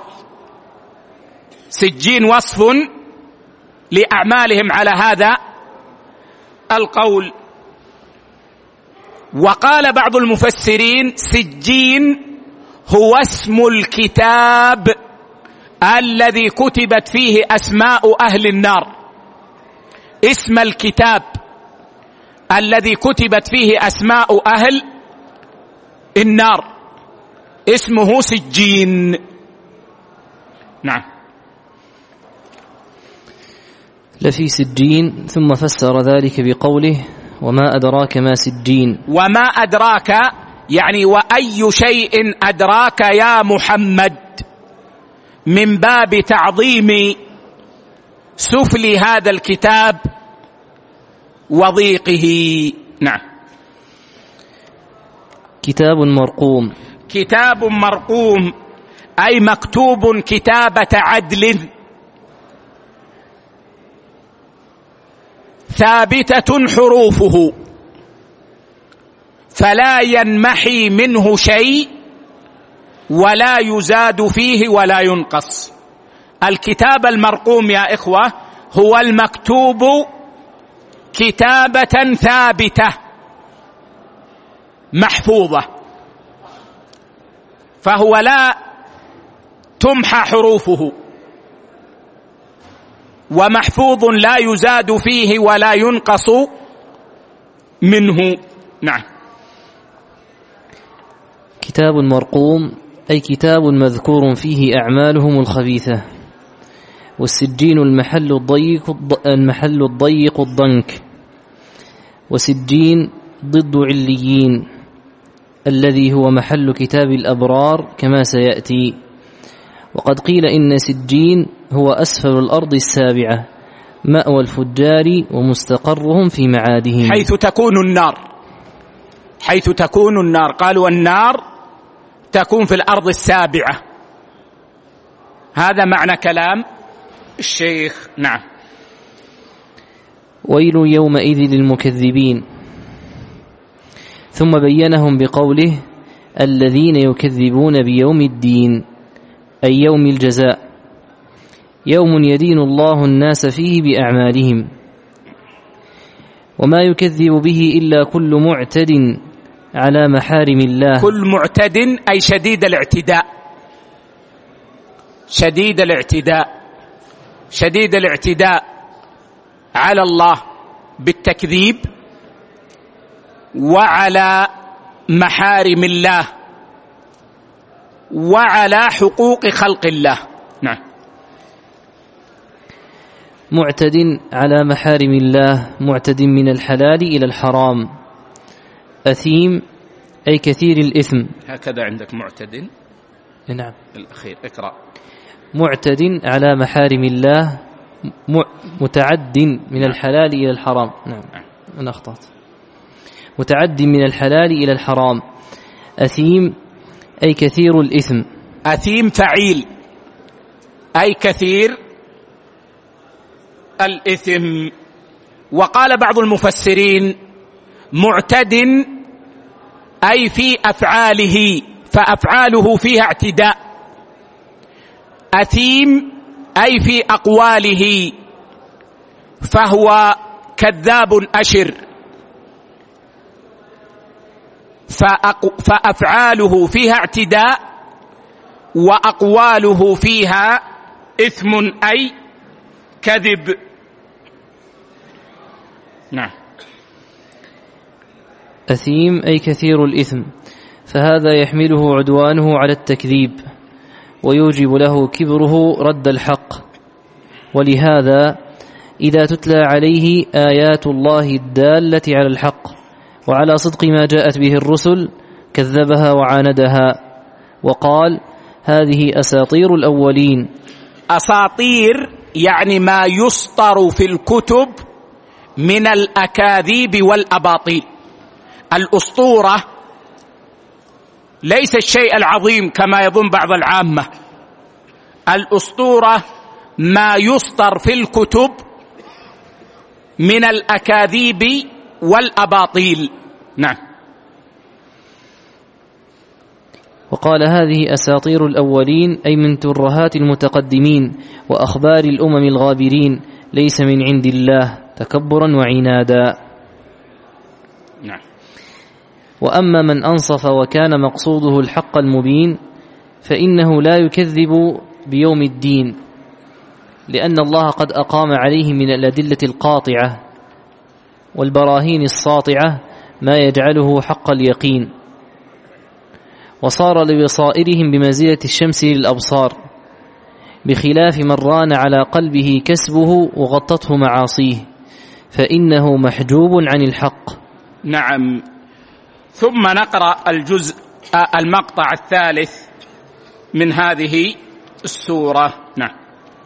سجين وصف لأعمالهم على هذا القول. وقال بعض المفسرين سجين هو اسم الكتاب الذي كتبت فيه أسماء أهل النار، اسم الكتاب الذي كتبت فيه أسماء أهل النار اسمه سجين. نعم. لفي سجين، ثم فسر ذلك بقوله وما أدراك ما سجين. وما أدراك يعني وأي شيء أدراك يا محمد، من باب تعظيم سفل هذا الكتاب وضيقه. نعم. كتاب مرقوم، كتاب مرقوم أي مكتوب كتابة عدل ثابتة حروفه، فلا ينمحي منه شيء ولا يزاد فيه ولا ينقص. الكتاب المرقوم يا إخوة هو المكتوب كتابة ثابتة محفوظة، فهو لا تمحى حروفه، ومحفوظ لا يزاد فيه ولا ينقص منه. نعم. كتاب مرقوم أي كتاب مذكور فيه أعمالهم الخبيثة. والسجين المحل الضيق المحل الضيق الضنك، وسجين ضد عليين الذي هو محل كتاب الأبرار كما سيأتي. وقد قيل إن سجين هو أسفل الأرض السابعة مأوى الفجار ومستقرهم في معادهم، حيث تكون النار، حيث تكون النار. قالوا النار تكون في الأرض السابعة، هذا معنى كلام الشيخ. نعم. ويل يومئذ للمكذبين، ثم بينهم بقوله الذين يكذبون بيوم الدين أي يوم الجزاء، يوم يدين الله الناس فيه بأعمالهم، وما يكذب به إلا كل معتد على محارم الله. كل معتد أي شديد الاعتداء، شديد الاعتداء، شديد الاعتداء على الله بالتكذيب وعلى محارم الله وعلى حقوق خلق الله. نعم. معتد على محارم الله، معتد من الحلال إلى الحرام. أثيم أي كثير الإثم. هكذا عندك معتد. نعم. الأخير اقرأ. معتد على محارم الله، متعد من الحلال إلى الحرام. نعم أنا أخطأت. متعد من الحلال إلى الحرام. أثيم أي كثير الإثم. أثيم فعيل أي كثير الإثم. وقال بعض المفسرين معتد أي في أفعاله، فأفعاله فيها اعتداء. أثيم أي في أقواله، فهو كذاب أشر، فأفعاله فيها اعتداء وأقواله فيها إثم أي كذب. نعم. أثيم أي كثير الإثم، فهذا يحمله عدوانه على التكذيب ويوجب له كبره رد الحق. ولهذا إذا تتلى عليه آيات الله الدالة على الحق وعلى صدق ما جاءت به الرسل كذبها وعاندها وقال هذه أساطير الأولين. أساطير يعني ما يسطر في الكتب من الأكاذيب والأباطيل. الأسطورة ليس الشيء العظيم كما يظن بعض العامة، الأسطورة ما يسطر في الكتب من الأكاذيب والأباطيل. نعم. وقال هذه أساطير الأولين أي من ترهات المتقدمين وأخبار الأمم الغابرين، ليس من عند الله تكبرا وعنادا. نعم. وأما من أنصف وكان مقصوده الحق المبين فإنه لا يكذب بيوم الدين، لأن الله قد أقام عليه من الأدلة القاطعة والبراهين الساطعة ما يجعله حق اليقين، وصار لبصائرهم بمنزلة الشمس للأبصار، بخلاف من ران على قلبه كسبه وغطته معاصيه فإنه محجوب عن الحق. نعم. ثم نقرأ الجزء المقطع الثالث من هذه السورة. نعم.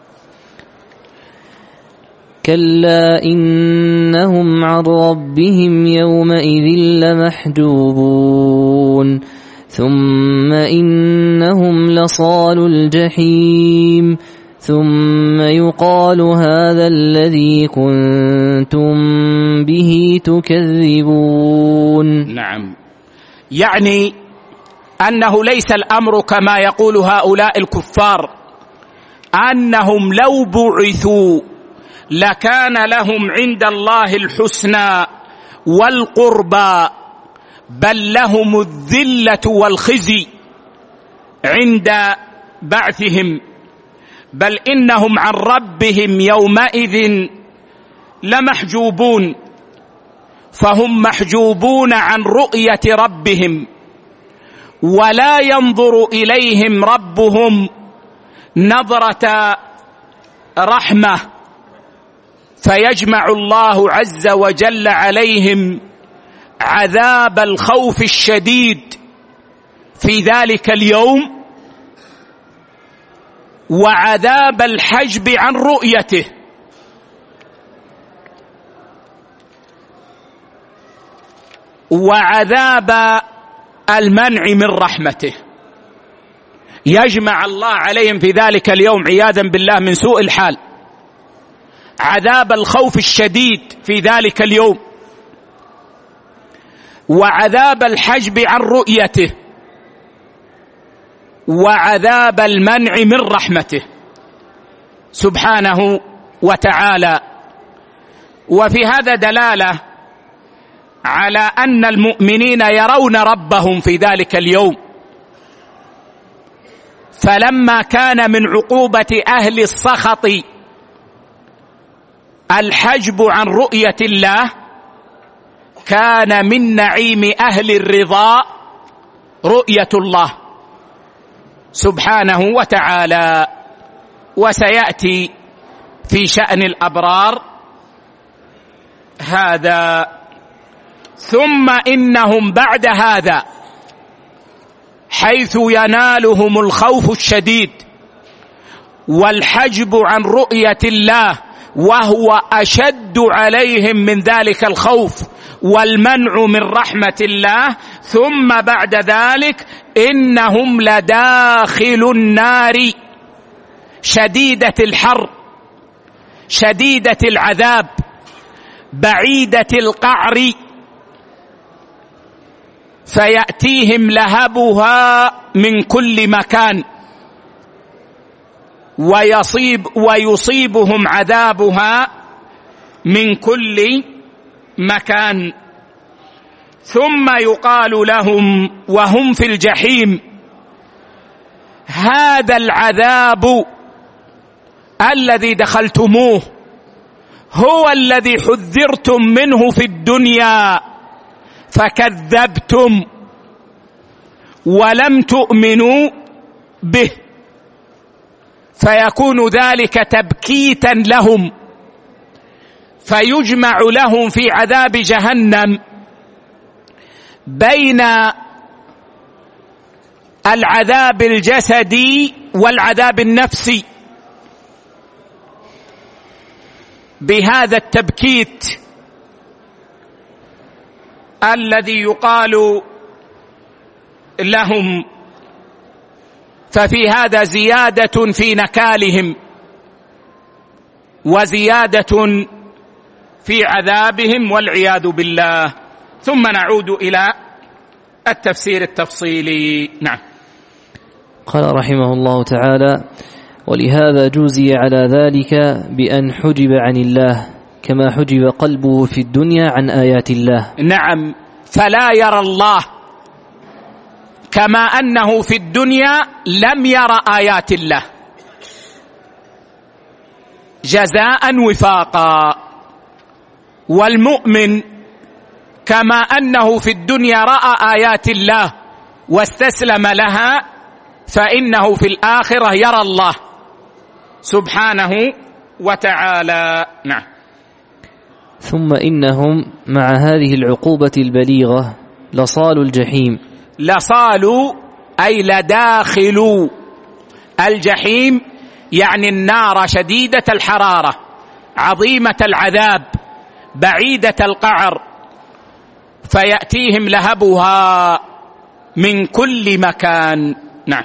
كلا إنهم عن ربهم يومئذ لمحجوبون ثم إنهم لصالوا الجحيم ثم يقال هذا الذي كنتم به تكذبون. نعم. يعني أنه ليس الأمر كما يقول هؤلاء الكفار أنهم لو بعثوا لكان لهم عند الله الحسنى والقربى، بل لهم الذلة والخزي عند بعثهم، بل إنهم عن ربهم يومئذ لمحجوبون، فهم محجوبون عن رؤية ربهم، ولا ينظر إليهم ربهم نظرة رحمة، فيجمع الله عز وجل عليهم عذاب الخوف الشديد في ذلك اليوم وعذاب الحجب عن رؤيته، وعذاب المنع من رحمته. يجمع الله عليهم في ذلك اليوم عياذا بالله من سوء الحال عذاب الخوف الشديد في ذلك اليوم، وعذاب الحجب عن رؤيته، وعذاب المنع من رحمته سبحانه وتعالى. وفي هذا دلالة على أن المؤمنين يرون ربهم في ذلك اليوم، فلما كان من عقوبة أهل السخط الحجب عن رؤية الله، كان من نعيم أهل الرضا رؤية الله سبحانه وتعالى. وسيأتي في شأن الأبرار هذا. ثم إنهم بعد هذا حيث ينالهم الخوف الشديد والحجب عن رؤية الله، وهو أشد عليهم من ذلك الخوف والمنع من رحمة الله، ثم بعد ذلك إنهم لداخل النار شديدة الحر شديدة العذاب بعيدة القعر، فيأتيهم لهبها من كل مكان ويصيب ويصيبهم عذابها من كل مكان. ثم يقال لهم وهم في الجحيم: هذا العذاب الذي دخلتموه هو الذي حذرتم منه في الدنيا فكذبتم ولم تؤمنوا به، فيكون ذلك تبكيتا لهم، فيجمع لهم في عذاب جهنم بين العذاب الجسدي والعذاب النفسي بهذا التبكيت الذي يقال لهم، ففي هذا زيادة في نكالهم وزيادة في عذابهم والعياذ بالله. ثم نعود إلى التفسير التفصيلي. نعم. قال رحمه الله تعالى: ولهذا جوزي على ذلك بأن حجب عن الله كما حجب قلبه في الدنيا عن آيات الله. نعم، فلا يرى الله كما أنه في الدنيا لم يرى آيات الله جزاء وفاقا، والمؤمن كما أنه في الدنيا رأى آيات الله واستسلم لها فإنه في الآخرة يرى الله سبحانه وتعالى. نعم. ثم إنهم مع هذه العقوبة البليغة لصالوا الجحيم. لصالوا أي لداخلوا الجحيم، يعني النار شديدة الحرارة عظيمة العذاب بعيدة القعر، فيأتيهم لهبها من كل مكان. نعم.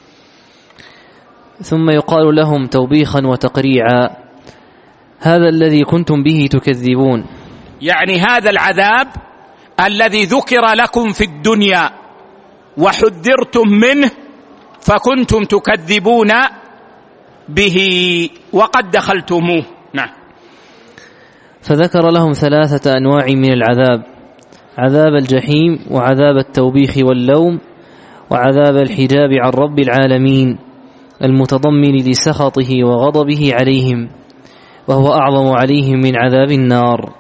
ثم يقال لهم توبيخا وتقريعا: هذا الذي كنتم به تكذبون، يعني هذا العذاب الذي ذكر لكم في الدنيا وحذرتم منه فكنتم تكذبون به وقد دخلتموه. نعم. فذكر لهم ثلاثة أنواع من العذاب: عذاب الجحيم، وعذاب التوبيخ واللوم، وعذاب الحجاب عن رب العالمين المتضمن لسخطه وغضبه عليهم، وهو أعظم عليهم من عذاب النار.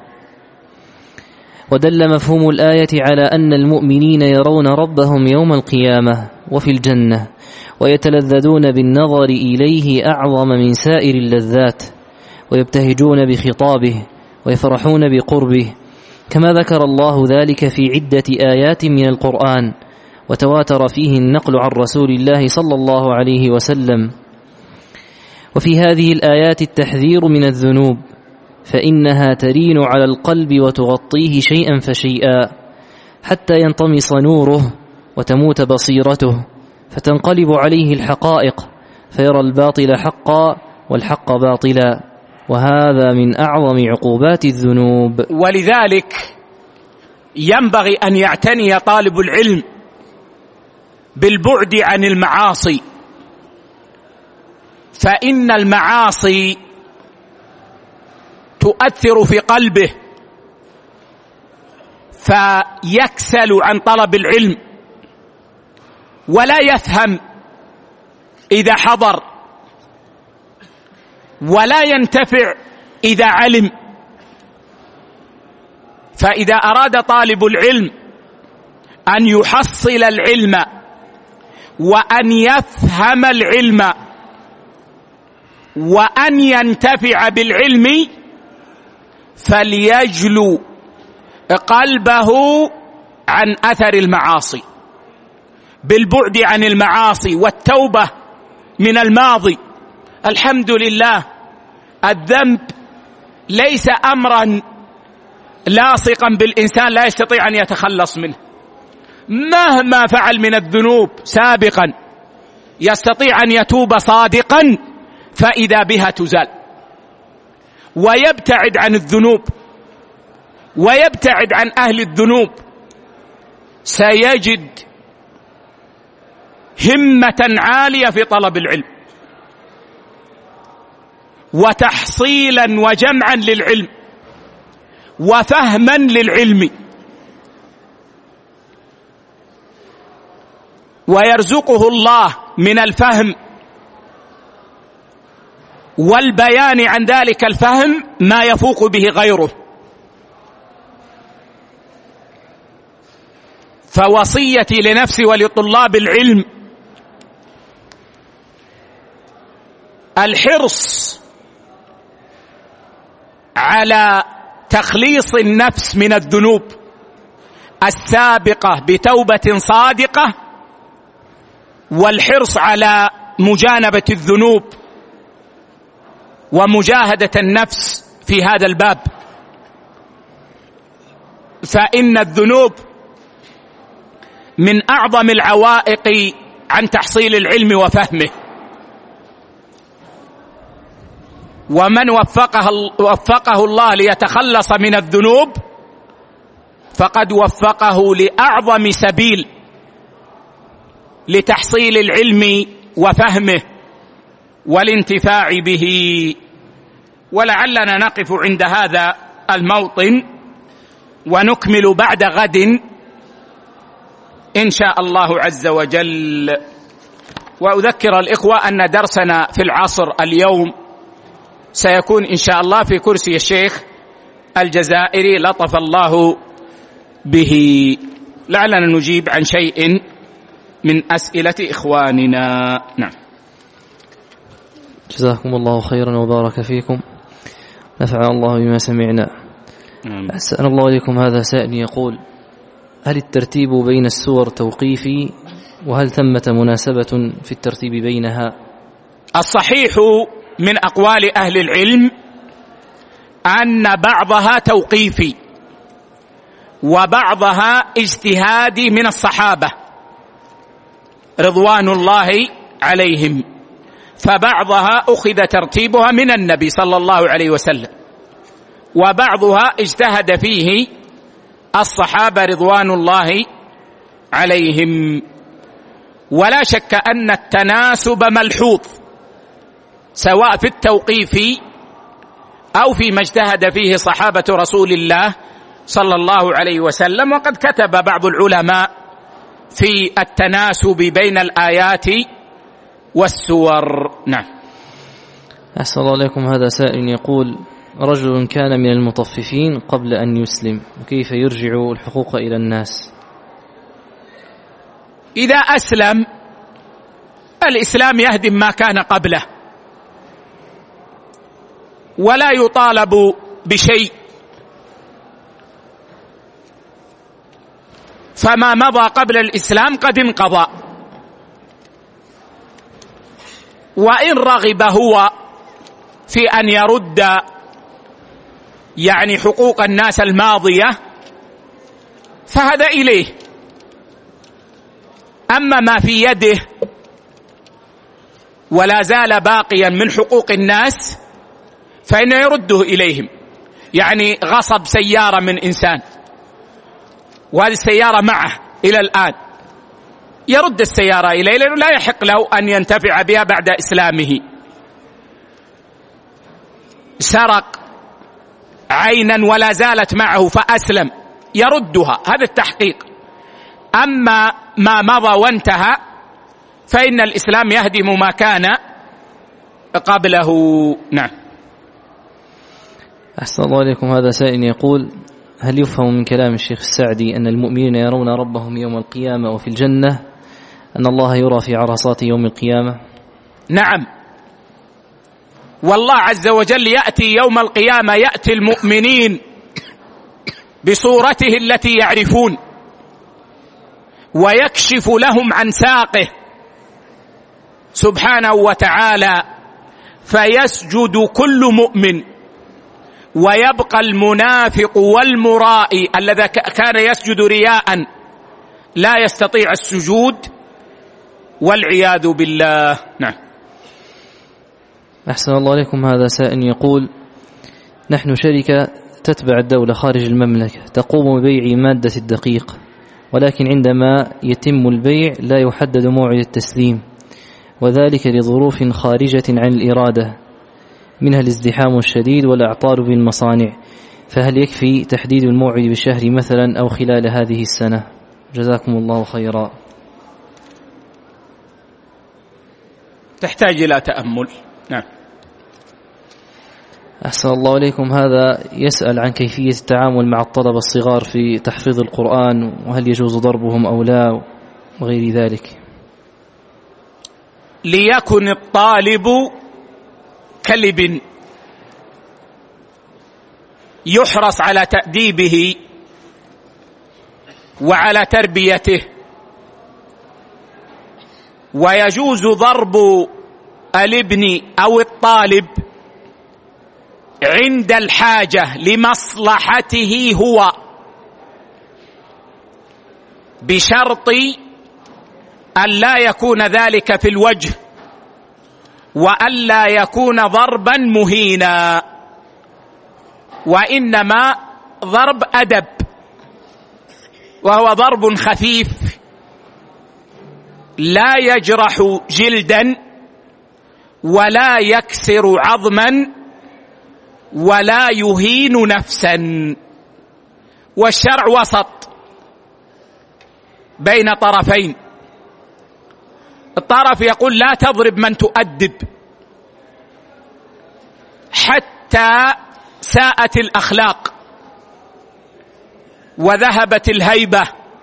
ودل مفهوم الآية على أن المؤمنين يرون ربهم يوم القيامة وفي الجنة، ويتلذذون بالنظر إليه أعظم من سائر اللذات، ويبتهجون بخطابه ويفرحون بقربه، كما ذكر الله ذلك في عدة آيات من القرآن، وتواتر فيه النقل عن رسول الله صلى الله عليه وسلم. وفي هذه الآيات التحذير من الذنوب، فإنها ترين على القلب وتغطيه شيئا فشيئا حتى ينطمس نوره وتموت بصيرته، فتنقلب عليه الحقائق فيرى الباطل حقا والحق باطلا، وهذا من أعظم عقوبات الذنوب. ولذلك ينبغي أن يعتني طالب العلم بالبعد عن المعاصي، فإن المعاصي تؤثر في قلبه فيكسل عن طلب العلم ولا يفهم إذا حضر، ولا ينتفع إذا علم. فإذا أراد طالب العلم أن يحصل العلم وأن يفهم العلم وأن ينتفع بالعلم فليجلو قلبه عن أثر المعاصي بالبعد عن المعاصي والتوبة من الماضي. الحمد لله، الذنب ليس أمرا لاصقا بالإنسان لا يستطيع أن يتخلص منه، مهما فعل من الذنوب سابقا يستطيع أن يتوب صادقا فإذا بها تزال، ويبتعد عن الذنوب ويبتعد عن أهل الذنوب، سيجد همة عالية في طلب العلم وتحصيلا وجمعا للعلم وفهما للعلم، ويرزقه الله من الفهم والبيان عن ذلك الفهم ما يفوق به غيره. فوصيتي لنفسي ولطلاب العلم الحرص على تخليص النفس من الذنوب السابقة بتوبة صادقة، والحرص على مجانبة الذنوب ومجاهدة النفس في هذا الباب، فإن الذنوب من أعظم العوائق عن تحصيل العلم وفهمه. ومن وفقه, وفقه الله ليتخلص من الذنوب فقد وفقه لأعظم سبيل لتحصيل العلم وفهمه والانتفاع به. ولعلنا نقف عند هذا الموطن ونكمل بعد غد إن شاء الله عز وجل. وأذكر الإخوة أن درسنا في العصر اليوم سيكون إن شاء الله في كرسي الشيخ الجزائري لطف الله به، لعلنا نجيب عن شيء من أسئلة إخواننا. نعم. جزاكم الله خيرا وبارك فيكم، نفع الله بما سمعنا. أحسن الله إليكم. هذا سائل يقول: هل الترتيب بين السور توقيفي، وهل ثمة مناسبة في الترتيب بينها؟ الصحيح من أقوال أهل العلم أن بعضها توقيفي وبعضها اجتهادي من الصحابة رضوان الله عليهم، فبعضها أخذ ترتيبها من النبي صلى الله عليه وسلم، وبعضها اجتهد فيه الصحابة رضوان الله عليهم. ولا شك أن التناسب ملحوظ سواء في التوقيف أو فيما اجتهد فيه صحابة رسول الله صلى الله عليه وسلم. وقد كتب بعض العلماء في التناسب بين الآيات والسور. نعم. أحسن الله عليكم. هذا سائل يقول: رجل كان من المطففين قبل أن يسلم، وكيف يرجع الحقوق إلى الناس؟ إذا أسلم الإسلام يهدم ما كان قبله ولا يطالب بشيء، فما مضى قبل الإسلام قد انقضى. وإن رغب هو في أن يرد يعني حقوق الناس الماضية فهذا إليه، أما ما في يده ولا زال باقيا من حقوق الناس فإنه يرده إليهم. يعني غصب سيارة من إنسان وهذه السيارة معه إلى الآن، يرد السيارة إليه لأنه لا يحق له أن ينتفع بها بعد إسلامه. سرق عينا ولا زالت معه فأسلم يردها، هذا التحقيق. أما ما مضى وانتهى فإن الإسلام يهدم ما كان قبله. نعم. أحسن الله إليكم. هذا سائل يقول: هل يفهم من كلام الشيخ السعدي أن المؤمنين يرون ربهم يوم القيامة وفي الجنة أن الله يرى في عرصات يوم القيامة؟ نعم، والله عز وجل يأتي يوم القيامة، يأتي المؤمنين بصورته التي يعرفون ويكشف لهم عن ساقه سبحانه وتعالى، فيسجد كل مؤمن ويبقى المنافق والمرائي الذي كان يسجد رياء لا يستطيع السجود والعياذ بالله. نعم. أحسن الله عليكم. هذا سائل يقول: نحن شركة تتبع الدولة خارج المملكة تقوم ببيع مادة الدقيق، ولكن عندما يتم البيع لا يحدد موعد التسليم، وذلك لظروف خارجة عن الإرادة منها الازدحام الشديد والأعطال بالمصانع، فهل يكفي تحديد الموعد بالشهر مثلا أو خلال هذه السنة؟ جزاكم الله خيرا. تحتاج إلى تأمل. نعم. أحسن الله عليكم. هذا يسأل عن كيفية التعامل مع الطلبة الصغار في تحفيظ القرآن، وهل يجوز ضربهم أو لا وغير ذلك. ليكن الطالب كلب يحرص على تأديبه وعلى تربيته، ويجوز ضرب الابن أو الطالب عند الحاجة لمصلحته هو، بشرط أن لا يكون ذلك في الوجه، وأن لا يكون ضربا مهينا، وإنما ضرب أدب، وهو ضرب خفيف لا يجرح جلدا ولا يكسر عظما ولا يهين نفسا. والشرع وسط بين طرفين. الطرف يقول لا تضرب من تؤدب حتى ساءت الأخلاق وذهبت الهيبة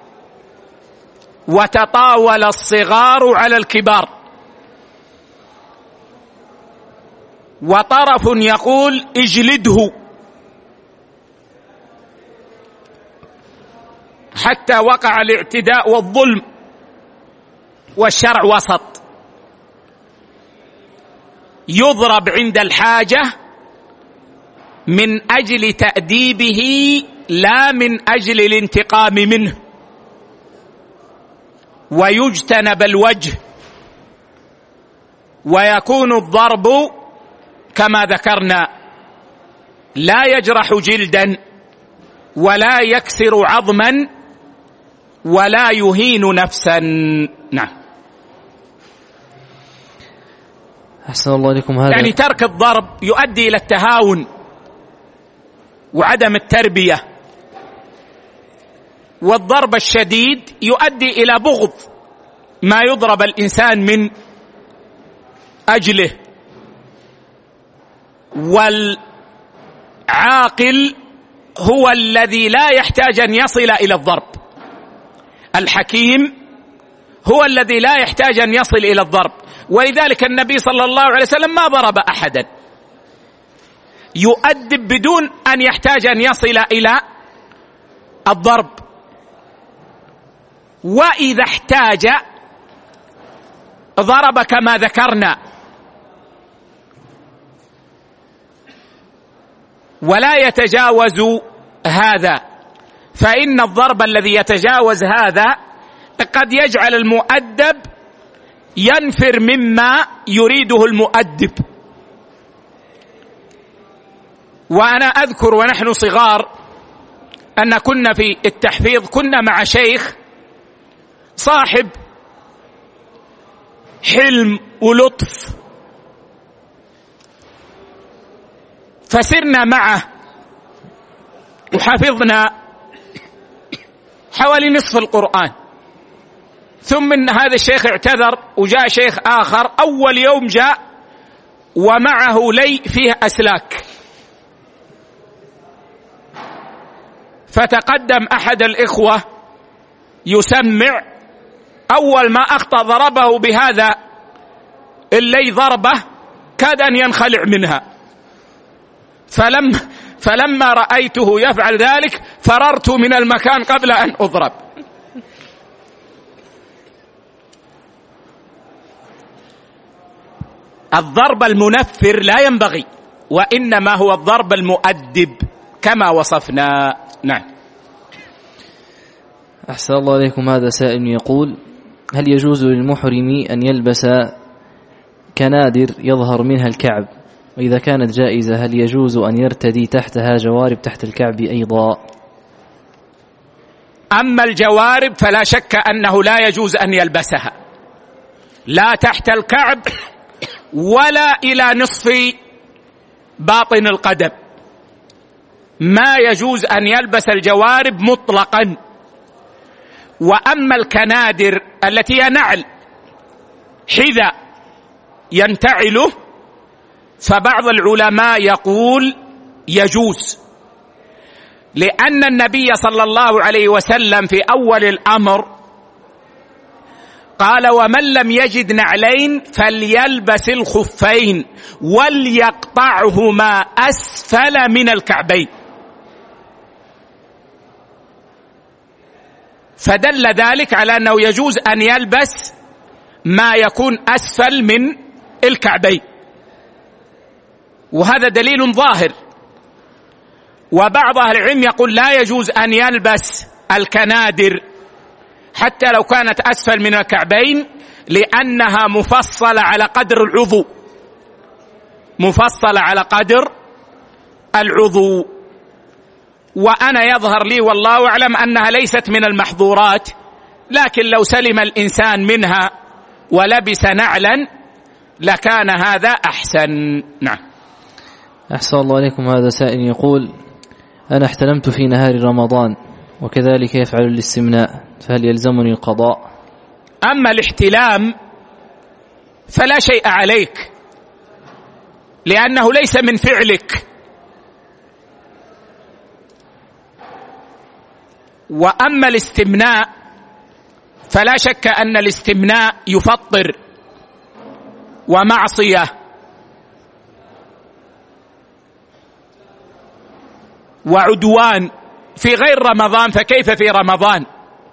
وتطاول الصغار على الكبار، وطرف يقول اجلده حتى وقع الاعتداء والظلم، والشرع وسط، يضرب عند الحاجة من أجل تأديبه لا من أجل الانتقام منه، ويجتنب الوجه، ويكون الضرب كما ذكرنا لا يجرح جلدا ولا يكسر عظما ولا يهين نفسا. نعم. أحسن الله عليكم. هذا يعني ترك الضرب يؤدي إلى التهاون وعدم التربية، والضرب الشديد يؤدي إلى بغض ما يضرب الإنسان من أجله. والعاقل هو الذي لا يحتاج أن يصل إلى الضرب، الحكيم هو الذي لا يحتاج أن يصل إلى الضرب، ولذلك النبي صلى الله عليه وسلم ما ضرب أحدا، يؤدب بدون أن يحتاج أن يصل إلى الضرب، وإذا احتاج ضرب كما ذكرنا، ولا يتجاوز هذا، فإن الضرب الذي يتجاوز هذا قد يجعل المؤدب ينفر مما يريده المؤدب. وأنا أذكر ونحن صغار أن كنا في التحفيظ كنا مع شيخ صاحب حلم ولطف، فسرنا معه وحفظنا حوالي نصف القرآن، ثم إن هذا الشيخ اعتذر وجاء شيخ آخر. أول يوم جاء ومعه لي فيه أسلاك، فتقدم أحد الإخوة يسمع، أول ما أخطأ ضربه بهذا اللي ضربه كاد أن ينخلع منها، فلم فلما رأيته يفعل ذلك فررت من المكان قبل أن أضرب. الضرب المنفر لا ينبغي، وإنما هو الضرب المؤدب كما وصفنا. نعم. أحسن الله عليكم. هذا سائل يقول: هل يجوز للمحرم أن يلبس كنادر يظهر منها الكعب، وإذا كانت جائزة هل يجوز أن يرتدي تحتها جوارب تحت الكعب أيضا؟ أما الجوارب فلا شك أنه لا يجوز أن يلبسها، لا تحت الكعب ولا إلى نصف باطن القدم، ما يجوز أن يلبس الجوارب مطلقا. وأما الكنادر التي هي نعل حذاء ينتعله، فبعض العلماء يقول يجوز، لأن النبي صلى الله عليه وسلم في أول الأمر قال: ومن لم يجد نعلين فليلبس الخفين وليقطعهما أسفل من الكعبين. فدل ذلك على أنه يجوز أن يلبس ما يكون أسفل من الكعبين، وهذا دليل ظاهر. وبعض أهل العلم يقول لا يجوز أن يلبس الكنادر حتى لو كانت أسفل من الكعبين، لأنها مفصلة على قدر العضو، مفصلة على قدر العضو. وأنا يظهر لي والله أعلم أنها ليست من المحظورات، لكن لو سلم الإنسان منها ولبس نعلا لكان هذا أحسن. نعم. أحسن الله عليكم. هذا سائل يقول: أنا احتلمت في نهار رمضان وكذلك يفعل الاستمناء، فهل يلزمني القضاء؟ أما الاحتلام فلا شيء عليك، لأنه ليس من فعلك. وأما الاستمناء فلا شك أن الاستمناء يفطر ومعصية، وعدوان في غير رمضان، فكيف في رمضان؟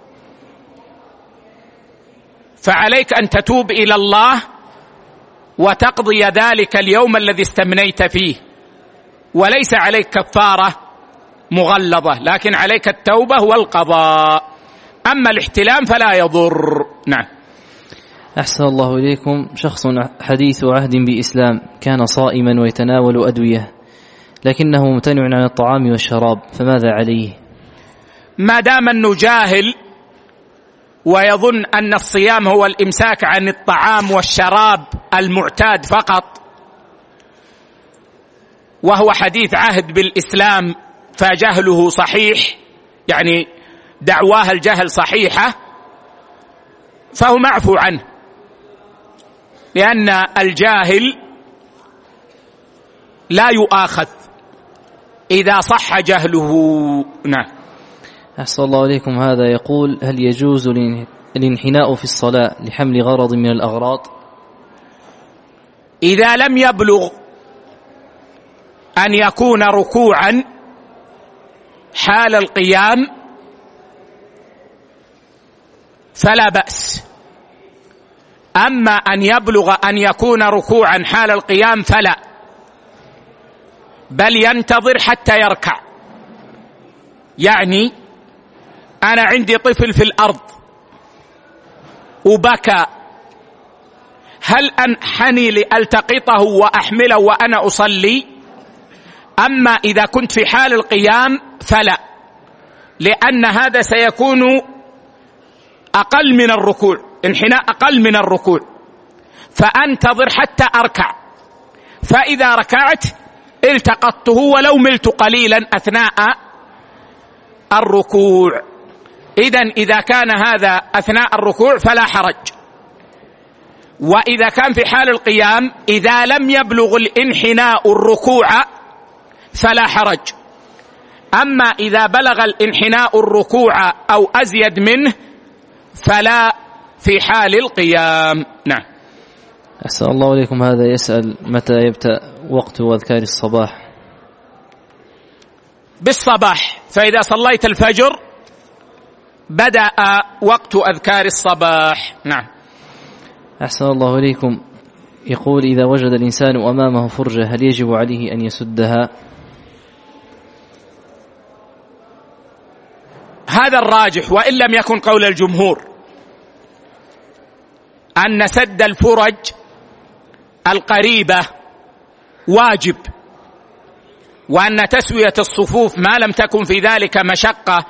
فعليك أن تتوب إلى الله وتقضي ذلك اليوم الذي استمنيت فيه، وليس عليك كفارة مغلظة، لكن عليك التوبة والقضاء. أما الاحتلام فلا يضر. نعم. أحسن الله إليكم. شخص حديث عهد بإسلام كان صائما ويتناول أدوية، لكنه ممتنع عن الطعام والشراب، فماذا عليه؟ ما دام أنه جاهل ويظن أن الصيام هو الإمساك عن الطعام والشراب المعتاد فقط، وهو حديث عهد بالإسلام فجهله صحيح، يعني دعواه الجهل صحيحة، فهو معفو عنه، لأن الجاهل لا يؤاخذ إذا صح جهله. نعم. أحسن الله عليكم. هذا يقول: هل يجوز الانحناء في الصلاة لحمل غرض من الأغراض؟ إذا لم يبلغ أن يكون ركوعا حال القيام فلا بأس، أما أن يبلغ أن يكون ركوعا حال القيام فلا، بل ينتظر حتى يركع. يعني أنا عندي طفل في الأرض وبكى، هل أنحني لألتقطه وأحمله وأنا أصلي؟ أما إذا كنت في حال القيام فلا، لأن هذا سيكون أقل من الركوع، انحناء أقل من الركوع، فأنتظر حتى أركع، فإذا ركعت التقطته ولو ملت قليلا أثناء الركوع. إذن إذا كان هذا أثناء الركوع فلا حرج. وإذا كان في حال القيام إذا لم يبلغ الانحناء الركوع فلا حرج. أما إذا بلغ الانحناء الركوع أو أزيد منه فلا في حال القيام. نعم. أحسن الله عليكم. هذا يسأل: متى يبدأ وقت أذكار الصباح؟ بالصباح، فإذا صليت الفجر بدأ وقت أذكار الصباح. نعم. أحسن الله عليكم. يقول: إذا وجد الإنسان أمامه فرجة هل يجب عليه أن يسدها؟ هذا الراجح، وإن لم يكن قول الجمهور، أن سد الفرج القريبة واجب، وأن تسوية الصفوف ما لم تكن في ذلك مشقة،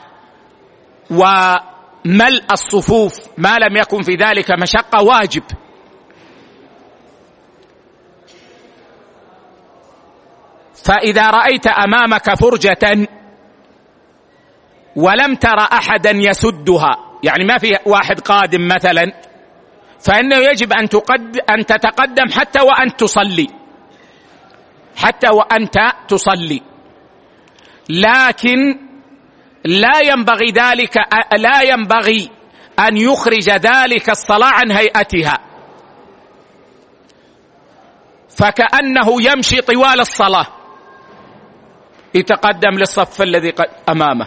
وملء الصفوف ما لم يكن في ذلك مشقة واجب. فإذا رأيت أمامك فرجة ولم تر أحدا يسدها، يعني ما في واحد قادم مثلا، فإنه يجب أن تقد أن تتقدم حتى وأنت تصلي، حتى وأنت تصلي. لكن لا ينبغي ذلك لا ينبغي أن يخرج ذلك الصلاة عن هيئتها، فكأنه يمشي طوال الصلاة يتقدم للصف الذي أمامه،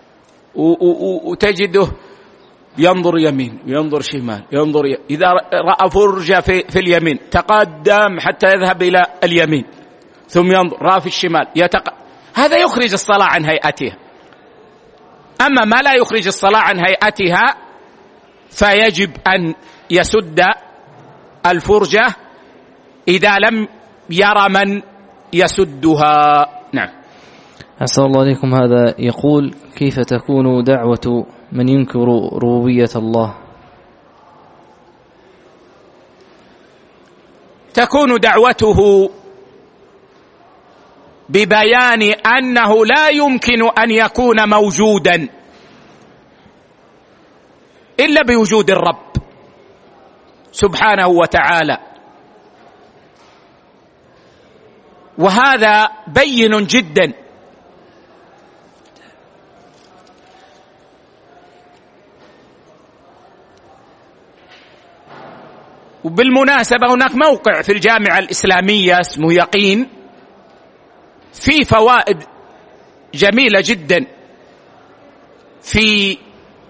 وتجده ينظر يمين ينظر شمال ينظر ي... إذا رأى فرجة في, في اليمين تقدم حتى يذهب إلى اليمين، ثم ينظر رأى في الشمال يتق... هذا يخرج الصلاة عن هيئتها. أما ما لا يخرج الصلاة عن هيئتها فيجب أن يسد الفرجة إذا لم يرى من يسدها. نعم. أحسن الله عليكم. هذا يقول: كيف تكون دعوة من ينكر ربوبية الله؟ تكون دعوته ببيان أنه لا يمكن أن يكون موجودا إلا بوجود الرب سبحانه وتعالى، وهذا بين جدا. وبالمناسبة هناك موقع في الجامعة الإسلامية اسمه يقين، فيه فوائد جميلة جدا في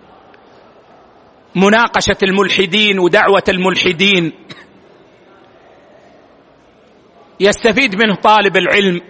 مناقشة الملحدين ودعوة الملحدين، يستفيد منه طالب العلم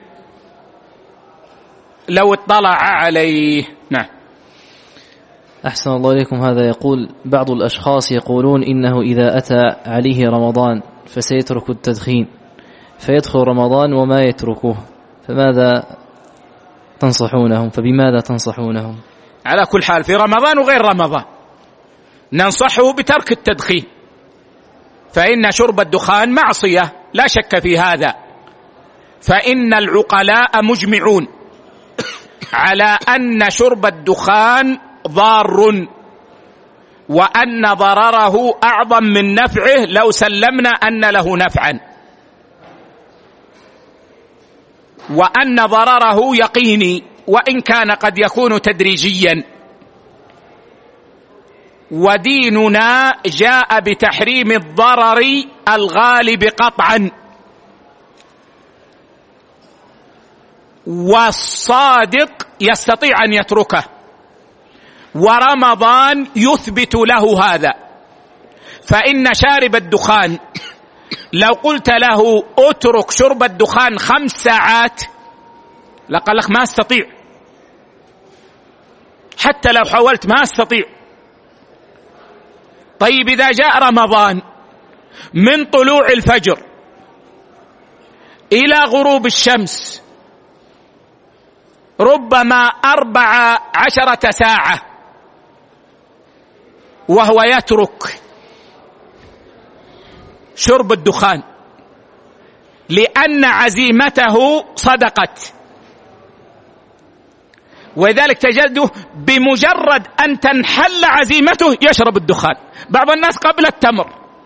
لو اطلع عليه. نعم. أحسن الله إليكم. هذا يقول: بعض الأشخاص يقولون إنه إذا أتى عليه رمضان فسيترك التدخين، فيدخل رمضان وما يتركه، فماذا تنصحونهم؟ فبماذا تنصحونهم؟ على كل حال في رمضان وغير رمضان ننصحه بترك التدخين، فإن شرب الدخان معصية لا شك في هذا، فإن العقلاء مجمعون على أن شرب الدخان ضار، وأن ضرره أعظم من نفعه لو سلمنا أن له نفعا، وأن ضرره يقيني وإن كان قد يكون تدريجيا. وديننا جاء بتحريم الضرر الغالب قطعا، والصادق يستطيع أن يتركه، ورمضان يثبت له هذا. فإن شارب الدخان لو قلت له اترك شرب الدخان خمس ساعات لقال لك ما استطيع، حتى لو حاولت ما استطيع. طيب إذا جاء رمضان من طلوع الفجر إلى غروب الشمس ربما أربع عشرة ساعة وهو يترك شرب الدخان لأن عزيمته صدقت، ولذلك تجده بمجرد أن تنحل عزيمته يشرب الدخان. بعض الناس قبل التمر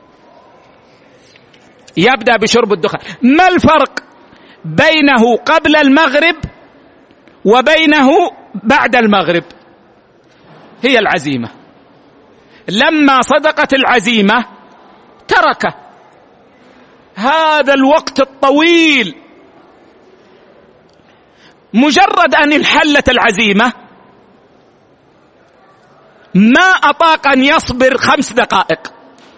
يبدأ بشرب الدخان. ما الفرق بينه قبل المغرب وبينه بعد المغرب؟ هي العزيمة. لما صدقت العزيمة تركه. هذا الوقت الطويل مجرد أن انحلت العزيمة ما أطاق أن يصبر خمس دقائق.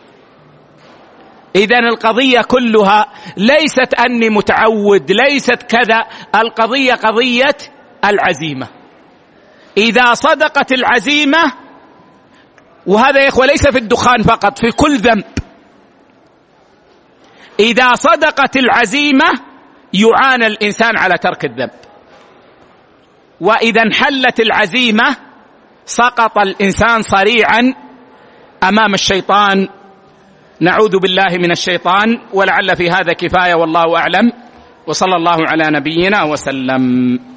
إذن القضية كلها ليست أني متعود، ليست كذا، القضية قضية العزيمة. إذا صدقت العزيمة، وهذا يا إخوة ليس في الدخان فقط، في كل ذنب، إذا صدقت العزيمة يعانى الإنسان على ترك الذنب، وإذا انحلت العزيمة سقط الإنسان صريعا أمام الشيطان. نعوذ بالله من الشيطان. ولعل في هذا كفاية، والله أعلم، وصلى الله على نبينا وسلم.